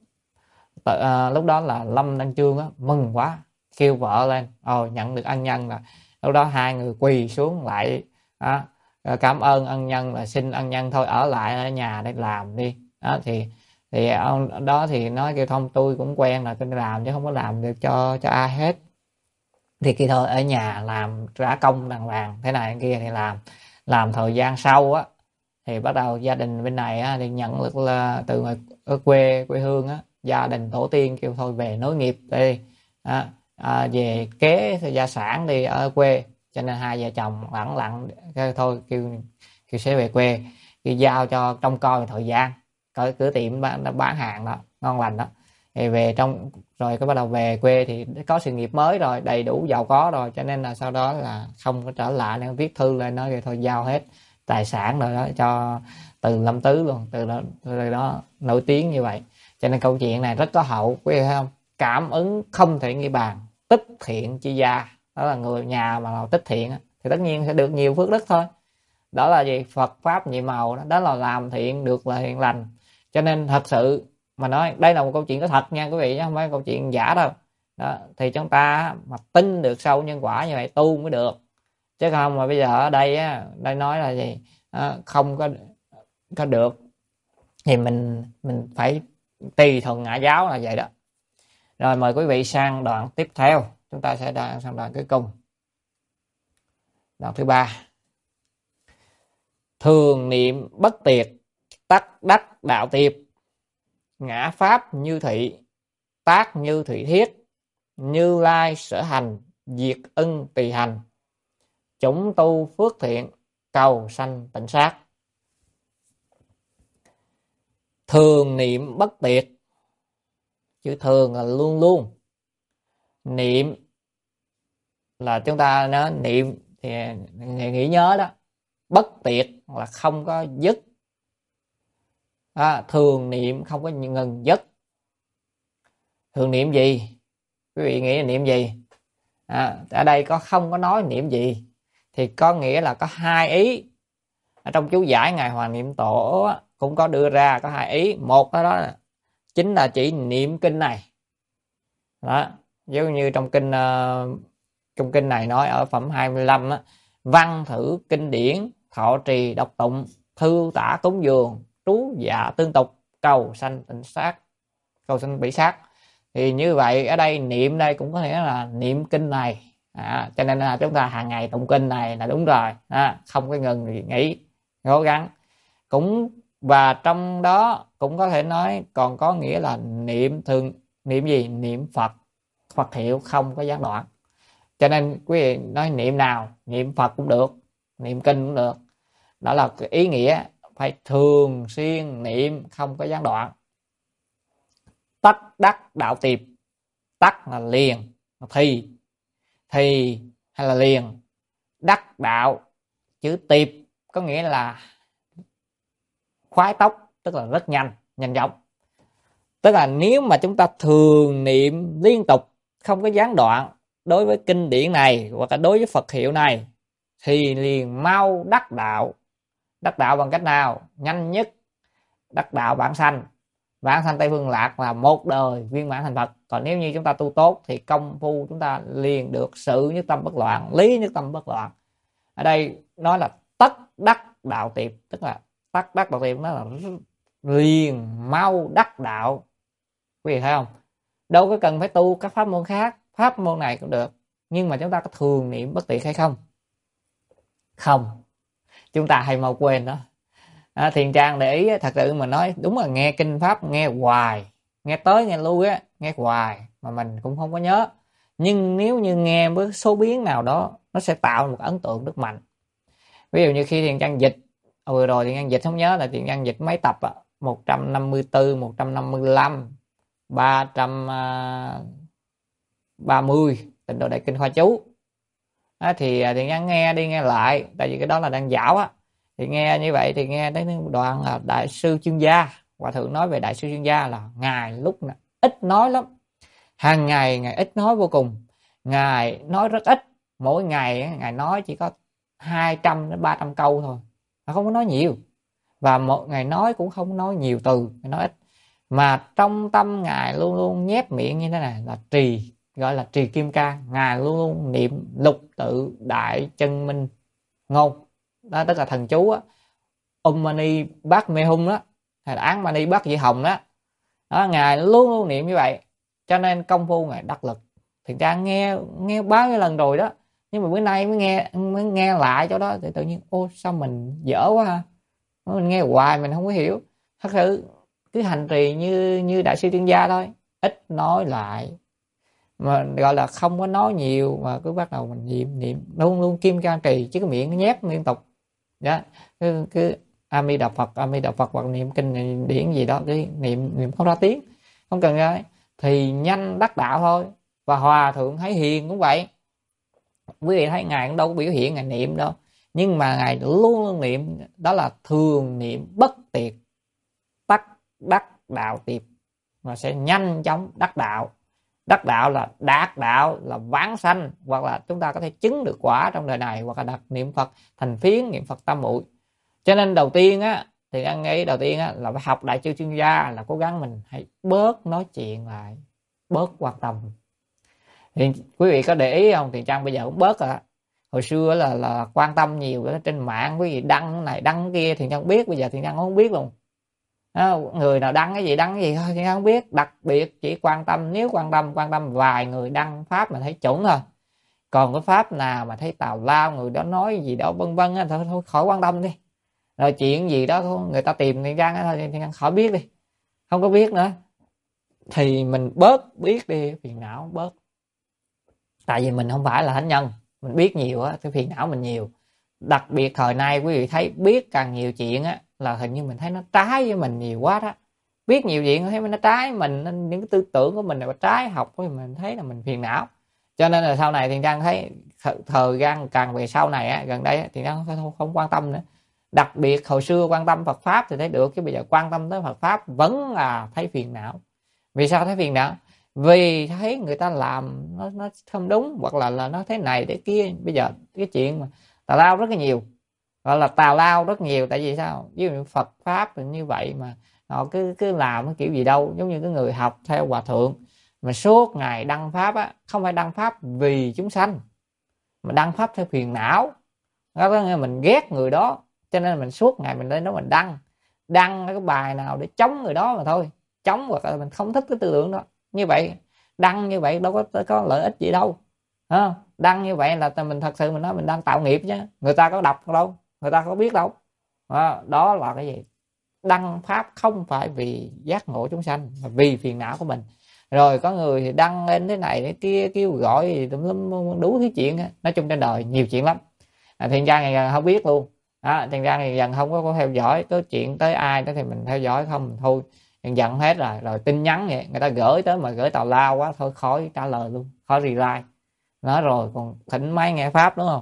lúc đó là Lâm Đăng Chương á, mừng quá, kêu vợ lên, nhận được ân nhân. Là lúc đó hai người quỳ xuống lại đó, cảm ơn ân nhân, là xin ân nhân thôi ở lại ở nhà để làm đi đó. Thì ông đó thì nói kêu thông tôi cũng quen là tôi làm chứ không có làm được cho ai hết, thì kia thôi ở nhà làm trả công đàng hoàng thế này thế kia. Thì làm thời gian sau á thì bắt đầu gia đình bên này á thì nhận được là từ ngoài ở quê hương á, gia đình tổ tiên kêu thôi về nối nghiệp đi, về kế gia sản đi ở quê, cho nên hai vợ chồng lẳng lặng thôi kêu sẽ về quê, kêu giao cho trông coi thời gian, coi cửa tiệm bán hàng đó ngon lành đó. Thì về trong rồi cái bắt đầu về quê thì có sự nghiệp mới rồi, đầy đủ giàu có rồi, cho nên là sau đó là không có trở lại, nên viết thư lên nói thôi giao hết tài sản rồi đó cho Từ Lâm Tứ luôn, từ đó nổi tiếng như vậy. Cho nên câu chuyện này rất có hậu, quý vị thấy không? Cảm ứng không thể nghĩ bàn, tích thiện chi gia, đó là người nhà mà nào tích thiện thì tất nhiên sẽ được nhiều phước đức thôi. Đó là gì? Phật pháp nhiệm màu đó, đó là làm thiện được là thiện lành. Cho nên thật sự mà nói đây là một câu chuyện có thật nha quý vị, chứ không phải câu chuyện giả đâu. Đó, thì chúng ta mà tin được sâu nhân quả như vậy tu mới được, chứ không mà bây giờ ở đây á, đây nói là gì không có được thì mình phải tùy thuận ngã giáo là vậy đó. Rồi mời quý vị sang đoạn tiếp theo, chúng ta sẽ sang đoạn cuối cùng, đoạn thứ 3. Thường niệm bất tiệt, tắc đắc đạo tiệp, ngã pháp như thị, tác như thủy thiết, Như Lai sở hành, diệt ân tùy hành, chúng tu phước thiện, cầu sanh tịnh sát. Thường niệm bất tiệt, chữ thường là luôn luôn, niệm là chúng ta nói niệm thì nghĩ nhớ đó, bất tiệt là không có dứt, thường niệm không có ngừng dứt. Thường niệm gì? Quý vị nghĩ là niệm gì? Ở đây không có nói niệm gì, thì có nghĩa là có hai ý. Ở trong chú giải Ngài Hoàng Niệm Tổ cũng có đưa ra có hai ý. Một đó chính là chỉ niệm kinh này đó, giống như trong kinh này nói ở phẩm 25 á, văn thử kinh điển, thọ trì đọc tụng, thư tả cúng dường, trú dạ tương tục, cầu sanh tịnh sát, cầu sanh bị sát. Thì như vậy ở đây niệm đây cũng có nghĩa là niệm kinh này, cho nên là chúng ta hàng ngày tụng kinh này là đúng rồi, không có ngừng gì nghỉ, cố gắng. Cũng và trong đó cũng có thể nói còn có nghĩa là niệm gì? Niệm Phật, Phật hiệu không có gián đoạn. Cho nên quý vị nói niệm nào, niệm Phật cũng được, niệm kinh cũng được, đó là cái ý nghĩa phải thường xuyên niệm không có gián đoạn. Tắc đắc đạo tiệp, tắc là liền, thì hay là liền, đắc đạo chữ tiệp có nghĩa là khoái tốc, tức là rất nhanh chóng. Tức là nếu mà chúng ta thường niệm liên tục không có gián đoạn đối với kinh điển này hoặc là đối với Phật hiệu này thì liền mau đắc đạo. Đắc đạo bằng cách nào? Nhanh nhất đắc đạo vãng sanh. Vãng sanh Tây Phương Lạc là một đời viên mãn thành Phật. Còn nếu như chúng ta tu tốt thì công phu chúng ta liền được sự nhất tâm bất loạn, lý nhất tâm bất loạn. Ở đây nói là tất đắc đạo tiệp, tức là tất đắc đạo tiệp nó là liền mau đắc đạo. Quý vị thấy không? Đâu có cần phải tu các pháp môn khác, pháp môn này cũng được, nhưng mà chúng ta có thường niệm bất tiệt hay không? Không, chúng ta hay mau quên đó. Thiền Trang để ý thật sự mà nói, đúng là nghe kinh pháp nghe hoài, nghe tới nghe lui á, nghe hoài mà mình cũng không có nhớ. Nhưng nếu như nghe với số biến nào đó, nó sẽ tạo một ấn tượng rất mạnh. Ví dụ như khi Thiền Trang dịch, vừa rồi Thiền Trang dịch không nhớ là Thiền Trang dịch mấy tập 154, 155, 330 Tịnh Độ Đại Kinh Khoa Chú. Thì Thiền Trang nghe đi nghe lại, tại vì cái đó là đang dảo á. Thì nghe như vậy thì nghe đến đoạn là Đại sư Chuyên Gia, Hòa thượng nói về Đại sư Chuyên Gia là ngài lúc nào ít nói lắm, hàng ngày ngài ít nói vô cùng, ngài nói rất ít, mỗi ngày ngài nói chỉ có 200 đến 300 câu thôi, không có nói nhiều, và một ngày nói cũng không nói nhiều từ, ngài nói ít, mà trong tâm ngài luôn luôn nhép miệng như thế này là trì, gọi là trì kim cang, ngài luôn luôn niệm lục tự đại chân minh ngôn, đó tức là thần chú á, Mani Bát Mê Hung đó, hay là Án Mani Bát Di Hồng đó. Đó, ngài luôn luôn niệm như vậy, cho nên công phu ngài đắc lực. Thiền Trang nghe bao nhiêu lần rồi đó, nhưng mà bữa nay mới nghe lại chỗ đó thì tự nhiên ô sao mình dở quá ha, mình nghe hoài mình không có hiểu. Thật sự cứ hành trì như Đại sư Chuyên Gia thôi, ít nói lại, mà gọi là không có nói nhiều, mà cứ bắt đầu mình niệm luôn luôn kim cang trì, chứ cái miệng nó nhép liên tục đó. Cứ A Di Đà Phật, hoặc niệm kinh điển gì đó, cái niệm không ra tiếng, không cần ra, thì nhanh đắc đạo thôi. Và Hòa thượng Thái Hiền cũng vậy, quý vị thấy ngài cũng đâu có biểu hiện ngài niệm đâu, nhưng mà ngài luôn luôn niệm, đó là thường niệm bất tiệt, tắc đắc đạo tiệp, mà sẽ nhanh chóng đắc đạo. Đắc đạo là đạt đạo, là vãng sanh, hoặc là chúng ta có thể chứng được quả trong đời này, hoặc là đặt niệm Phật thành phiến, niệm Phật tam muội. Cho nên đầu tiên á, thì anh nghĩ đầu tiên á là phải học Đại sư Chuyên Gia, là cố gắng mình hãy bớt nói chuyện lại, bớt quan tâm. Thì quý vị có để ý không, thì Trang bây giờ cũng bớt rồi. Hồi xưa là quan tâm nhiều ở trên mạng, quý vị đăng này đăng kia thì Trang biết, bây giờ thì Trang không biết luôn. Người nào đăng cái gì thôi thì không biết, đặc biệt chỉ quan tâm, nếu quan tâm vài người đăng pháp mà thấy chuẩn thôi, còn cái pháp nào mà thấy tào lao, người đó nói gì đó vân vân thôi khỏi quan tâm đi. Rồi chuyện gì đó người ta tìm thì Trang thôi thì khỏi biết đi, không có biết nữa, thì mình bớt biết đi, phiền não bớt. Tại vì mình không phải là thánh nhân, mình biết nhiều á, cái phiền não mình nhiều. Đặc biệt thời nay quý vị thấy biết càng nhiều chuyện á, là hình như mình thấy nó trái với mình nhiều quá đó. Biết nhiều chuyện thấy nó trái mình, nên những cái tư tưởng của mình là trái học của mình thấy là mình phiền não. Cho nên là sau này thì Trang thấy thời gian càng về sau này á, gần đây thì Trang không quan tâm nữa. Đặc biệt hồi xưa quan tâm Phật pháp thì thấy được, chứ bây giờ quan tâm tới Phật pháp vẫn là thấy phiền não. Vì sao thấy phiền não? Vì thấy người ta làm nó không đúng, hoặc là nó thế này thế kia. Bây giờ cái chuyện mà tào lao rất là nhiều, gọi là tào lao rất nhiều. Tại vì sao? Ví dụ Phật pháp như vậy mà họ cứ làm cái kiểu gì đâu. Giống như cái người học theo hòa thượng mà suốt ngày đăng pháp á, không phải đăng pháp vì chúng sanh, mà đăng pháp theo phiền não. Đó có nghĩa mình ghét người đó, cho nên mình suốt ngày mình lên đó mình đăng cái bài nào để chống người đó mà thôi, chống, hoặc là mình không thích cái tư tưởng đó. Như vậy đăng như vậy đâu có lợi ích gì đâu. Đăng như vậy là mình thật sự mình nói mình đang tạo nghiệp chứ, người ta có đọc đâu, người ta có biết đâu. Đó là cái gì? Đăng pháp không phải vì giác ngộ chúng sanh, mà vì phiền não của mình. Rồi có người thì đăng lên thế này thế kia, kêu gọi gì tùm lum đủ thứ chuyện. Nói chung trên đời nhiều chuyện lắm. Thiền Trang thì không biết luôn. Thiền Trang thì dần không có theo dõi có chuyện tới ai đó thì mình theo dõi không mình thôi, giận hết rồi. Rồi tin nhắn vậy người ta gửi tới mà gửi tào lao quá thôi khỏi trả lời luôn, khỏi reply. Nói rồi còn thỉnh máy nghe pháp đúng không,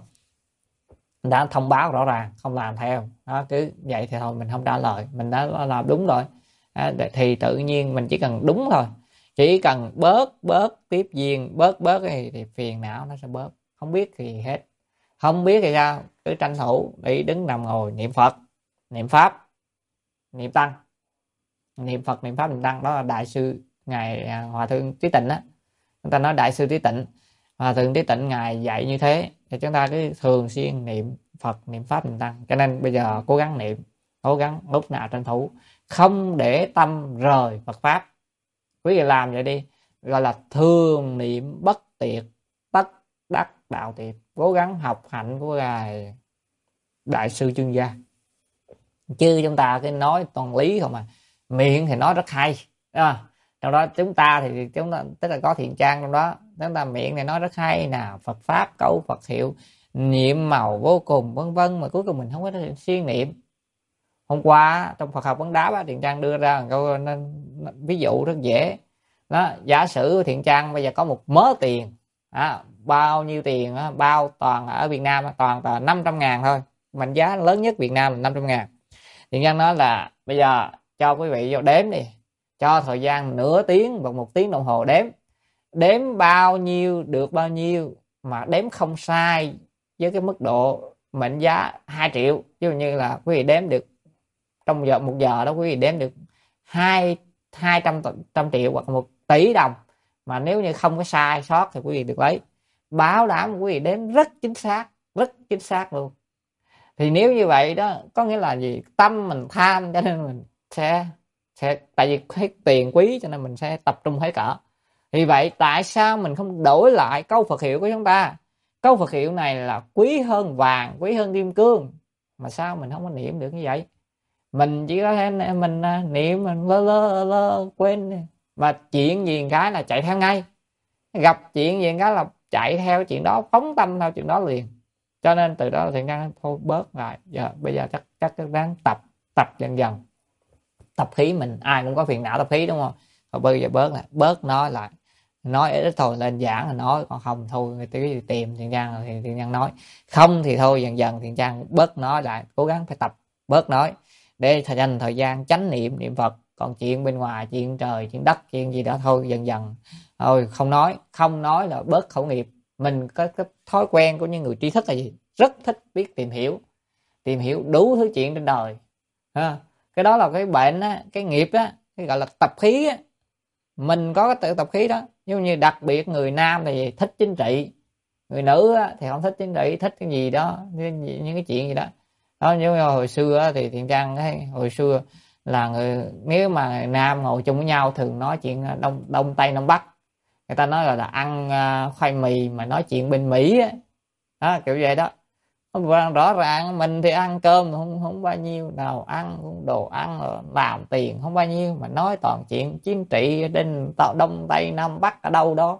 đã thông báo rõ ràng không làm theo đó, cứ vậy thì thôi mình không trả lời, mình đã làm đúng rồi. Thì tự nhiên mình chỉ cần đúng thôi, chỉ cần bớt tiếp duyên, bớt thì phiền não nó sẽ bớt. Không biết thì hết, không biết thì sao, cứ tranh thủ đi đứng nằm ngồi niệm Phật, niệm pháp, niệm tăng, niệm Phật niệm pháp niệm tăng. Đó là đại sư ngài Hòa thượng Trí Tịnh á, người ta nói đại sư Trí Tịnh, Hòa thượng Trí Tịnh ngài dạy như thế, thì chúng ta cứ thường xuyên niệm Phật niệm pháp niệm tăng. Cho nên bây giờ cố gắng niệm, cố gắng lúc nào tranh thủ, không để tâm rời Phật pháp. Quý vị làm vậy đi, gọi là thường niệm bất tiệt, tất đắc đạo tiệp. Cố gắng học hạnh của ngài đại sư chuyên gia. Chứ chúng ta cái nói toàn lý không à, miệng thì nói rất hay, trong đó chúng ta thì chúng ta tức là có thiện trang trong đó, chúng ta miệng thì nói rất hay nào, Phật pháp câu Phật hiệu nhiệm màu vô cùng vân vân, mà cuối cùng mình không có siêng niệm. Hôm qua trong Phật học vấn đáp thiện trang đưa ra một câu ví dụ rất dễ đó. Giả sử thiện trang bây giờ có một mớ tiền, bao nhiêu tiền đó, bao toàn ở Việt Nam toàn là 500.000 thôi, mệnh giá lớn nhất Việt Nam là 500.000. Thiện nhân nói là bây giờ cho quý vị vô đếm đi, cho thời gian nửa tiếng hoặc 1 tiếng đồng hồ đếm bao nhiêu được bao nhiêu, mà đếm không sai với cái mức độ mệnh giá 2 triệu. Ví dụ như là quý vị đếm được trong 1 giờ đó, quý vị đếm được 200 triệu hoặc 1 tỷ đồng, mà nếu như không có sai sót thì quý vị được lấy. Bảo đảm quý vị đếm rất chính xác luôn. Thì nếu như vậy đó có nghĩa là gì? Tâm mình tham cho nên mình sẽ tại vì hết tiền quý cho nên mình sẽ tập trung hết cỡ. Thì vậy tại sao mình không đổi lại câu Phật hiệu của chúng ta? Câu Phật hiệu này là quý hơn vàng, quý hơn kim cương, mà sao mình không có niệm được như vậy? Mình chỉ có thể mình niệm, mình lơ quên, mà chuyện gì cái là chạy theo ngay, gặp chuyện gì cái là chạy theo chuyện đó, phóng tâm theo chuyện đó liền. Cho nên từ đó thiện nhân thôi bớt lại. Bây giờ chắc ráng tập dần. Tập khí, mình ai cũng có phiền não tập khí đúng không? Rồi bây giờ bớt nói lại, nói ít thôi, lên giảng là nói, còn không thôi người ta tìm thiện nhân thì thiện nhân nói, không thì thôi dần thiện nhân bớt nói lại, cố gắng phải tập bớt nói để dành thời gian chánh niệm Phật. Còn chuyện bên ngoài, chuyện trời, chuyện đất, chuyện gì đó thôi dần thôi không nói là bớt khẩu nghiệp. Mình có cái thói quen của những người tri thức là gì? Rất thích biết tìm hiểu đủ thứ chuyện trên đời. Cái đó là cái bệnh á, cái nghiệp á, cái gọi là tập khí á. Mình có cái tự tập khí đó. Nhưng như đặc biệt người nam thì thích chính trị, người nữ á, thì không thích chính trị, thích cái gì đó, những cái chuyện gì đó. Như hồi xưa thì thiện trang hồi xưa là nếu mà người nam ngồi chung với nhau thường nói chuyện đông tây nam bắc. Người ta nói là ăn khoai mì mà nói chuyện bên Mỹ á, kiểu vậy đó. Rõ ràng mình thì ăn cơm không bao nhiêu, nào ăn đồ ăn làm tiền không bao nhiêu, mà nói toàn chuyện chính trị trên đông tây nam bắc ở đâu đó.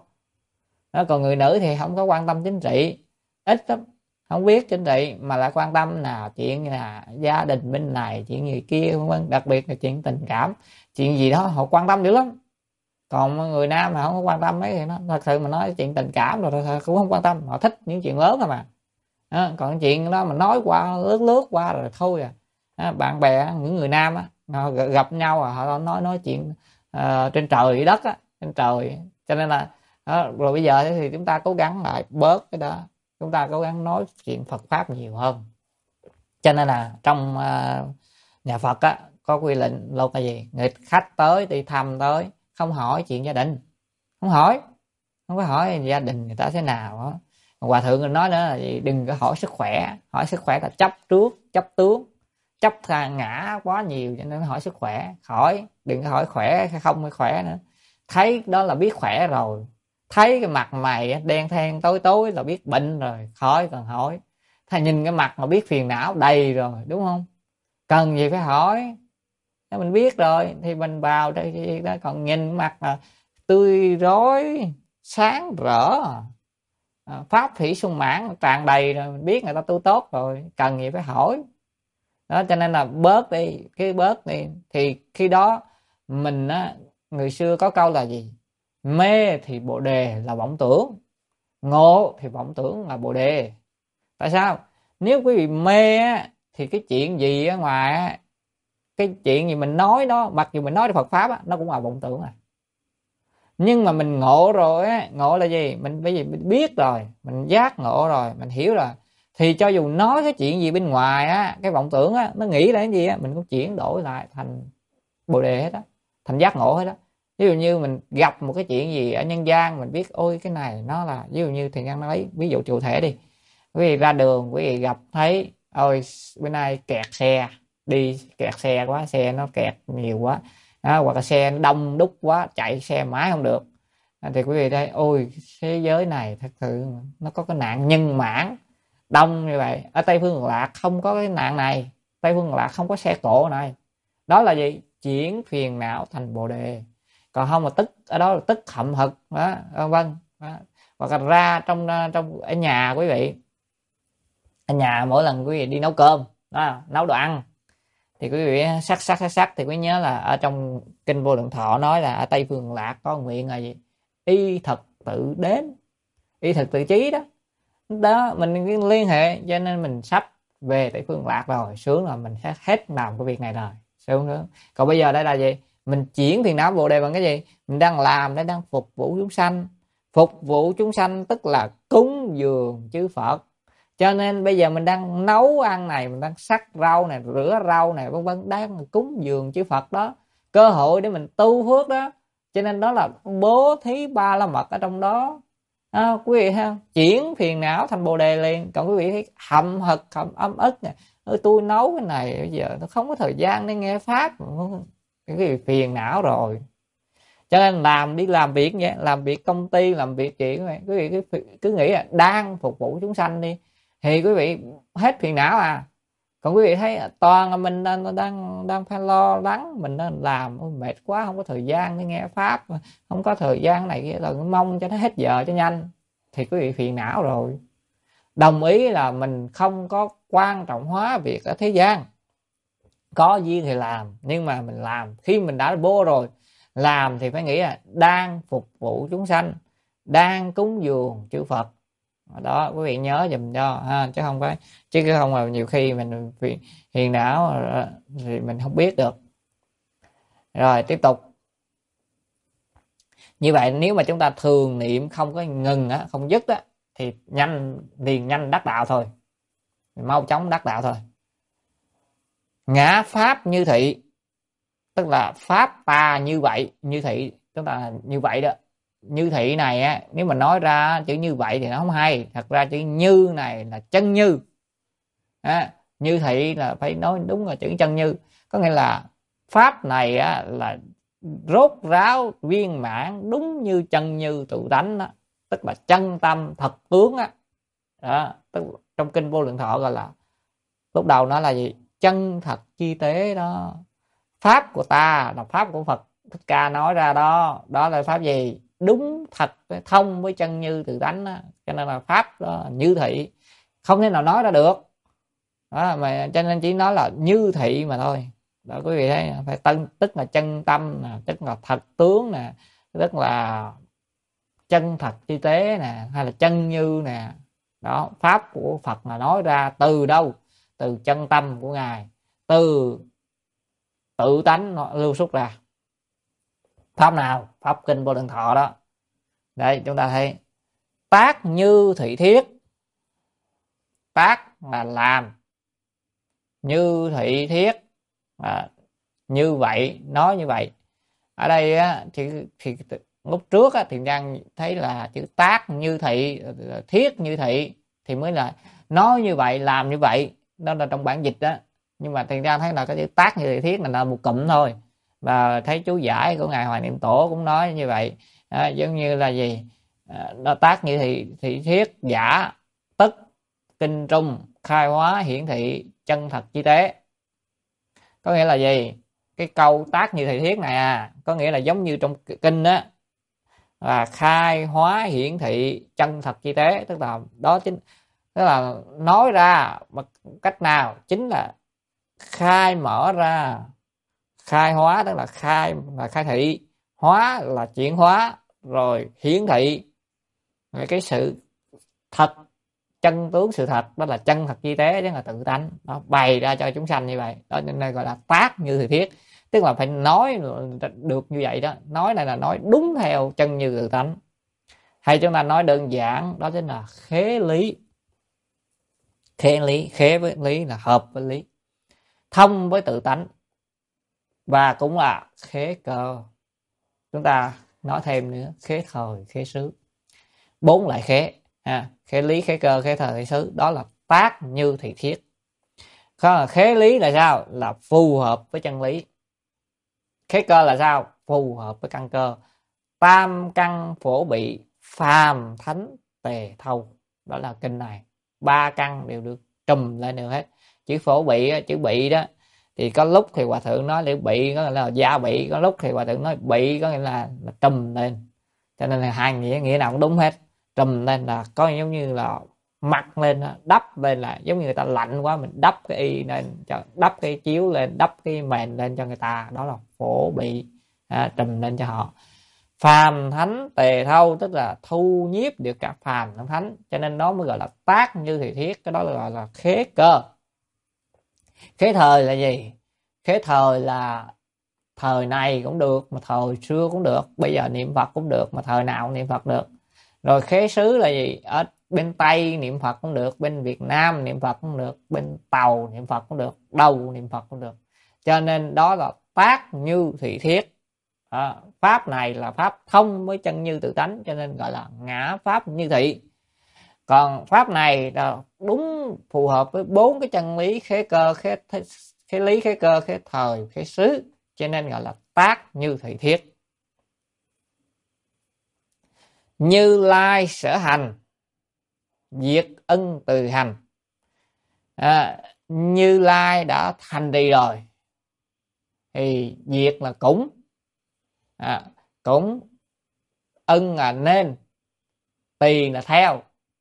Còn người nữ thì không có quan tâm chính trị, ít lắm, không biết chính trị, mà lại quan tâm nào chuyện là gia đình bên này, chuyện gì kia, đặc biệt là chuyện tình cảm, chuyện gì đó họ quan tâm dữ lắm. Còn người nam mà không có quan tâm mấy thì nó thật sự mà nói chuyện tình cảm rồi cũng không quan tâm, họ thích những chuyện lớn thôi mà. Còn chuyện đó mà nói qua lướt qua rồi thôi bạn bè những người nam họ gặp nhau họ nói chuyện trên trời đất trên trời. Cho nên là rồi bây giờ thì chúng ta cố gắng lại bớt cái đó, chúng ta cố gắng nói chuyện Phật pháp nhiều hơn. Cho nên là trong nhà Phật có quy định luật là gì? Người khách tới đi thăm tới không hỏi chuyện gia đình, không có hỏi gia đình người ta thế nào đó. Hòa thượng nói nữa là gì? Đừng có hỏi sức khỏe là chấp trước chấp tướng, chấp ngã quá nhiều, cho nên hỏi sức khỏe. Đừng có hỏi khỏe hay không hay khỏe nữa, thấy đó là biết khỏe rồi, thấy cái mặt mày đen than tối là biết bệnh rồi, khỏi cần hỏi. Thay nhìn cái mặt mà biết phiền não đầy rồi đúng không, cần gì phải hỏi. Nếu mình biết rồi thì mình vào đây đó, còn nhìn mặt tươi rói sáng rỡ, pháp thủy sung mãn tràn đầy rồi, mình biết người ta tu tốt rồi, cần gì phải hỏi đó. Cho nên là bớt đi thì khi đó mình người xưa có câu là gì? Mê thì bồ đề là vọng tưởng, ngộ thì vọng tưởng là bồ đề. Tại sao? Nếu quý vị mê thì cái chuyện gì ở ngoài cái chuyện gì mình nói đó, mặc dù mình nói Phật pháp nó cũng là vọng tưởng Nhưng mà mình ngộ rồi ngộ là gì? Mình bởi vì mình biết rồi, mình giác ngộ rồi, mình hiểu rồi, thì cho dù nói cái chuyện gì bên ngoài cái vọng tưởng nó nghĩ là cái gì mình cũng chuyển đổi lại thành bồ đề hết thành giác ngộ hết Ví dụ như mình gặp một cái chuyện gì ở nhân gian, mình biết ôi cái này nó là, ví dụ như Thiện Nhân nói ví dụ cụ thể đi, quý vị ra đường quý vị gặp thấy ôi bữa nay kẹt xe, đi kẹt xe quá, xe nó kẹt nhiều quá hoặc là xe nó đông đúc quá, chạy xe mãi không được, thì quý vị thấy ôi thế giới này thật sự nó có cái nạn nhân mãn, Đồng như vậy, ở Tây Phương Cực Lạc không có cái nạn này, Tây Phương Cực Lạc không có xe cộ này. Đó là gì? Chuyển phiền não thành Bồ đề. Còn không mà tức ở đó là tức hậm hực đó, vân đó. Hoặc là ra trong ở nhà quý vị, ở nhà mỗi lần quý vị đi nấu cơm đó, nấu đồ ăn thì quý vị sắc thì quý nhớ là ở trong kinh Vô Lượng Thọ nói là ở Tây Phương Lạc có nguyện là gì? Y thực tự đến, y thực tự chí đó. Đó mình liên hệ, cho nên mình sắp về Tây Phương Lạc rồi, sướng là mình sẽ hết làm cái việc này rồi, sướng nữa. Còn bây giờ đây là gì? Mình chuyển phiền não Bồ đề bằng cái gì? Mình đang làm để đang phục vụ chúng sanh. Phục vụ chúng sanh tức là cúng dường chư Phật. Cho nên bây giờ mình đang nấu ăn này, mình đang sắc rau này, rửa rau này, vân vân, đang cúng dường chư Phật đó, cơ hội để mình tu phước đó. Cho nên đó là bố thí ba la mật ở trong đó. Quý vị ha, chuyển phiền não thành Bồ đề liền. Còn quý vị thấy hậm hực, âm ức nè, tôi nấu cái này bây giờ tôi không có thời gian để nghe pháp, cái gì phiền não rồi. Cho nên đi làm việc vậy, làm việc công ty, làm việc chuyện vậy, quý vị cứ nghĩ là đang phục vụ chúng sanh đi thì quý vị hết phiền não à. Còn quý vị thấy toàn là mình đang phải lo lắng, mình đang làm mệt quá, không có thời gian để nghe pháp, không có thời gian này kia, rồi mong cho nó hết giờ cho nhanh thì quý vị phiền não rồi. Đồng ý là mình không có quan trọng hóa việc ở thế gian, có duyên thì làm, nhưng mà mình làm khi mình đã vô rồi, làm thì phải nghĩ là đang phục vụ chúng sanh, đang cúng dường chư Phật đó. Quý vị nhớ dùm cho ha, chứ không là nhiều khi mình phiền não thì mình không biết được. Rồi tiếp tục. Như vậy nếu mà chúng ta thường niệm không có ngừng á, không dứt á, thì nhanh đắc đạo thôi, mau chóng đắc đạo thôi. Ngã pháp như thị, tức là pháp ta như vậy, như thị chúng ta như vậy đó. Như thị này á, nếu mà nói ra chữ như vậy thì nó không hay, thật ra chữ như này là chân như. Như thị là phải nói đúng là chữ chân như, có nghĩa là pháp này á, là rốt ráo viên mãn đúng như chân như tự tánh đó, tức là chân tâm thật tướng á. Đó, tức trong kinh Vô Lượng Thọ gọi là lúc đầu nó là gì? Chân thật chi tế đó. Pháp của ta là pháp của Phật Thích Ca nói ra đó, đó là pháp gì? Đúng thật thông với chân như tự tánh đó. Cho nên là pháp đó, như thị không thể nào nói ra được đó, mà cho nên chỉ nói là như thị mà thôi đó. Quý vị thấy phải tức là chân tâm nè, tức là thật tướng nè, tức là chân thật chi tế nè, hay là chân như nè. Đó, pháp của Phật là nói ra từ đâu? Từ chân tâm của Ngài, từ tự tánh nó lưu xuất ra. Pháp nào? Pháp kinh Vô Lượng Thọ đó. Đây chúng ta thấy tác như thị thiết. Tác là làm, như thị thiết như vậy, nói như vậy. Ở đây á, thì lúc trước á, thì đang thấy là chữ tác như thị, thiết như thị thì mới là nói như vậy, làm như vậy, đó là trong bản dịch đó. Nhưng mà thì ra thấy là cái chữ tác như thị thiết là một cụm thôi. Và thấy chú giải của ngài Hoài Niệm Tổ cũng nói như vậy, giống như là gì? Nó tác như thị thiết giả tức kinh trung khai hóa hiển thị chân thật chi tế. Có nghĩa là gì? Cái câu tác như thị thiết này có nghĩa là giống như trong kinh đó, là khai hóa hiển thị chân thật chi tế, tức là đó chính, tức là nói ra bằng cách nào? Chính là khai mở ra, khai hóa tức là khai thị, hóa là chuyển hóa, rồi hiển thị cái sự thật, chân tướng sự thật, đó là chân thật chi tế, đó là tự tánh, nó bày ra cho chúng sanh như vậy đó, nên gọi là tác như thị thiết. Tức là phải nói được như vậy đó, nói này là nói đúng theo chân như tự tánh. Hay chúng ta nói đơn giản đó chính là khế lý. Khế với lý là hợp với lý, thông với tự tánh, và cũng là khế cơ. Chúng ta nói thêm nữa, khế thời, khế xứ, 4 loại khế. Khế lý, khế cơ, khế thời, khế xứ, đó là tác như thị thiết. Khế lý là sao? Là phù hợp với chân lý. Khế cơ là sao? Phù hợp với căn cơ. Tam căn phổ bị, phàm thánh tề thâu, đó là kinh này. ba căn đều được trùm lên được hết. Chữ phổ bị, chữ bị đó thì có lúc thì hòa thượng nói là bị có nghĩa là da bị, có lúc thì hòa thượng nói bị có nghĩa là trùm lên. Cho nên là hai nghĩa nào cũng đúng hết. Trùm lên là có giống như là mặc lên, đắp lên, là giống như người ta lạnh quá mình đắp cái y lên, đắp cái chiếu lên, đắp cái mền lên cho người ta, đó là phổ bị, trùm lên cho họ. Phàm thánh tề thâu, tức là thu nhiếp được cả phàm lẫn thánh, cho nên nó mới gọi là tác như thị thiết. Cái đó gọi là khế cơ. Khế thời là gì? Khế thời là thời này cũng được, mà thời xưa cũng được, bây giờ niệm Phật cũng được, mà thời nào cũng niệm Phật được. Rồi khế xứ là gì? Ở bên Tây niệm Phật cũng được, bên Việt Nam niệm Phật cũng được, bên Tàu niệm Phật cũng được, đâu niệm Phật cũng được. Cho nên đó là tác như thị thiết. Pháp này là pháp thông với chân như tự tánh, cho nên gọi là ngã pháp như thị. Còn pháp này là đúng phù hợp với bốn cái chân lý khế cơ, khế lý, khế cơ, khế thời, khế xứ, cho nên gọi là tác như thị thiết. Như Lai sở hành, diệt ân từ hành. Như Lai đã thành trì rồi thì diệt là cũng, cũng, ân là nên, tỳ là theo,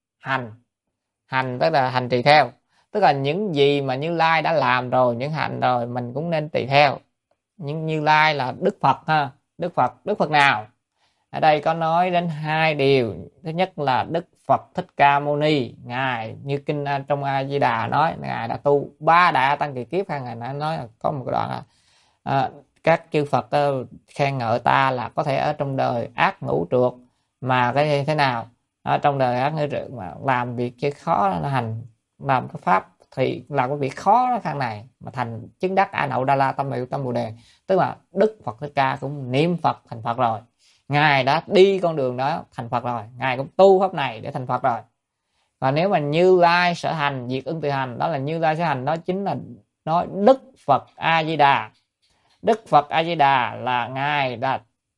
hành tức là hành trì theo. Tức là những gì mà Như Lai đã làm rồi, những hành rồi, mình cũng nên tùy theo. Nhưng Như Lai là Đức Phật ha. Đức Phật nào? Ở đây có nói đến hai điều. Thứ nhất là Đức Phật Thích Ca Mâu Ni. Ngài như kinh trong A Di Đà nói, ngài đã tu 3 đại tăng kỳ kiếp. Ngài đã nói là có một đoạn là các chư Phật khen ngợi ta là có thể ở trong đời ác ngũ trượt, mà cái thế nào? Ở trong đời ác ngũ trượt mà làm việc chứ khó là hành, làm cái pháp thì làm cái việc khó nó khăn này mà thành chứng đắc A Nậu Đa La Tâm Hiệu Tâm Bồ Đề. Tức là Đức Phật Thích Ca cũng niệm Phật thành Phật rồi, ngài đã đi con đường đó thành Phật rồi, ngài cũng tu pháp này để thành Phật rồi. Và nếu mà Như Lai sở hành, diệt ưng từ hành, đó là Như Lai sở hành, đó chính là nói Đức Phật A Di Đà. Đức Phật A Di Đà là ngài đã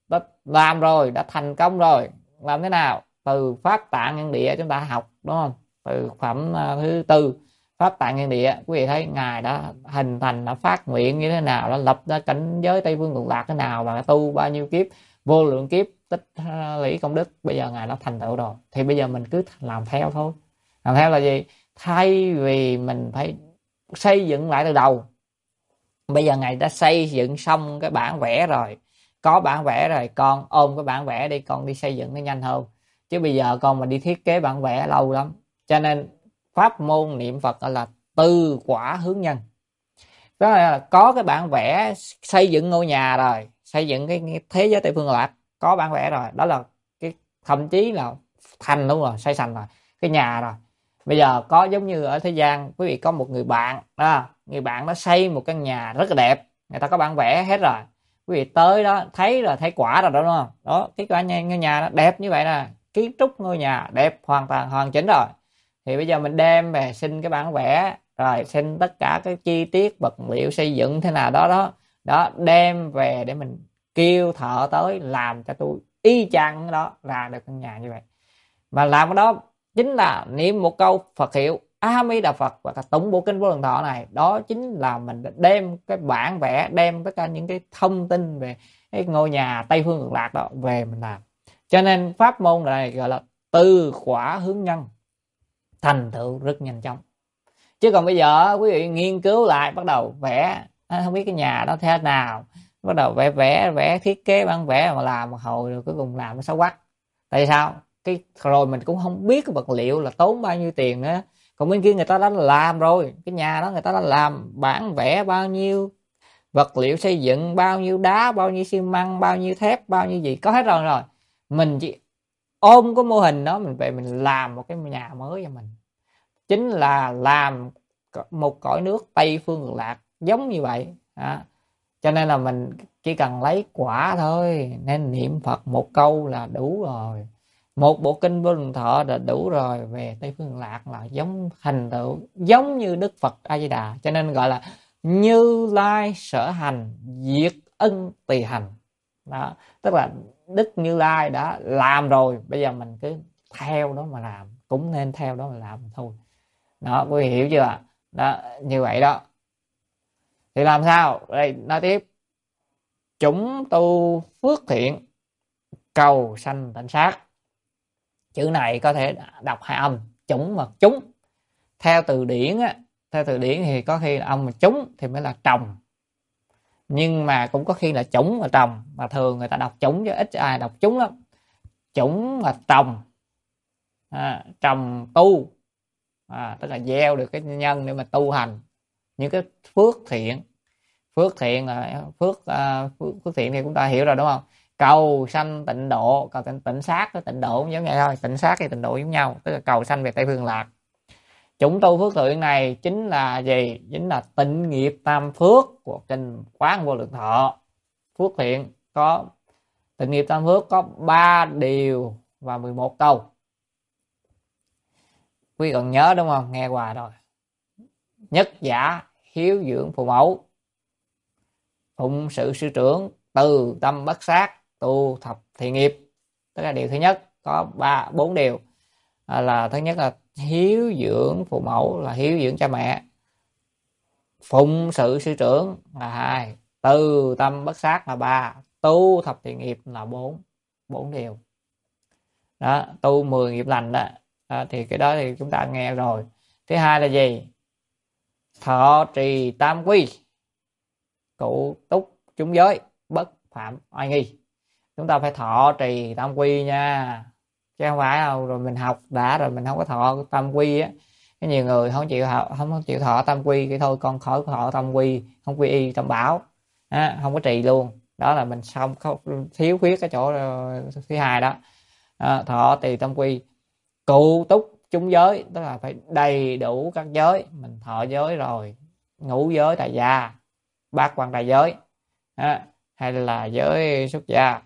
làm rồi, đã thành công rồi. Làm thế nào? Từ pháp tạng nhân địa chúng ta học đúng không? Từ phẩm thứ tư pháp tạng nhân địa, quý vị thấy ngài đã hình thành, đã phát nguyện như thế nào, đã lập ra cảnh giới Tây Phương Cực Lạc thế nào, và tu bao nhiêu kiếp, vô lượng kiếp, tích lũy công đức, bây giờ ngài đã thành tựu rồi. Thì bây giờ mình cứ làm theo thôi. Làm theo là gì? Thay vì mình phải xây dựng lại từ đầu, bây giờ ngài đã xây dựng xong cái bản vẽ rồi, có bản vẽ rồi, con ôm cái bản vẽ đi, con đi xây dựng nó nhanh hơn. Chứ bây giờ con mà đi thiết kế bản vẽ lâu lắm. Cho nên pháp môn niệm Phật là từ quả hướng nhân. Đó là có cái bản vẽ xây dựng ngôi nhà rồi, xây dựng cái thế giới Tây Phương Lạc, có bản vẽ rồi, đó là cái thậm chí là thành luôn rồi, xây thành rồi cái nhà rồi. Bây giờ có giống như ở thế gian, quý vị có một người bạn người bạn nó xây một căn nhà rất là đẹp, người ta có bản vẽ hết rồi, quý vị tới đó thấy rồi, thấy quả rồi đó đúng không? Đó, cái ngôi nhà nó đẹp như vậy nè, kiến trúc ngôi nhà đẹp hoàn toàn hoàn chỉnh rồi. Thì bây giờ mình đem về xin cái bản vẽ rồi, xin tất cả cái chi tiết vật liệu xây dựng thế nào đó đem về để mình kêu thợ tới làm cho tôi y chang đó, ra được căn nhà như vậy. Mà làm cái đó chính là niệm một câu Phật hiệu A Di Đà Phật và cả tụng bộ kinh Vô Lượng Thọ này. Đó chính là mình đem cái bản vẽ, đem tất cả những cái thông tin về cái ngôi nhà Tây Phương Cực Lạc đó về mình làm. Cho nên pháp môn này gọi là từ quả hướng nhân, thành tựu rất nhanh chóng. Chứ còn bây giờ quý vị nghiên cứu lại, bắt đầu vẽ không biết cái nhà đó thế nào, bắt đầu vẽ thiết kế bản vẽ mà làm một hồi rồi cuối cùng làm nó xấu quắc. Tại sao? Cái rồi mình cũng không biết cái vật liệu là tốn bao nhiêu tiền nữa. Còn bên kia người ta đã làm rồi, cái nhà đó người ta đã làm bản vẽ bao nhiêu, vật liệu xây dựng bao nhiêu, đá bao nhiêu, xi măng bao nhiêu, thép bao nhiêu gì có hết rồi. Mình chỉ ôm cái mô hình đó mình về mình làm một cái nhà mới cho mình, chính là làm một cõi nước Tây Phương Cực Lạc giống như vậy. Cho nên là mình chỉ cần lấy quả thôi, nên niệm Phật một câu là đủ rồi, một bộ kinh Vô Lượng Thọ là đủ rồi, về Tây Phương Cực Lạc là giống thành tựu giống như Đức Phật A Di Đà. Cho nên gọi là Như Lai sở hành, diệt ân tỳ hành. Đó, tức là Đức Như Lai đã làm rồi, bây giờ mình cứ theo đó mà làm, cũng nên theo đó mà làm thôi. Đó, quý vị hiểu chưa? Đó, như vậy đó. Thì làm sao? Đây, nói tiếp. Chúng tu phước thiện, cầu sanh tịnh sát. Chữ này có thể đọc hai âm, chúng và chúng. Theo từ điển á, theo từ điển thì có khi là âm mà chúng thì mới là trồng. Nhưng mà cũng có khi là chủng và trồng, mà thường người ta đọc chủng chứ ít ai đọc chúng lắm. Chủng và trồng. Trồng tu. Tức là gieo được cái nhân để mà tu hành những cái phước thiện. Phước thiện là phước thiện thì chúng ta hiểu rồi đúng không? Cầu sanh tịnh độ, cầu tịnh sát với tịnh độ cũng giống vậy thôi, tịnh sát thì tịnh độ giống nhau, tức là cầu sanh về Tây Phương Lạc. Chủng tu phước thiện này chính là gì? Chính là tịnh nghiệp tam phước của kinh Quán Vô Lượng Thọ. Phước thiện có tịnh nghiệp tam phước có 3 điều và 11 câu. Quý còn nhớ đúng không? Nghe qua rồi. Nhất giả hiếu dưỡng phụ mẫu, phụng sự sư trưởng, từ tâm bất sát, tu thập thiện nghiệp. Tức là điều thứ nhất có 4 điều. Là thứ nhất là hiếu dưỡng phụ mẫu, là hiếu dưỡng cha mẹ. Phụng sự sư trưởng là 2, từ tâm bất sát là 3, tu thập thiện nghiệp là 4 điều. Đó, tu 10 nghiệp lành đó. Thì cái đó thì chúng ta nghe rồi. Thứ hai là gì? Thọ trì tam quy, cụ túc chúng giới, bất phạm oai nghi. Chúng ta phải thọ trì tam quy nha, chứ không phải đâu rồi mình học đã rồi mình không có thọ tam quy á. Cái nhiều người không chịu thọ tam quy, cái thôi con khỏi thọ tam quy, không quy y tam bảo, không có trì luôn. Đó là mình không thiếu khuyết cái chỗ thứ hai đó. Thọ trì tam quy, cụ túc chúng giới, tức là phải đầy đủ các giới. Mình thọ giới rồi, ngũ giới tại gia, bát quan trai giới, hay là giới xuất gia,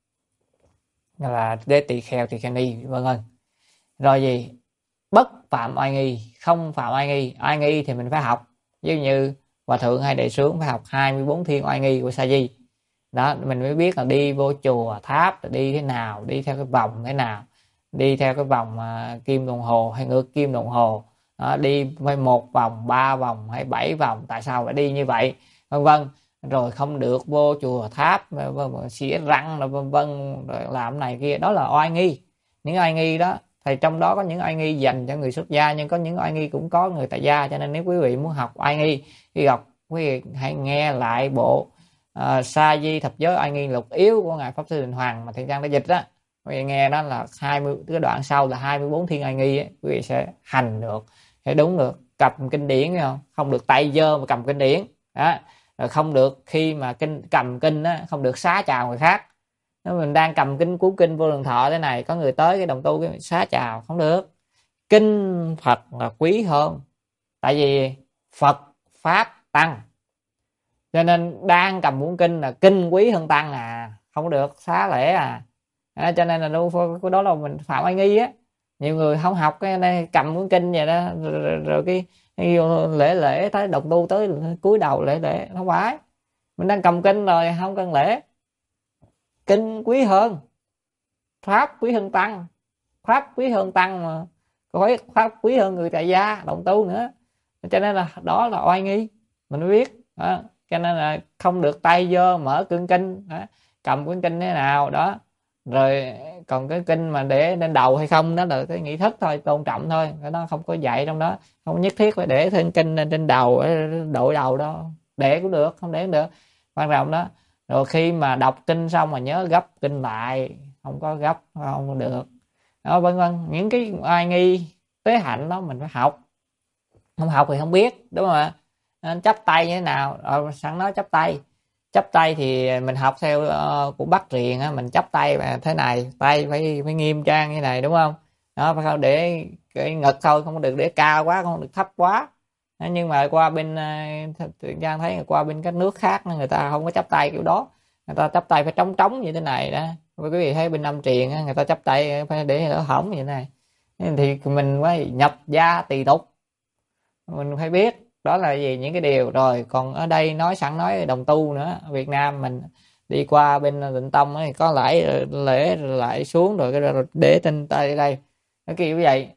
là đế tỳ kheo tỳ kheo ni, vân vân. Rồi gì? Bất phạm oai nghi, không phạm oai nghi. Oai nghi thì mình phải học, giống như hòa thượng hay đệ sướng phải học 24 thiên oai nghi của Sa Di. Đó, mình mới biết là đi vô chùa tháp đi thế nào, đi theo cái vòng thế nào, đi theo cái vòng kim đồng hồ hay ngược kim đồng hồ. Đó, đi phải 1 vòng, 3 vòng hay 7 vòng, tại sao phải đi như vậy, vân vân. Rồi không được vô chùa tháp xỉa răng là vân vân, rồi làm này kia, đó là oai nghi. Những oai nghi đó thì trong đó có những oai nghi dành cho người xuất gia, nhưng có những oai nghi cũng có người tại gia. Cho nên nếu quý vị muốn học oai nghi thì quý vị hãy nghe lại bộ Sa Di thập giới oai nghi lục yếu của ngài Pháp Sư Đình Hoàng mà Thiện Trang đã dịch đó. Quý vị nghe đó là 20 cái đoạn sau là 24 thiên oai nghi ấy, quý vị sẽ hành được, sẽ đúng được. Cầm kinh điển không, không được tay dơ mà cầm kinh điển đó. Rồi không được khi mà cầm kinh á, không được xá chào người khác. Nếu mình đang cầm kinh cuốn kinh Vô Lượng Thọ thế này, có người tới cái đồng tu cái xá chào không được. Kinh Phật là quý hơn, tại vì Phật pháp tăng, cho nên đang cầm cuốn kinh là kinh quý hơn tăng không được xá lễ cho nên là đó là mình phạm oai nghi á. Nhiều người không học cái này cầm cuốn kinh vậy đó, rồi cái lễ tới đồng tu tới cúi đầu lễ không phải. Mình đang cầm kinh rồi không cần lễ. Kinh quý hơn, pháp quý hơn tăng, pháp quý hơn tăng mà có pháp quý hơn người tại gia đồng tu nữa. Cho nên là đó là oai nghi, mình mới biết đó. Cho nên là không được tay dơ mở cương kinh đó. Cầm cuốn kinh thế nào đó, rồi còn cái kinh mà để lên đầu hay không đó là cái nghi thức thôi, tôn trọng thôi, nó không có dạy trong đó. Không nhất thiết phải để thêm kinh lên trên đầu, đội đầu đó, để cũng được, không để cũng được, quan trọng đó. Rồi khi mà đọc kinh xong mà nhớ gấp kinh lại, không có gấp không được đó, vân vân. Những cái oai nghi tế hạnh đó mình phải học, không học thì không biết, đúng không ạ? Chắp tay như thế nào, sẵn nói chắp tay thì mình học theo của Bắc Riền á, mình chắp tay thế này, tay phải nghiêm trang như này, đúng không? Đó, phải không để cái ngực thôi, không được để cao quá, không được thấp quá. Nhưng mà qua bên Giang thấy qua bên các nước khác người ta không có chắp tay kiểu đó, người ta chắp tay phải trống trống như thế này đó. Quý vị thấy bên Nam Triền người ta chắp tay phải để lỗ hổng như thế này. Thì mình phải nhập gia tùy tục, mình phải biết đó là gì, những cái điều. Rồi còn ở đây nói đồng tu nữa, Việt Nam mình đi qua bên Tịnh Tông ấy, có lễ lại xuống rồi để trên tay đây, nó kiểu vậy.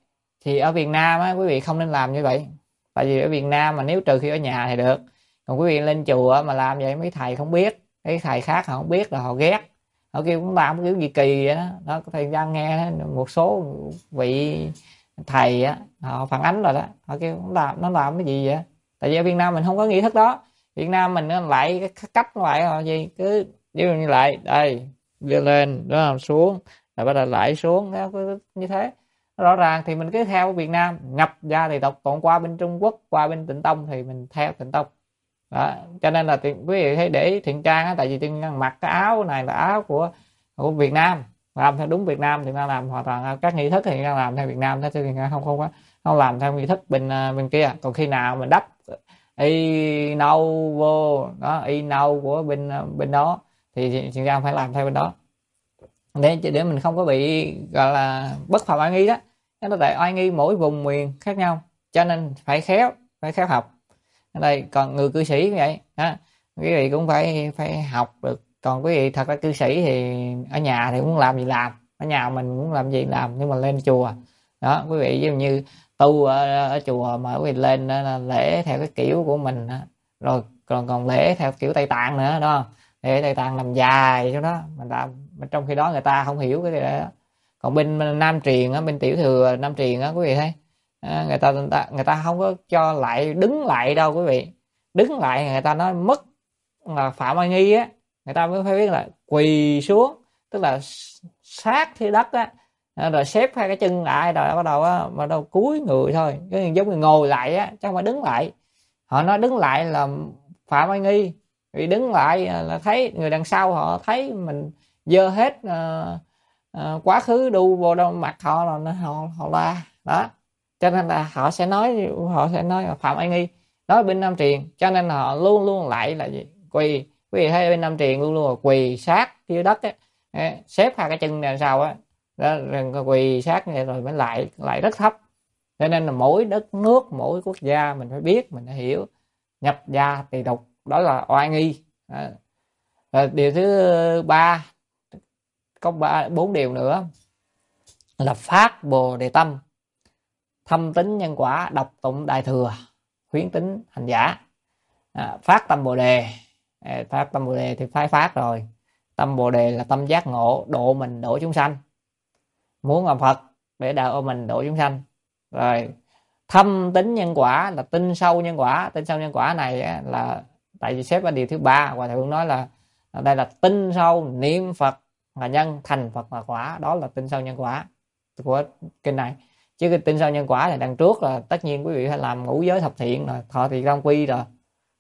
Thì ở Việt Nam á, quý vị không nên làm như vậy. Tại vì ở Việt Nam mà nếu trừ khi ở nhà thì được, còn quý vị lên chùa mà làm vậy mấy thầy không biết, mấy thầy khác họ không biết là họ ghét, họ kêu cũng làm kiểu gì kỳ vậy đó. Đó thầy ra nghe một số vị thầy á họ phản ánh rồi đó, họ kêu nó làm cái gì vậy. Tại vì ở Việt Nam mình không có nghi thức đó. Việt Nam mình lại cái cách lại là gì, cứ ví dụ như lại đây đưa lên đó làm xuống rồi bắt đầu lại xuống đó, như thế rõ ràng thì mình cứ theo Việt Nam nhập gia thì độc, còn qua bên Trung Quốc qua bên Tịnh Tông thì mình theo Tịnh Tông đó. Cho nên là quý vị thấy để ý Thiện Trang á, tại vì Thiện Trang mặc cái áo này là áo của Việt Nam, làm theo đúng Việt Nam thì đang làm hoàn toàn các nghi thức thì đang làm theo Việt Nam, thế thì không làm theo nghi thức bên kia. Còn khi nào mình đắp y nâu vô đó, y nâu của bên đó thì Thiện Trang phải làm theo bên đó, để mình không có bị gọi là bất phạm oai nghi đó. Nó tại oai nghi mỗi vùng miền khác nhau, cho nên phải khéo học. Ở đây còn người cư sĩ cũng vậy đó, quý vị cũng phải học được. Còn quý vị thật ra cư sĩ thì ở nhà thì muốn làm gì làm, ở nhà mình muốn làm gì làm, nhưng mà lên chùa đó quý vị, ví dụ như tu ở chùa mà quý vị lên lễ theo cái kiểu của mình rồi còn lễ theo kiểu Tây Tạng nữa đó, lễ Tây Tạng làm dài cho đó mình làm, trong khi đó người ta không hiểu cái đó. Còn bên Nam Truyền á, bên tiểu thừa Nam Truyền á quý vị thấy người ta không có cho lại đứng lại đâu quý vị. Đứng lại người ta nói mất là phạm oai nghi á, người ta mới phải biết là quỳ xuống, tức là sát dưới đất á, rồi xếp hai cái chân lại rồi bắt đầu cúi người thôi, cái giống như ngồi lại á chứ không phải đứng lại. Họ nói đứng lại là phạm oai nghi, vì đứng lại là thấy người đằng sau họ thấy mình dơ hết quá khứ đu vô đâu mặt họ là họ la đó, cho nên là họ sẽ nói là phạm oai nghi đó bên Nam Truyền. Cho nên là họ luôn luôn lại là gì, quỳ. Quý vị thấy bên Nam Truyền luôn luôn là quỳ sát dưới đất á, xếp hai cái chân đằng sau á đó, rồi quỳ sát này rồi mới lại rất thấp. Cho nên là mỗi đất nước mỗi quốc gia mình phải biết, mình phải hiểu nhập gia tỳ tục đó là oai nghi. Điều thứ ba, có bốn điều nữa là phát bồ đề tâm, thâm tín nhân quả, đọc tụng đại thừa, khuyến tính hành giả. Phát tâm bồ đề, phát tâm bồ đề thì phải phát rồi. Tâm bồ đề là tâm giác ngộ, độ mình độ chúng sanh, muốn làm Phật để độ mình độ chúng sanh. Rồi thâm tín nhân quả là tin sâu nhân quả. Tin sâu nhân quả này là tại vì xếp vào điều thứ ba, Hòa Thượng nói là đây là tin sâu niệm Phật là nhân, thành Phật là quả, đó là tin sâu nhân quả của kinh này. Chứ cái tin sâu nhân quả này đằng trước là tất nhiên quý vị phải làm ngũ giới thập thiện rồi, thọ trì tam quy rồi,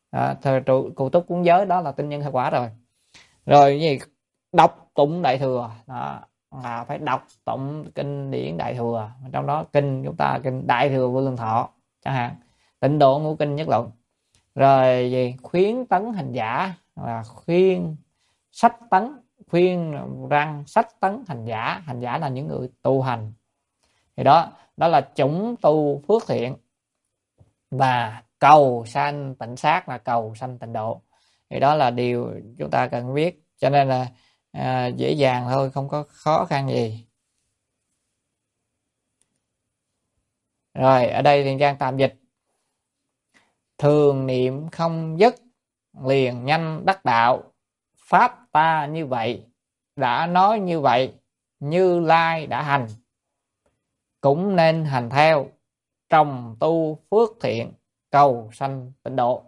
cụ túc cúng giới, đó là tin nhân quả rồi. Rồi gì đọc tụng đại thừa đó, là phải đọc tụng kinh điển đại thừa, trong đó kinh chúng ta kinh đại thừa vô lượng thọ chẳng hạn, tịnh độ ngũ kinh nhất luận. Rồi gì khuyến tấn hành giả là khuyên sách tấn, khuyên răng sách tấn hành giả. Hành giả là những người tu hành, thì đó là chủng tu phước thiện. Và cầu sanh tịnh sát là cầu sanh tịnh độ, thì đó là điều chúng ta cần biết. Cho nên là dễ dàng thôi, không có khó khăn gì. Rồi ở đây thì Trang tạm dịch: thường niệm không dứt, liền nhanh đắc đạo. Pháp ta như vậy, đã nói như vậy, Như Lai đã hành, cũng nên hành theo. Trồng tu phước thiện, cầu sanh tịnh độ.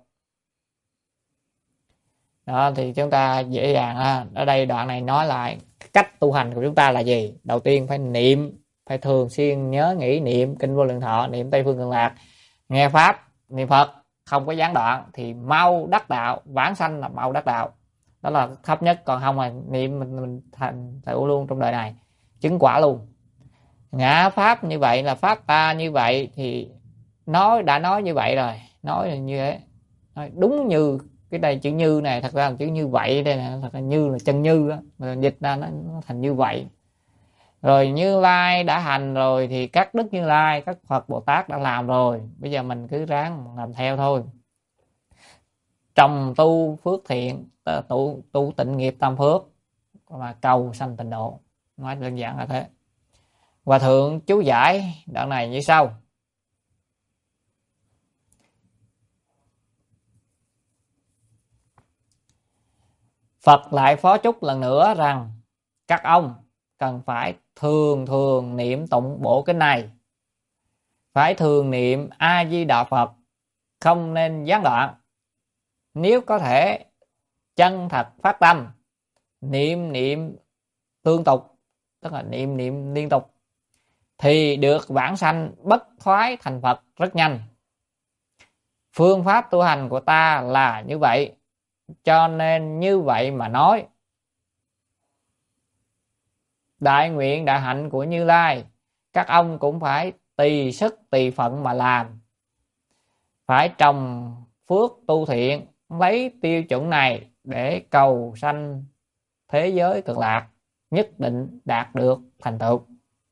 Đó thì chúng ta dễ dàng ha. Ở đây đoạn này nói lại cách tu hành của chúng ta là gì. Đầu tiên phải niệm, phải thường xuyên nhớ nghĩ niệm kinh Vô Lượng Thọ, niệm Tây Phương Cực Lạc, nghe pháp, niệm Phật không có gián đoạn thì mau đắc đạo. Vãng sanh là mau đắc đạo, đó là thấp nhất. Còn không mà niệm mình thành tựu luôn trong đời này, chứng quả luôn. Ngã pháp như vậy là pháp ta như vậy, thì đã nói như vậy rồi, nói là như thế, nói đúng như cái đây chữ như này thật ra là chữ như vậy đây nè, thật ra như là chân như á, mà dịch ra nó thành như vậy. Rồi Như Lai đã hành rồi thì các đức Như Lai, các Phật Bồ Tát đã làm rồi, bây giờ mình cứ ráng làm theo thôi. Trồng tu phước thiện, tu tịnh nghiệp tam phước, mà cầu sanh tịnh độ, nói đơn giản là thế. Hòa thượng chú giải đoạn này như sau: Phật lại phó chúc lần nữa rằng các ông cần phải thường thường niệm tụng bộ kinh này, phải thường niệm A Di Đà Phật, không nên gián đoạn. Nếu có thể chân thật phát tâm niệm tương tục, tức là niệm liên tục, thì được vãng sanh bất thoái thành Phật rất nhanh. Phương pháp tu hành của ta là như vậy, cho nên như vậy mà nói. Đại nguyện đại hạnh của Như Lai, các ông cũng phải tùy sức tùy phận mà làm, phải trồng phước tu thiện, lấy tiêu chuẩn này để cầu sanh thế giới cực lạc, nhất định đạt được thành tựu.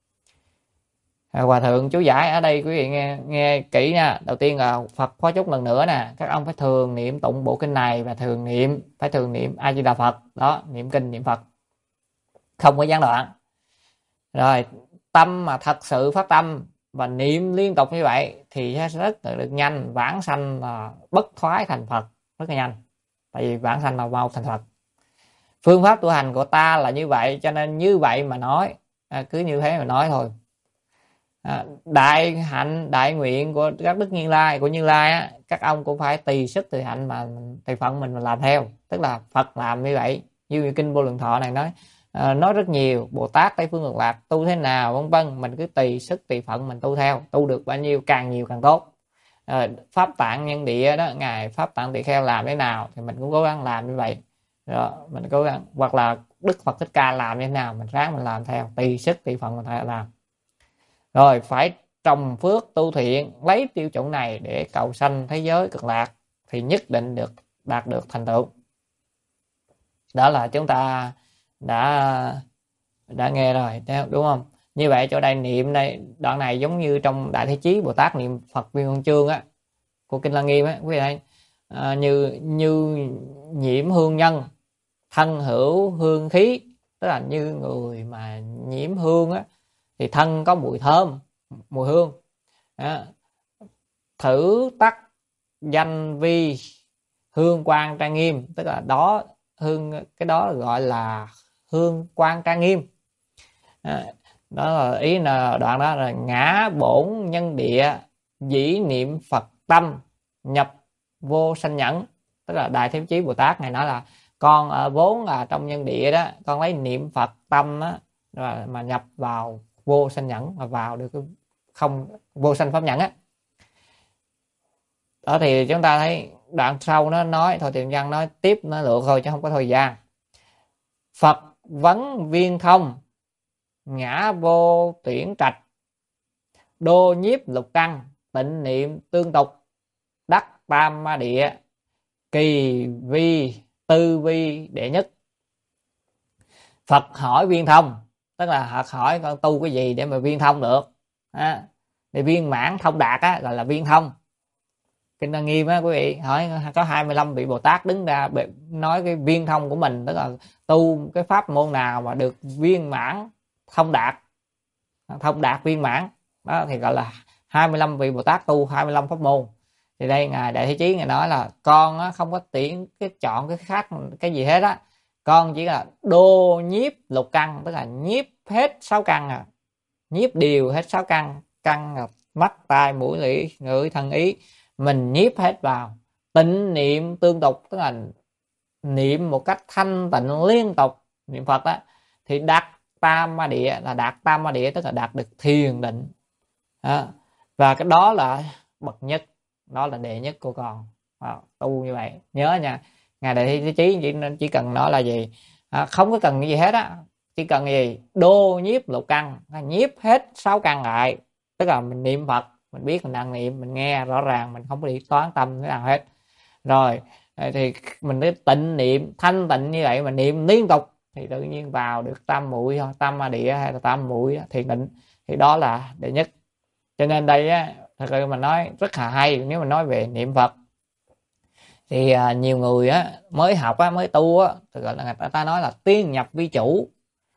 Hòa thượng chú giải ở đây quý vị nghe kỹ nha. Đầu tiên là Phật phó chúc lần nữa nè, các ông phải thường niệm tụng bộ kinh này và phải thường niệm A Di Đà Phật đó, niệm kinh niệm Phật không có gián đoạn. Rồi tâm mà thật sự phát tâm và niệm liên tục như vậy thì sẽ rất là được nhanh, vãng sanh là bất thoái thành Phật rất là nhanh, tại vì vãng sanh là mau thành Phật. Phương pháp tu hành của ta là như vậy, cho nên như vậy mà nói, cứ như thế mà nói thôi. Đại hạnh đại nguyện của các đức Như Lai, của Như Lai á, các ông cũng phải tùy sức tùy hạnh mà tùy phận mình mà làm theo. Tức là Phật làm như vậy, như kinh Vô Lượng Thọ này nói rất nhiều, Bồ Tát Tây Phương Cực Lạc tu thế nào vân vân, mình cứ tùy sức tùy phận mình tu theo, tu được bao nhiêu càng nhiều càng tốt. Pháp Tạng Nhân Địa đó, ngài Pháp Tạng Tỳ Kheo làm thế nào thì mình cũng cố gắng làm như vậy. Rồi mình cố gắng, hoặc là Đức Phật Thích Ca làm như thế nào mình ráng mình làm theo, tùy sức tùy phận mình phải làm. Rồi phải trồng phước tu thiện, lấy tiêu chuẩn này để cầu sanh thế giới cực lạc thì nhất định đạt được thành tựu. Đó là chúng ta đã nghe rồi, đúng không? Như vậy chỗ đây niệm đây, đoạn này giống như trong Đại Thế Chí Bồ Tát niệm Phật Viên Huân Chương á, của kinh Lăng Nghiêm á, quý vị thấy như nhiễm hương nhân, thân hữu hương khí, tức là như người mà nhiễm hương á thì thân có mùi thơm, mùi hương. Thử tắc danh vi hương quang trang nghiêm, tức là cái đó gọi là hương quang trang nghiêm. Đó là ý là đoạn đó là ngã bổn nhân địa, dĩ niệm Phật tâm, nhập vô sanh nhẫn. Tức là Đại Thế Chí Bồ Tát này nói là con vốn là trong nhân địa đó, con lấy niệm Phật tâm đó, mà nhập vào vô sanh nhẫn, mà vào được cái không vô sanh pháp nhẫn á. Đó thì chúng ta thấy đoạn sau nó nói thôi, Tiền Văn nói tiếp nó lượt thôi chứ không có thời gian. Phật vấn viên thông, ngã vô tuyển trạch, đô nhiếp lục căn, tịnh niệm tương tục, đắc tam ma địa, kỳ vi tư vi đệ nhất. Phật hỏi viên thông, tức là Phật hỏi con tu cái gì để mà viên thông được để viên mãn thông đạt á, gọi là viên thông. Kinh Lăng Nghiêm á quý vị, hỏi có 25 vị Bồ Tát đứng ra nói cái viên thông của mình, tức là tu cái pháp môn nào mà được viên mãn thông đạt viên mãn đó thì gọi là 25 vị Bồ Tát tu 25 pháp môn. Thì đây ngài Đại Thế Chí ngài nói là con á, không có tuyển cái chọn cái khác cái gì hết á, con chỉ là đô nhiếp lục căn, tức là nhiếp hết 6 căn nhiếp điều hết 6 căn là mắt tai mũi lưỡi ngửi thân ý, mình nhiếp hết vào. Tịnh niệm tương tục, tức là niệm một cách thanh tịnh liên tục niệm Phật á, thì đạt tam ma địa, là đạt tam ma địa tức là đạt được thiền định đó. Và cái đó là bậc nhất, đó là đệ nhất của con tu như vậy. Nhớ nha, ngài Đại Thế Chí chỉ cần nói là gì, không có cần cái gì hết á, chỉ cần gì đô nhiếp lục căn, nhiếp hết 6 căn lại, tức là mình niệm Phật, mình biết mình đang niệm, mình nghe rõ ràng, mình không có đi toán tâm thế nào hết. Rồi thì mình cứ tịnh niệm thanh tịnh như vậy mà niệm liên tục thì tự nhiên vào được tam muội, tam ma địa hay là tam muội thiền định, thì đó là đệ nhất. Cho nên đây á, thật sự mình nói rất là hay. Nếu mình nói về niệm Phật thì nhiều người á mới học á, mới tu á, thì gọi là người ta nói là tiên nhập vi chủ.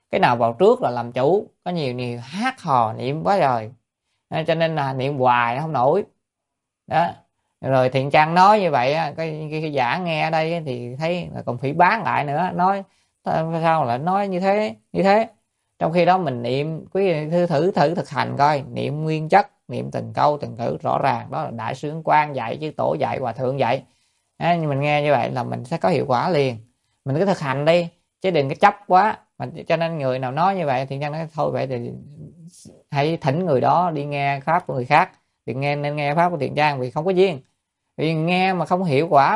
cái nào vào trước là làm chủ, có nhiều hát hò niệm quá rồi. Cho nên là niệm hoài nó không nổi đó. Rồi Thiện Trang nói như vậy cái giả nghe ở đây thì thấy là còn phỉ báng lại nữa, nói sao lại nói như thế, trong khi đó mình niệm, quý vị thử thực hành coi, niệm nguyên chất, niệm từng câu từng chữ rõ ràng, đó là đại sư Ấn Quang dạy, chứ tổ dạy, hòa thượng dạy. Nhưng mình nghe như vậy là mình sẽ có hiệu quả liền. Mình cứ thực hành đi chứ đừng có chấp quá. Cho nên người nào nói như vậy thì Nhân nói thôi vậy thì hãy thỉnh người đó đi nghe pháp của người khác, thì nên nghe pháp của Thiện Trang, vì không có duyên. Vì nghe mà không hiệu quả,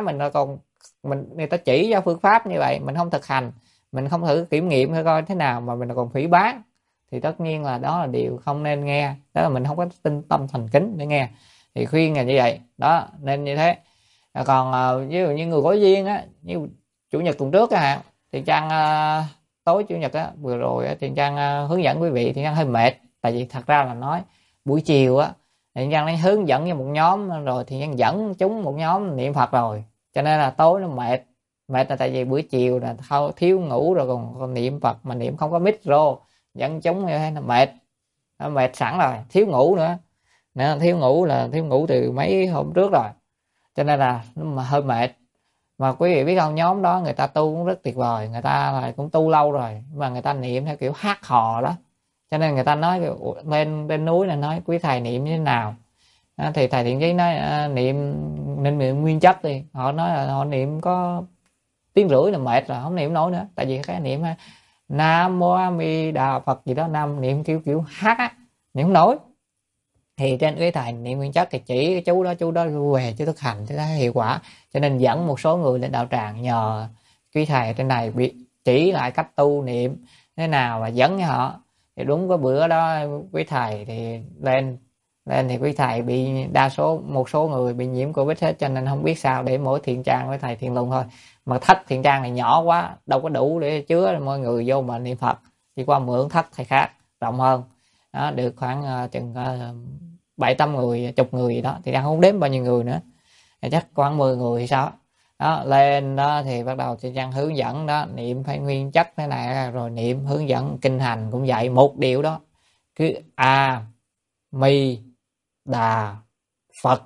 người ta chỉ cho phương pháp như vậy, mình không thực hành, mình không thử kiểm nghiệm coi thế nào mà mình còn phỉ báng, thì tất nhiên là đó là điều không nên nghe. Đó là mình không có tinh tâm thành kính để nghe, thì khuyên là như vậy đó, nên như thế. Còn ví dụ như người có duyên á, như chủ nhật tuần trước á, Thiện Trang tối chủ nhật á vừa rồi á, Thiện Trang hướng dẫn quý vị, Thiện Trang hơi mệt, tại vì thật ra là nói buổi chiều á Thiện Trang đang hướng dẫn cho một nhóm rồi, Thiện Trang dẫn chúng một nhóm niệm Phật rồi, cho nên là tối nó mệt là tại vì buổi chiều là thiếu ngủ rồi, còn niệm Phật mà niệm không có micro dẫn chúng như thế là mệt sẵn rồi, thiếu ngủ nữa. Nên thiếu ngủ từ mấy hôm trước rồi, cho nên là mà hơi mệt. Mà quý vị biết không, nhóm đó người ta tu cũng rất tuyệt vời, người ta là cũng tu lâu rồi mà người ta niệm theo kiểu hát hò đó, cho nên người ta nói lên núi là nói quý thầy niệm như thế nào. Thì thầy Thiện Chí nói niệm nên niệm nguyên chất đi. Họ nói là họ niệm có tiếng rưỡi là mệt rồi, không niệm nổi nữa, tại vì cái niệm Nam Mô A Di Đà Phật gì đó, niệm kiểu hát á, niệm không nổi. Thì trên cái thầy niệm nguyên chất thì chỉ cái chú đó về chứ thực hành thì thấy hiệu quả, cho nên dẫn một số người lên đạo tràng nhờ quý thầy ở trên này chỉ lại cách tu niệm thế nào và dẫn cho họ. Thì đúng cái bữa đó quý thầy thì lên thì quý thầy bị một số người bị nhiễm Covid hết, cho nên không biết sao, để mỗi Thiện Trang với thầy Thiện Lùng thôi, mà thất Thiện Trang này nhỏ quá đâu có đủ để chứa mọi người vô mà niệm Phật, chỉ qua mượn thất thầy khác rộng hơn đó, được khoảng chừng 7-8 người, chục người gì đó, thì đang không đếm bao nhiêu người nữa, thì chắc khoảng 10 người hay sao đó. Lên đó thì bắt đầu Thiện Trang hướng dẫn đó, niệm phải nguyên chất thế này, rồi niệm hướng dẫn kinh hành cũng dạy một điều đó, cứ A Mi Đà Phật,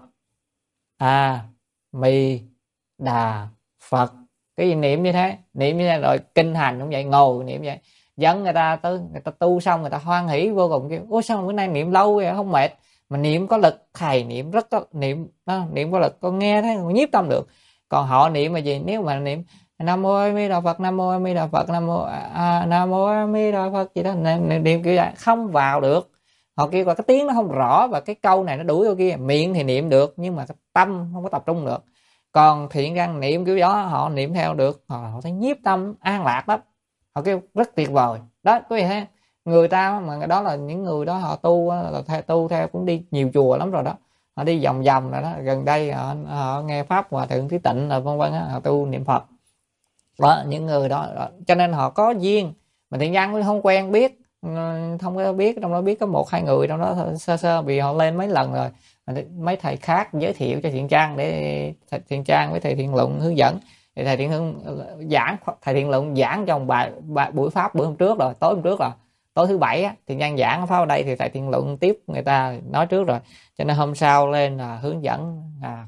A Mi Đà Phật, cái gì niệm như thế rồi kinh hành cũng vậy, ngồi niệm vậy, dẫn người ta tu xong người ta hoan hỉ vô cùng, kêu ôi sao bữa nay niệm lâu vậy không mệt, mà niệm có lực, thầy niệm rất có niệm có lực, con nghe thấy nhiếp tâm được. Còn họ niệm mà gì, nếu mà niệm Nam Mô A Di Đà Phật, Nam Mô A Di Đà Phật, Nam Mô A Di Đà Phật gì đó, niệm kiểu vậy không vào được. Họ kêu là cái tiếng nó không rõ và cái câu này nó đuổi vô kia, miệng thì niệm được nhưng mà cái tâm không có tập trung được. Còn Thiện Trang niệm kiểu đó họ niệm theo được, họ thấy nhiếp tâm an lạc lắm, họ kêu rất tuyệt vời đó. Quý vị thấy người ta mà đó là những người đó họ tu theo cũng đi nhiều chùa lắm rồi đó, họ đi vòng vòng rồi đó, gần đây họ nghe pháp Hòa Thượng Thí Tịnh là vân vân, họ tu niệm Phật đó, những người đó, cho nên họ có duyên. Mà Thiện Trang cũng không quen biết, không có biết, trong đó biết có 1-2 người trong đó sơ vì họ lên mấy lần rồi, mấy thầy khác giới thiệu cho Thiện Trang để Thiện Trang với thầy Thiện Luận hướng dẫn. Thì thầy Thiện Luận giảng trong buổi pháp bữa hôm trước rồi, tối hôm trước rồi, tối thứ Bảy á, Thiện Trang giảng pháp ở đây thì thầy Thiện Luận tiếp người ta nói trước rồi, cho nên hôm sau lên là hướng dẫn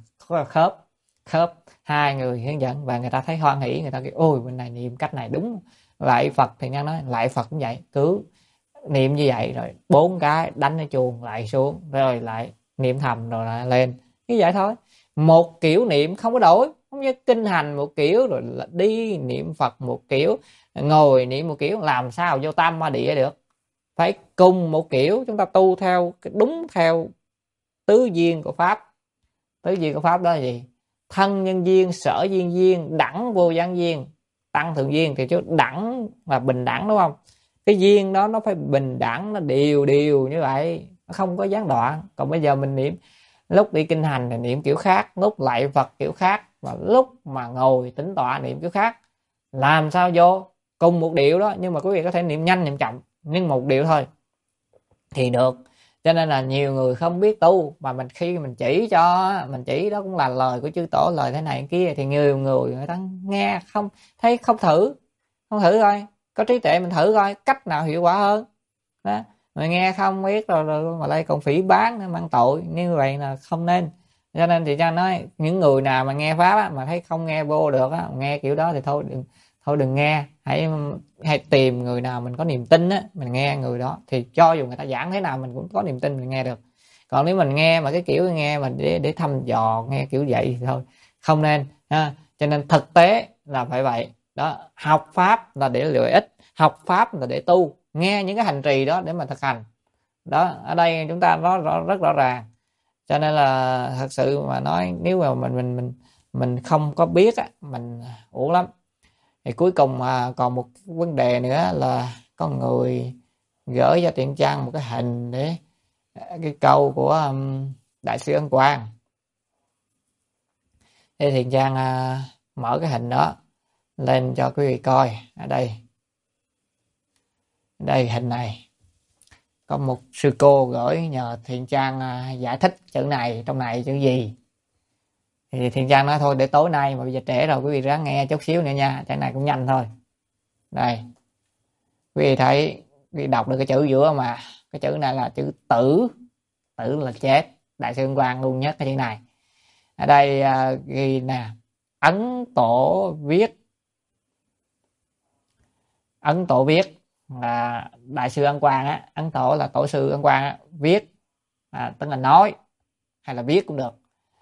khớp 2 người hướng dẫn, và người ta thấy hoan hỉ, người ta kêu ôi bên này niệm cách này đúng. Lại Phật thì Nhân nói lại Phật cũng vậy, cứ niệm như vậy rồi 4 cái đánh ở chuông lại xuống, rồi lại niệm thầm rồi lại lên, như vậy thôi. Một kiểu niệm không có đổi, không như kinh hành một kiểu rồi đi niệm Phật một kiểu, ngồi niệm một kiểu, làm sao vô tam ma địa được. Phải cùng một kiểu, chúng ta tu theo đúng theo tứ duyên của pháp. Tứ duyên của pháp đó là gì? Thân nhân duyên, sở duyên duyên, đẳng vô gián duyên, tăng thượng duyên. Thì chứ đẳng là bình đẳng đúng không? Cái duyên đó nó phải bình đẳng, nó đều như vậy, nó không có gián đoạn. Còn bây giờ mình niệm, lúc đi kinh hành thì niệm kiểu khác, lúc lạy Phật kiểu khác, và lúc mà ngồi tĩnh tọa niệm kiểu khác. Làm sao vô cùng một điệu đó, nhưng mà quý vị có thể niệm nhanh niệm chậm, nhưng một điệu thôi thì được. Cho nên là nhiều người không biết tu, mà khi mình chỉ đó cũng là lời của chư tổ, lời thế này kia, thì nhiều người ta nghe không thấy, không thử thôi. có trí tuệ mình thử coi cách nào hiệu quả hơn đó. Mà nghe không biết rồi mà lại còn phỉ báng mang tội, như vậy là không nên. Cho nên thì cha nói những người nào mà nghe pháp á, mà thấy không nghe vô được á, nghe kiểu đó thì thôi đừng nghe. Hãy tìm người nào mình có niềm tin á, mình nghe người đó, thì cho dù người ta giảng thế nào mình cũng có niềm tin mình nghe được. Còn nếu mình nghe mà cái kiểu nghe mà để thăm dò, nghe kiểu vậy thì thôi không nên ha. Cho nên thực tế là phải vậy đó. Học pháp là để lợi ích, học pháp là để tu, nghe những cái hành trì đó để mà thực hành đó. Ở đây chúng ta rất rõ ràng. Cho nên là thật sự mà nói, nếu mà mình không có biết á, mình uổng lắm. Thì cuối cùng mà còn một vấn đề nữa là có người gửi cho Thiện Trang một cái hình để cái câu của đại sư Ấn Quang. Thì Thiện Trang mở cái hình đó lên cho quý vị coi. Ở đây hình này có một sư cô gửi nhờ Thiện Trang giải thích chữ này, trong này chữ gì. Thì Thiện Trang nói thôi để tối nay, mà bây giờ trễ rồi, quý vị ráng nghe chút xíu nữa nha, cái này cũng nhanh thôi. Đây quý vị thấy, quý vị đọc được cái chữ giữa mà, cái chữ này là chữ tử, tử là chết. Đại sư Ấn Quang luôn nhất cái chữ này. Ở đây ghi nè, Ấn Tổ viết là đại sư Ấn Quang á, Ấn Tổ là tổ sư Ấn Quang á, viết tức là nói hay là viết cũng được.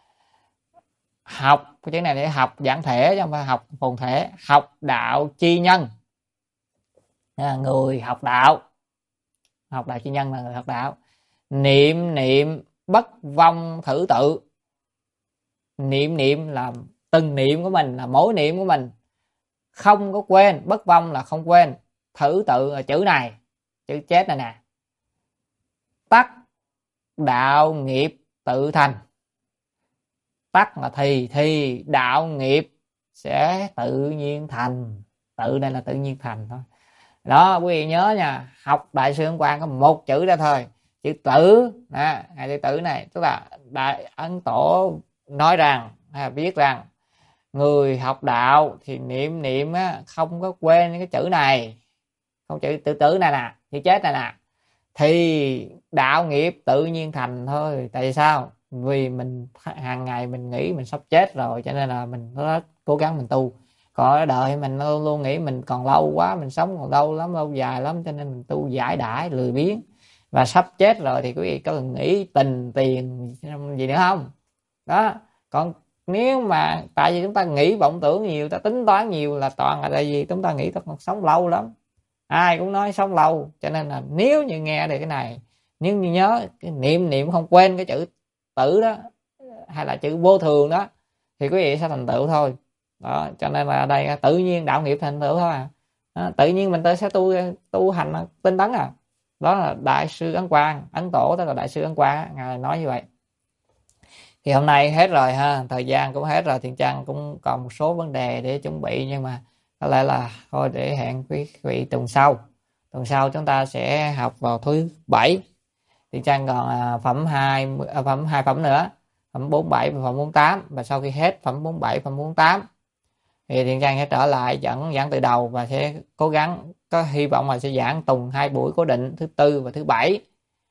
Học, cái chữ này để học giản thể chứ không phải học phồn thể. Học đạo chi nhân, người học đạo. Học đạo chi nhân là người học đạo. Niệm bất vong thử tự. Niệm là từng niệm của mình, là mỗi niệm của mình không có quên. Bất vong là không quên. Thử tự là chữ này, chữ chết này nè. Tắc đạo nghiệp tự thành. Tắc là thì đạo nghiệp sẽ tự nhiên thành. Tự đây là tự nhiên thành thôi đó. Quý vị nhớ nha, học đại sư Ấn Quang có một chữ đó thôi, chữ tử. Hai chữ tử này tức là đại Ấn Tổ nói rằng, viết rằng người học đạo thì niệm không có quên cái chữ này, không chữ tự tử này nè, chữ chết này nè, thì đạo nghiệp tự nhiên thành thôi. Tại sao? Vì mình hàng ngày mình nghĩ mình sắp chết rồi, cho nên là mình rất cố gắng mình tu. Còn ở đời mình luôn luôn nghĩ mình còn lâu quá, mình sống còn lâu lắm, lâu dài lắm, cho nên mình tu giải đãi lười biếng. Và sắp chết rồi thì quý vị có cần nghĩ tình tiền gì nữa không đó. Còn nếu mà tại vì chúng ta nghĩ vọng tưởng nhiều, ta tính toán nhiều là toàn là tại vì chúng ta nghĩ ta còn sống lâu lắm, ai cũng nói sống lâu. Cho nên là nếu như nghe được cái này, nếu như nhớ cái niệm không quên cái chữ tử đó, hay là chữ vô thường đó, thì quý vị sẽ thành tựu thôi đó. Cho nên là đây tự nhiên đạo nghiệp thành tựu thôi tự nhiên mình sẽ tu hành tinh tấn đó là đại sư Ấn Quang, Ấn Tổ tức là đại sư Ấn Quang, ngài nói như vậy. Thì hôm nay hết rồi ha, thời gian cũng hết rồi, Thiện Trang cũng còn một số vấn đề để chuẩn bị, nhưng mà có lẽ là thôi để hẹn quý vị tuần sau chúng ta sẽ học vào thứ Bảy. Thiện Trang còn phẩm 2 phẩm nữa, phẩm 47 và phẩm 48, và sau khi hết phẩm 47 phẩm 48 thì Thiện Trang sẽ trở lại giảng từ đầu, và sẽ cố gắng, có hy vọng là sẽ giảng tuần 2 buổi cố định, thứ Tư và thứ Bảy.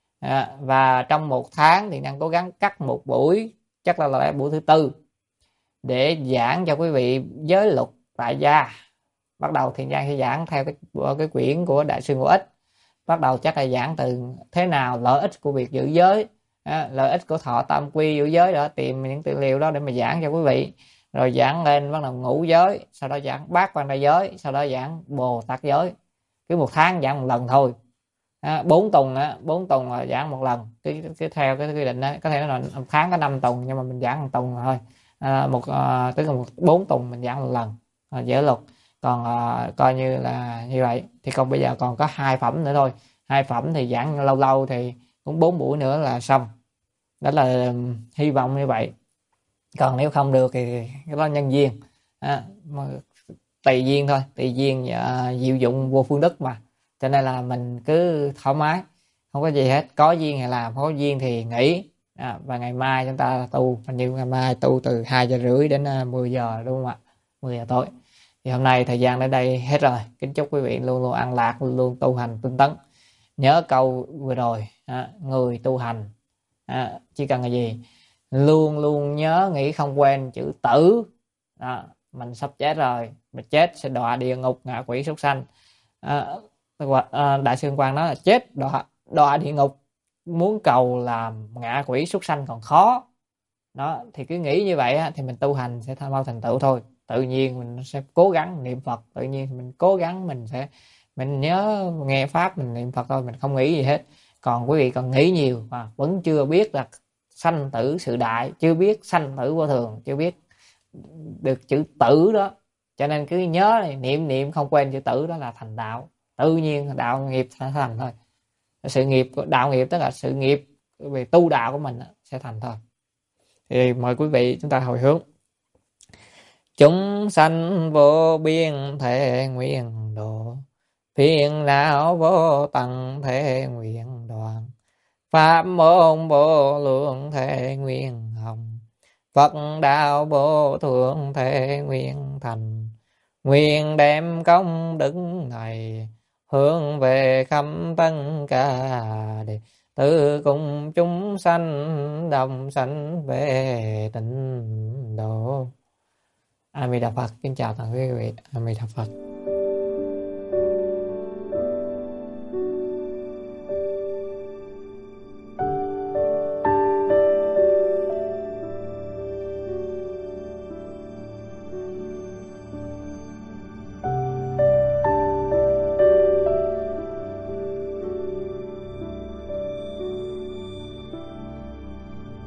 Và trong một tháng thì Trang cố gắng cắt một buổi, chắc là buổi thứ Tư, để giảng cho quý vị giới luật tại gia. Bắt đầu Thiện Trang sẽ giảng theo cái quyển của đại sư Ngũ Ích. Bắt đầu chắc là giảng từ thế nào lợi ích của việc giữ giới, lợi ích của thọ tam quy giữ giới đó, tìm những tư liệu đó để mà giảng cho quý vị. Rồi giảng lên bắt đầu ngũ giới, sau đó giảng bát quan đại giới, sau đó giảng Bồ Tát giới. Cứ một tháng giảng một lần thôi. 4 tuần là giảng một lần. Cái theo cái quy định đó, có thể nói là một tháng có 5 tuần, nhưng mà mình giảng một tuần thôi. Tức là 4 tuần mình giảng một lần giới luật. Còn coi như là như vậy. Thì còn bây giờ còn có 2 phẩm nữa thôi. 2 phẩm thì giảng lâu thì cũng 4 buổi nữa là xong. Đó là hy vọng như vậy. Còn nếu không được thì cái đó nhân duyên, tùy duyên thôi, tùy duyên diệu dụng vô phương đức mà. Cho nên là mình cứ thoải mái, không có gì hết. Có duyên thì làm, không có duyên thì nghỉ. Và ngày mai chúng ta tu, như ngày mai tu từ 2 giờ rưỡi đến 10 giờ, đúng không ạ? 10 giờ tối Thì hôm nay thời gian đến đây hết rồi. Kính chúc quý vị luôn luôn an lạc, luôn luôn tu hành tinh tấn. Nhớ câu vừa rồi, người tu hành chỉ cần là gì, luôn luôn nhớ nghĩ không quên chữ tử. Mình sắp chết rồi, mình chết sẽ đọa địa ngục, ngạ quỷ súc sanh. Đại sư Quang nói là chết đọa địa ngục, muốn cầu làm ngạ quỷ súc sanh còn khó. Đó, thì cứ nghĩ như vậy thì mình tu hành sẽ mau thành tựu thôi. Tự nhiên mình sẽ cố gắng niệm Phật, tự nhiên mình cố gắng mình nhớ nghe pháp, mình niệm Phật thôi, mình không nghĩ gì hết. Còn quý vị còn nghĩ nhiều mà vẫn chưa biết là sanh tử sự đại, chưa biết sanh tử vô thường, chưa biết được chữ tử đó. Cho nên cứ nhớ này, niệm không quên chữ tử đó là thành đạo. Tự nhiên đạo nghiệp sẽ thành thôi. Sự nghiệp đạo nghiệp tức là sự nghiệp về tu đạo của mình sẽ thành thôi. Thì mời quý vị chúng ta hồi hướng. Chúng sanh vô biên thể nguyện độ, phiền não vô tận thể nguyện đoạn, pháp môn vô lượng thể nguyện hồng, Phật đạo vô thượng thể nguyện thành. Nguyện đem công đức này hướng về khắp tất cả đệ tử cùng chúng sanh đồng sanh về tịnh độ. A Di Đà Phật. Kính chào toàn quý vị. A Di Đà Phật.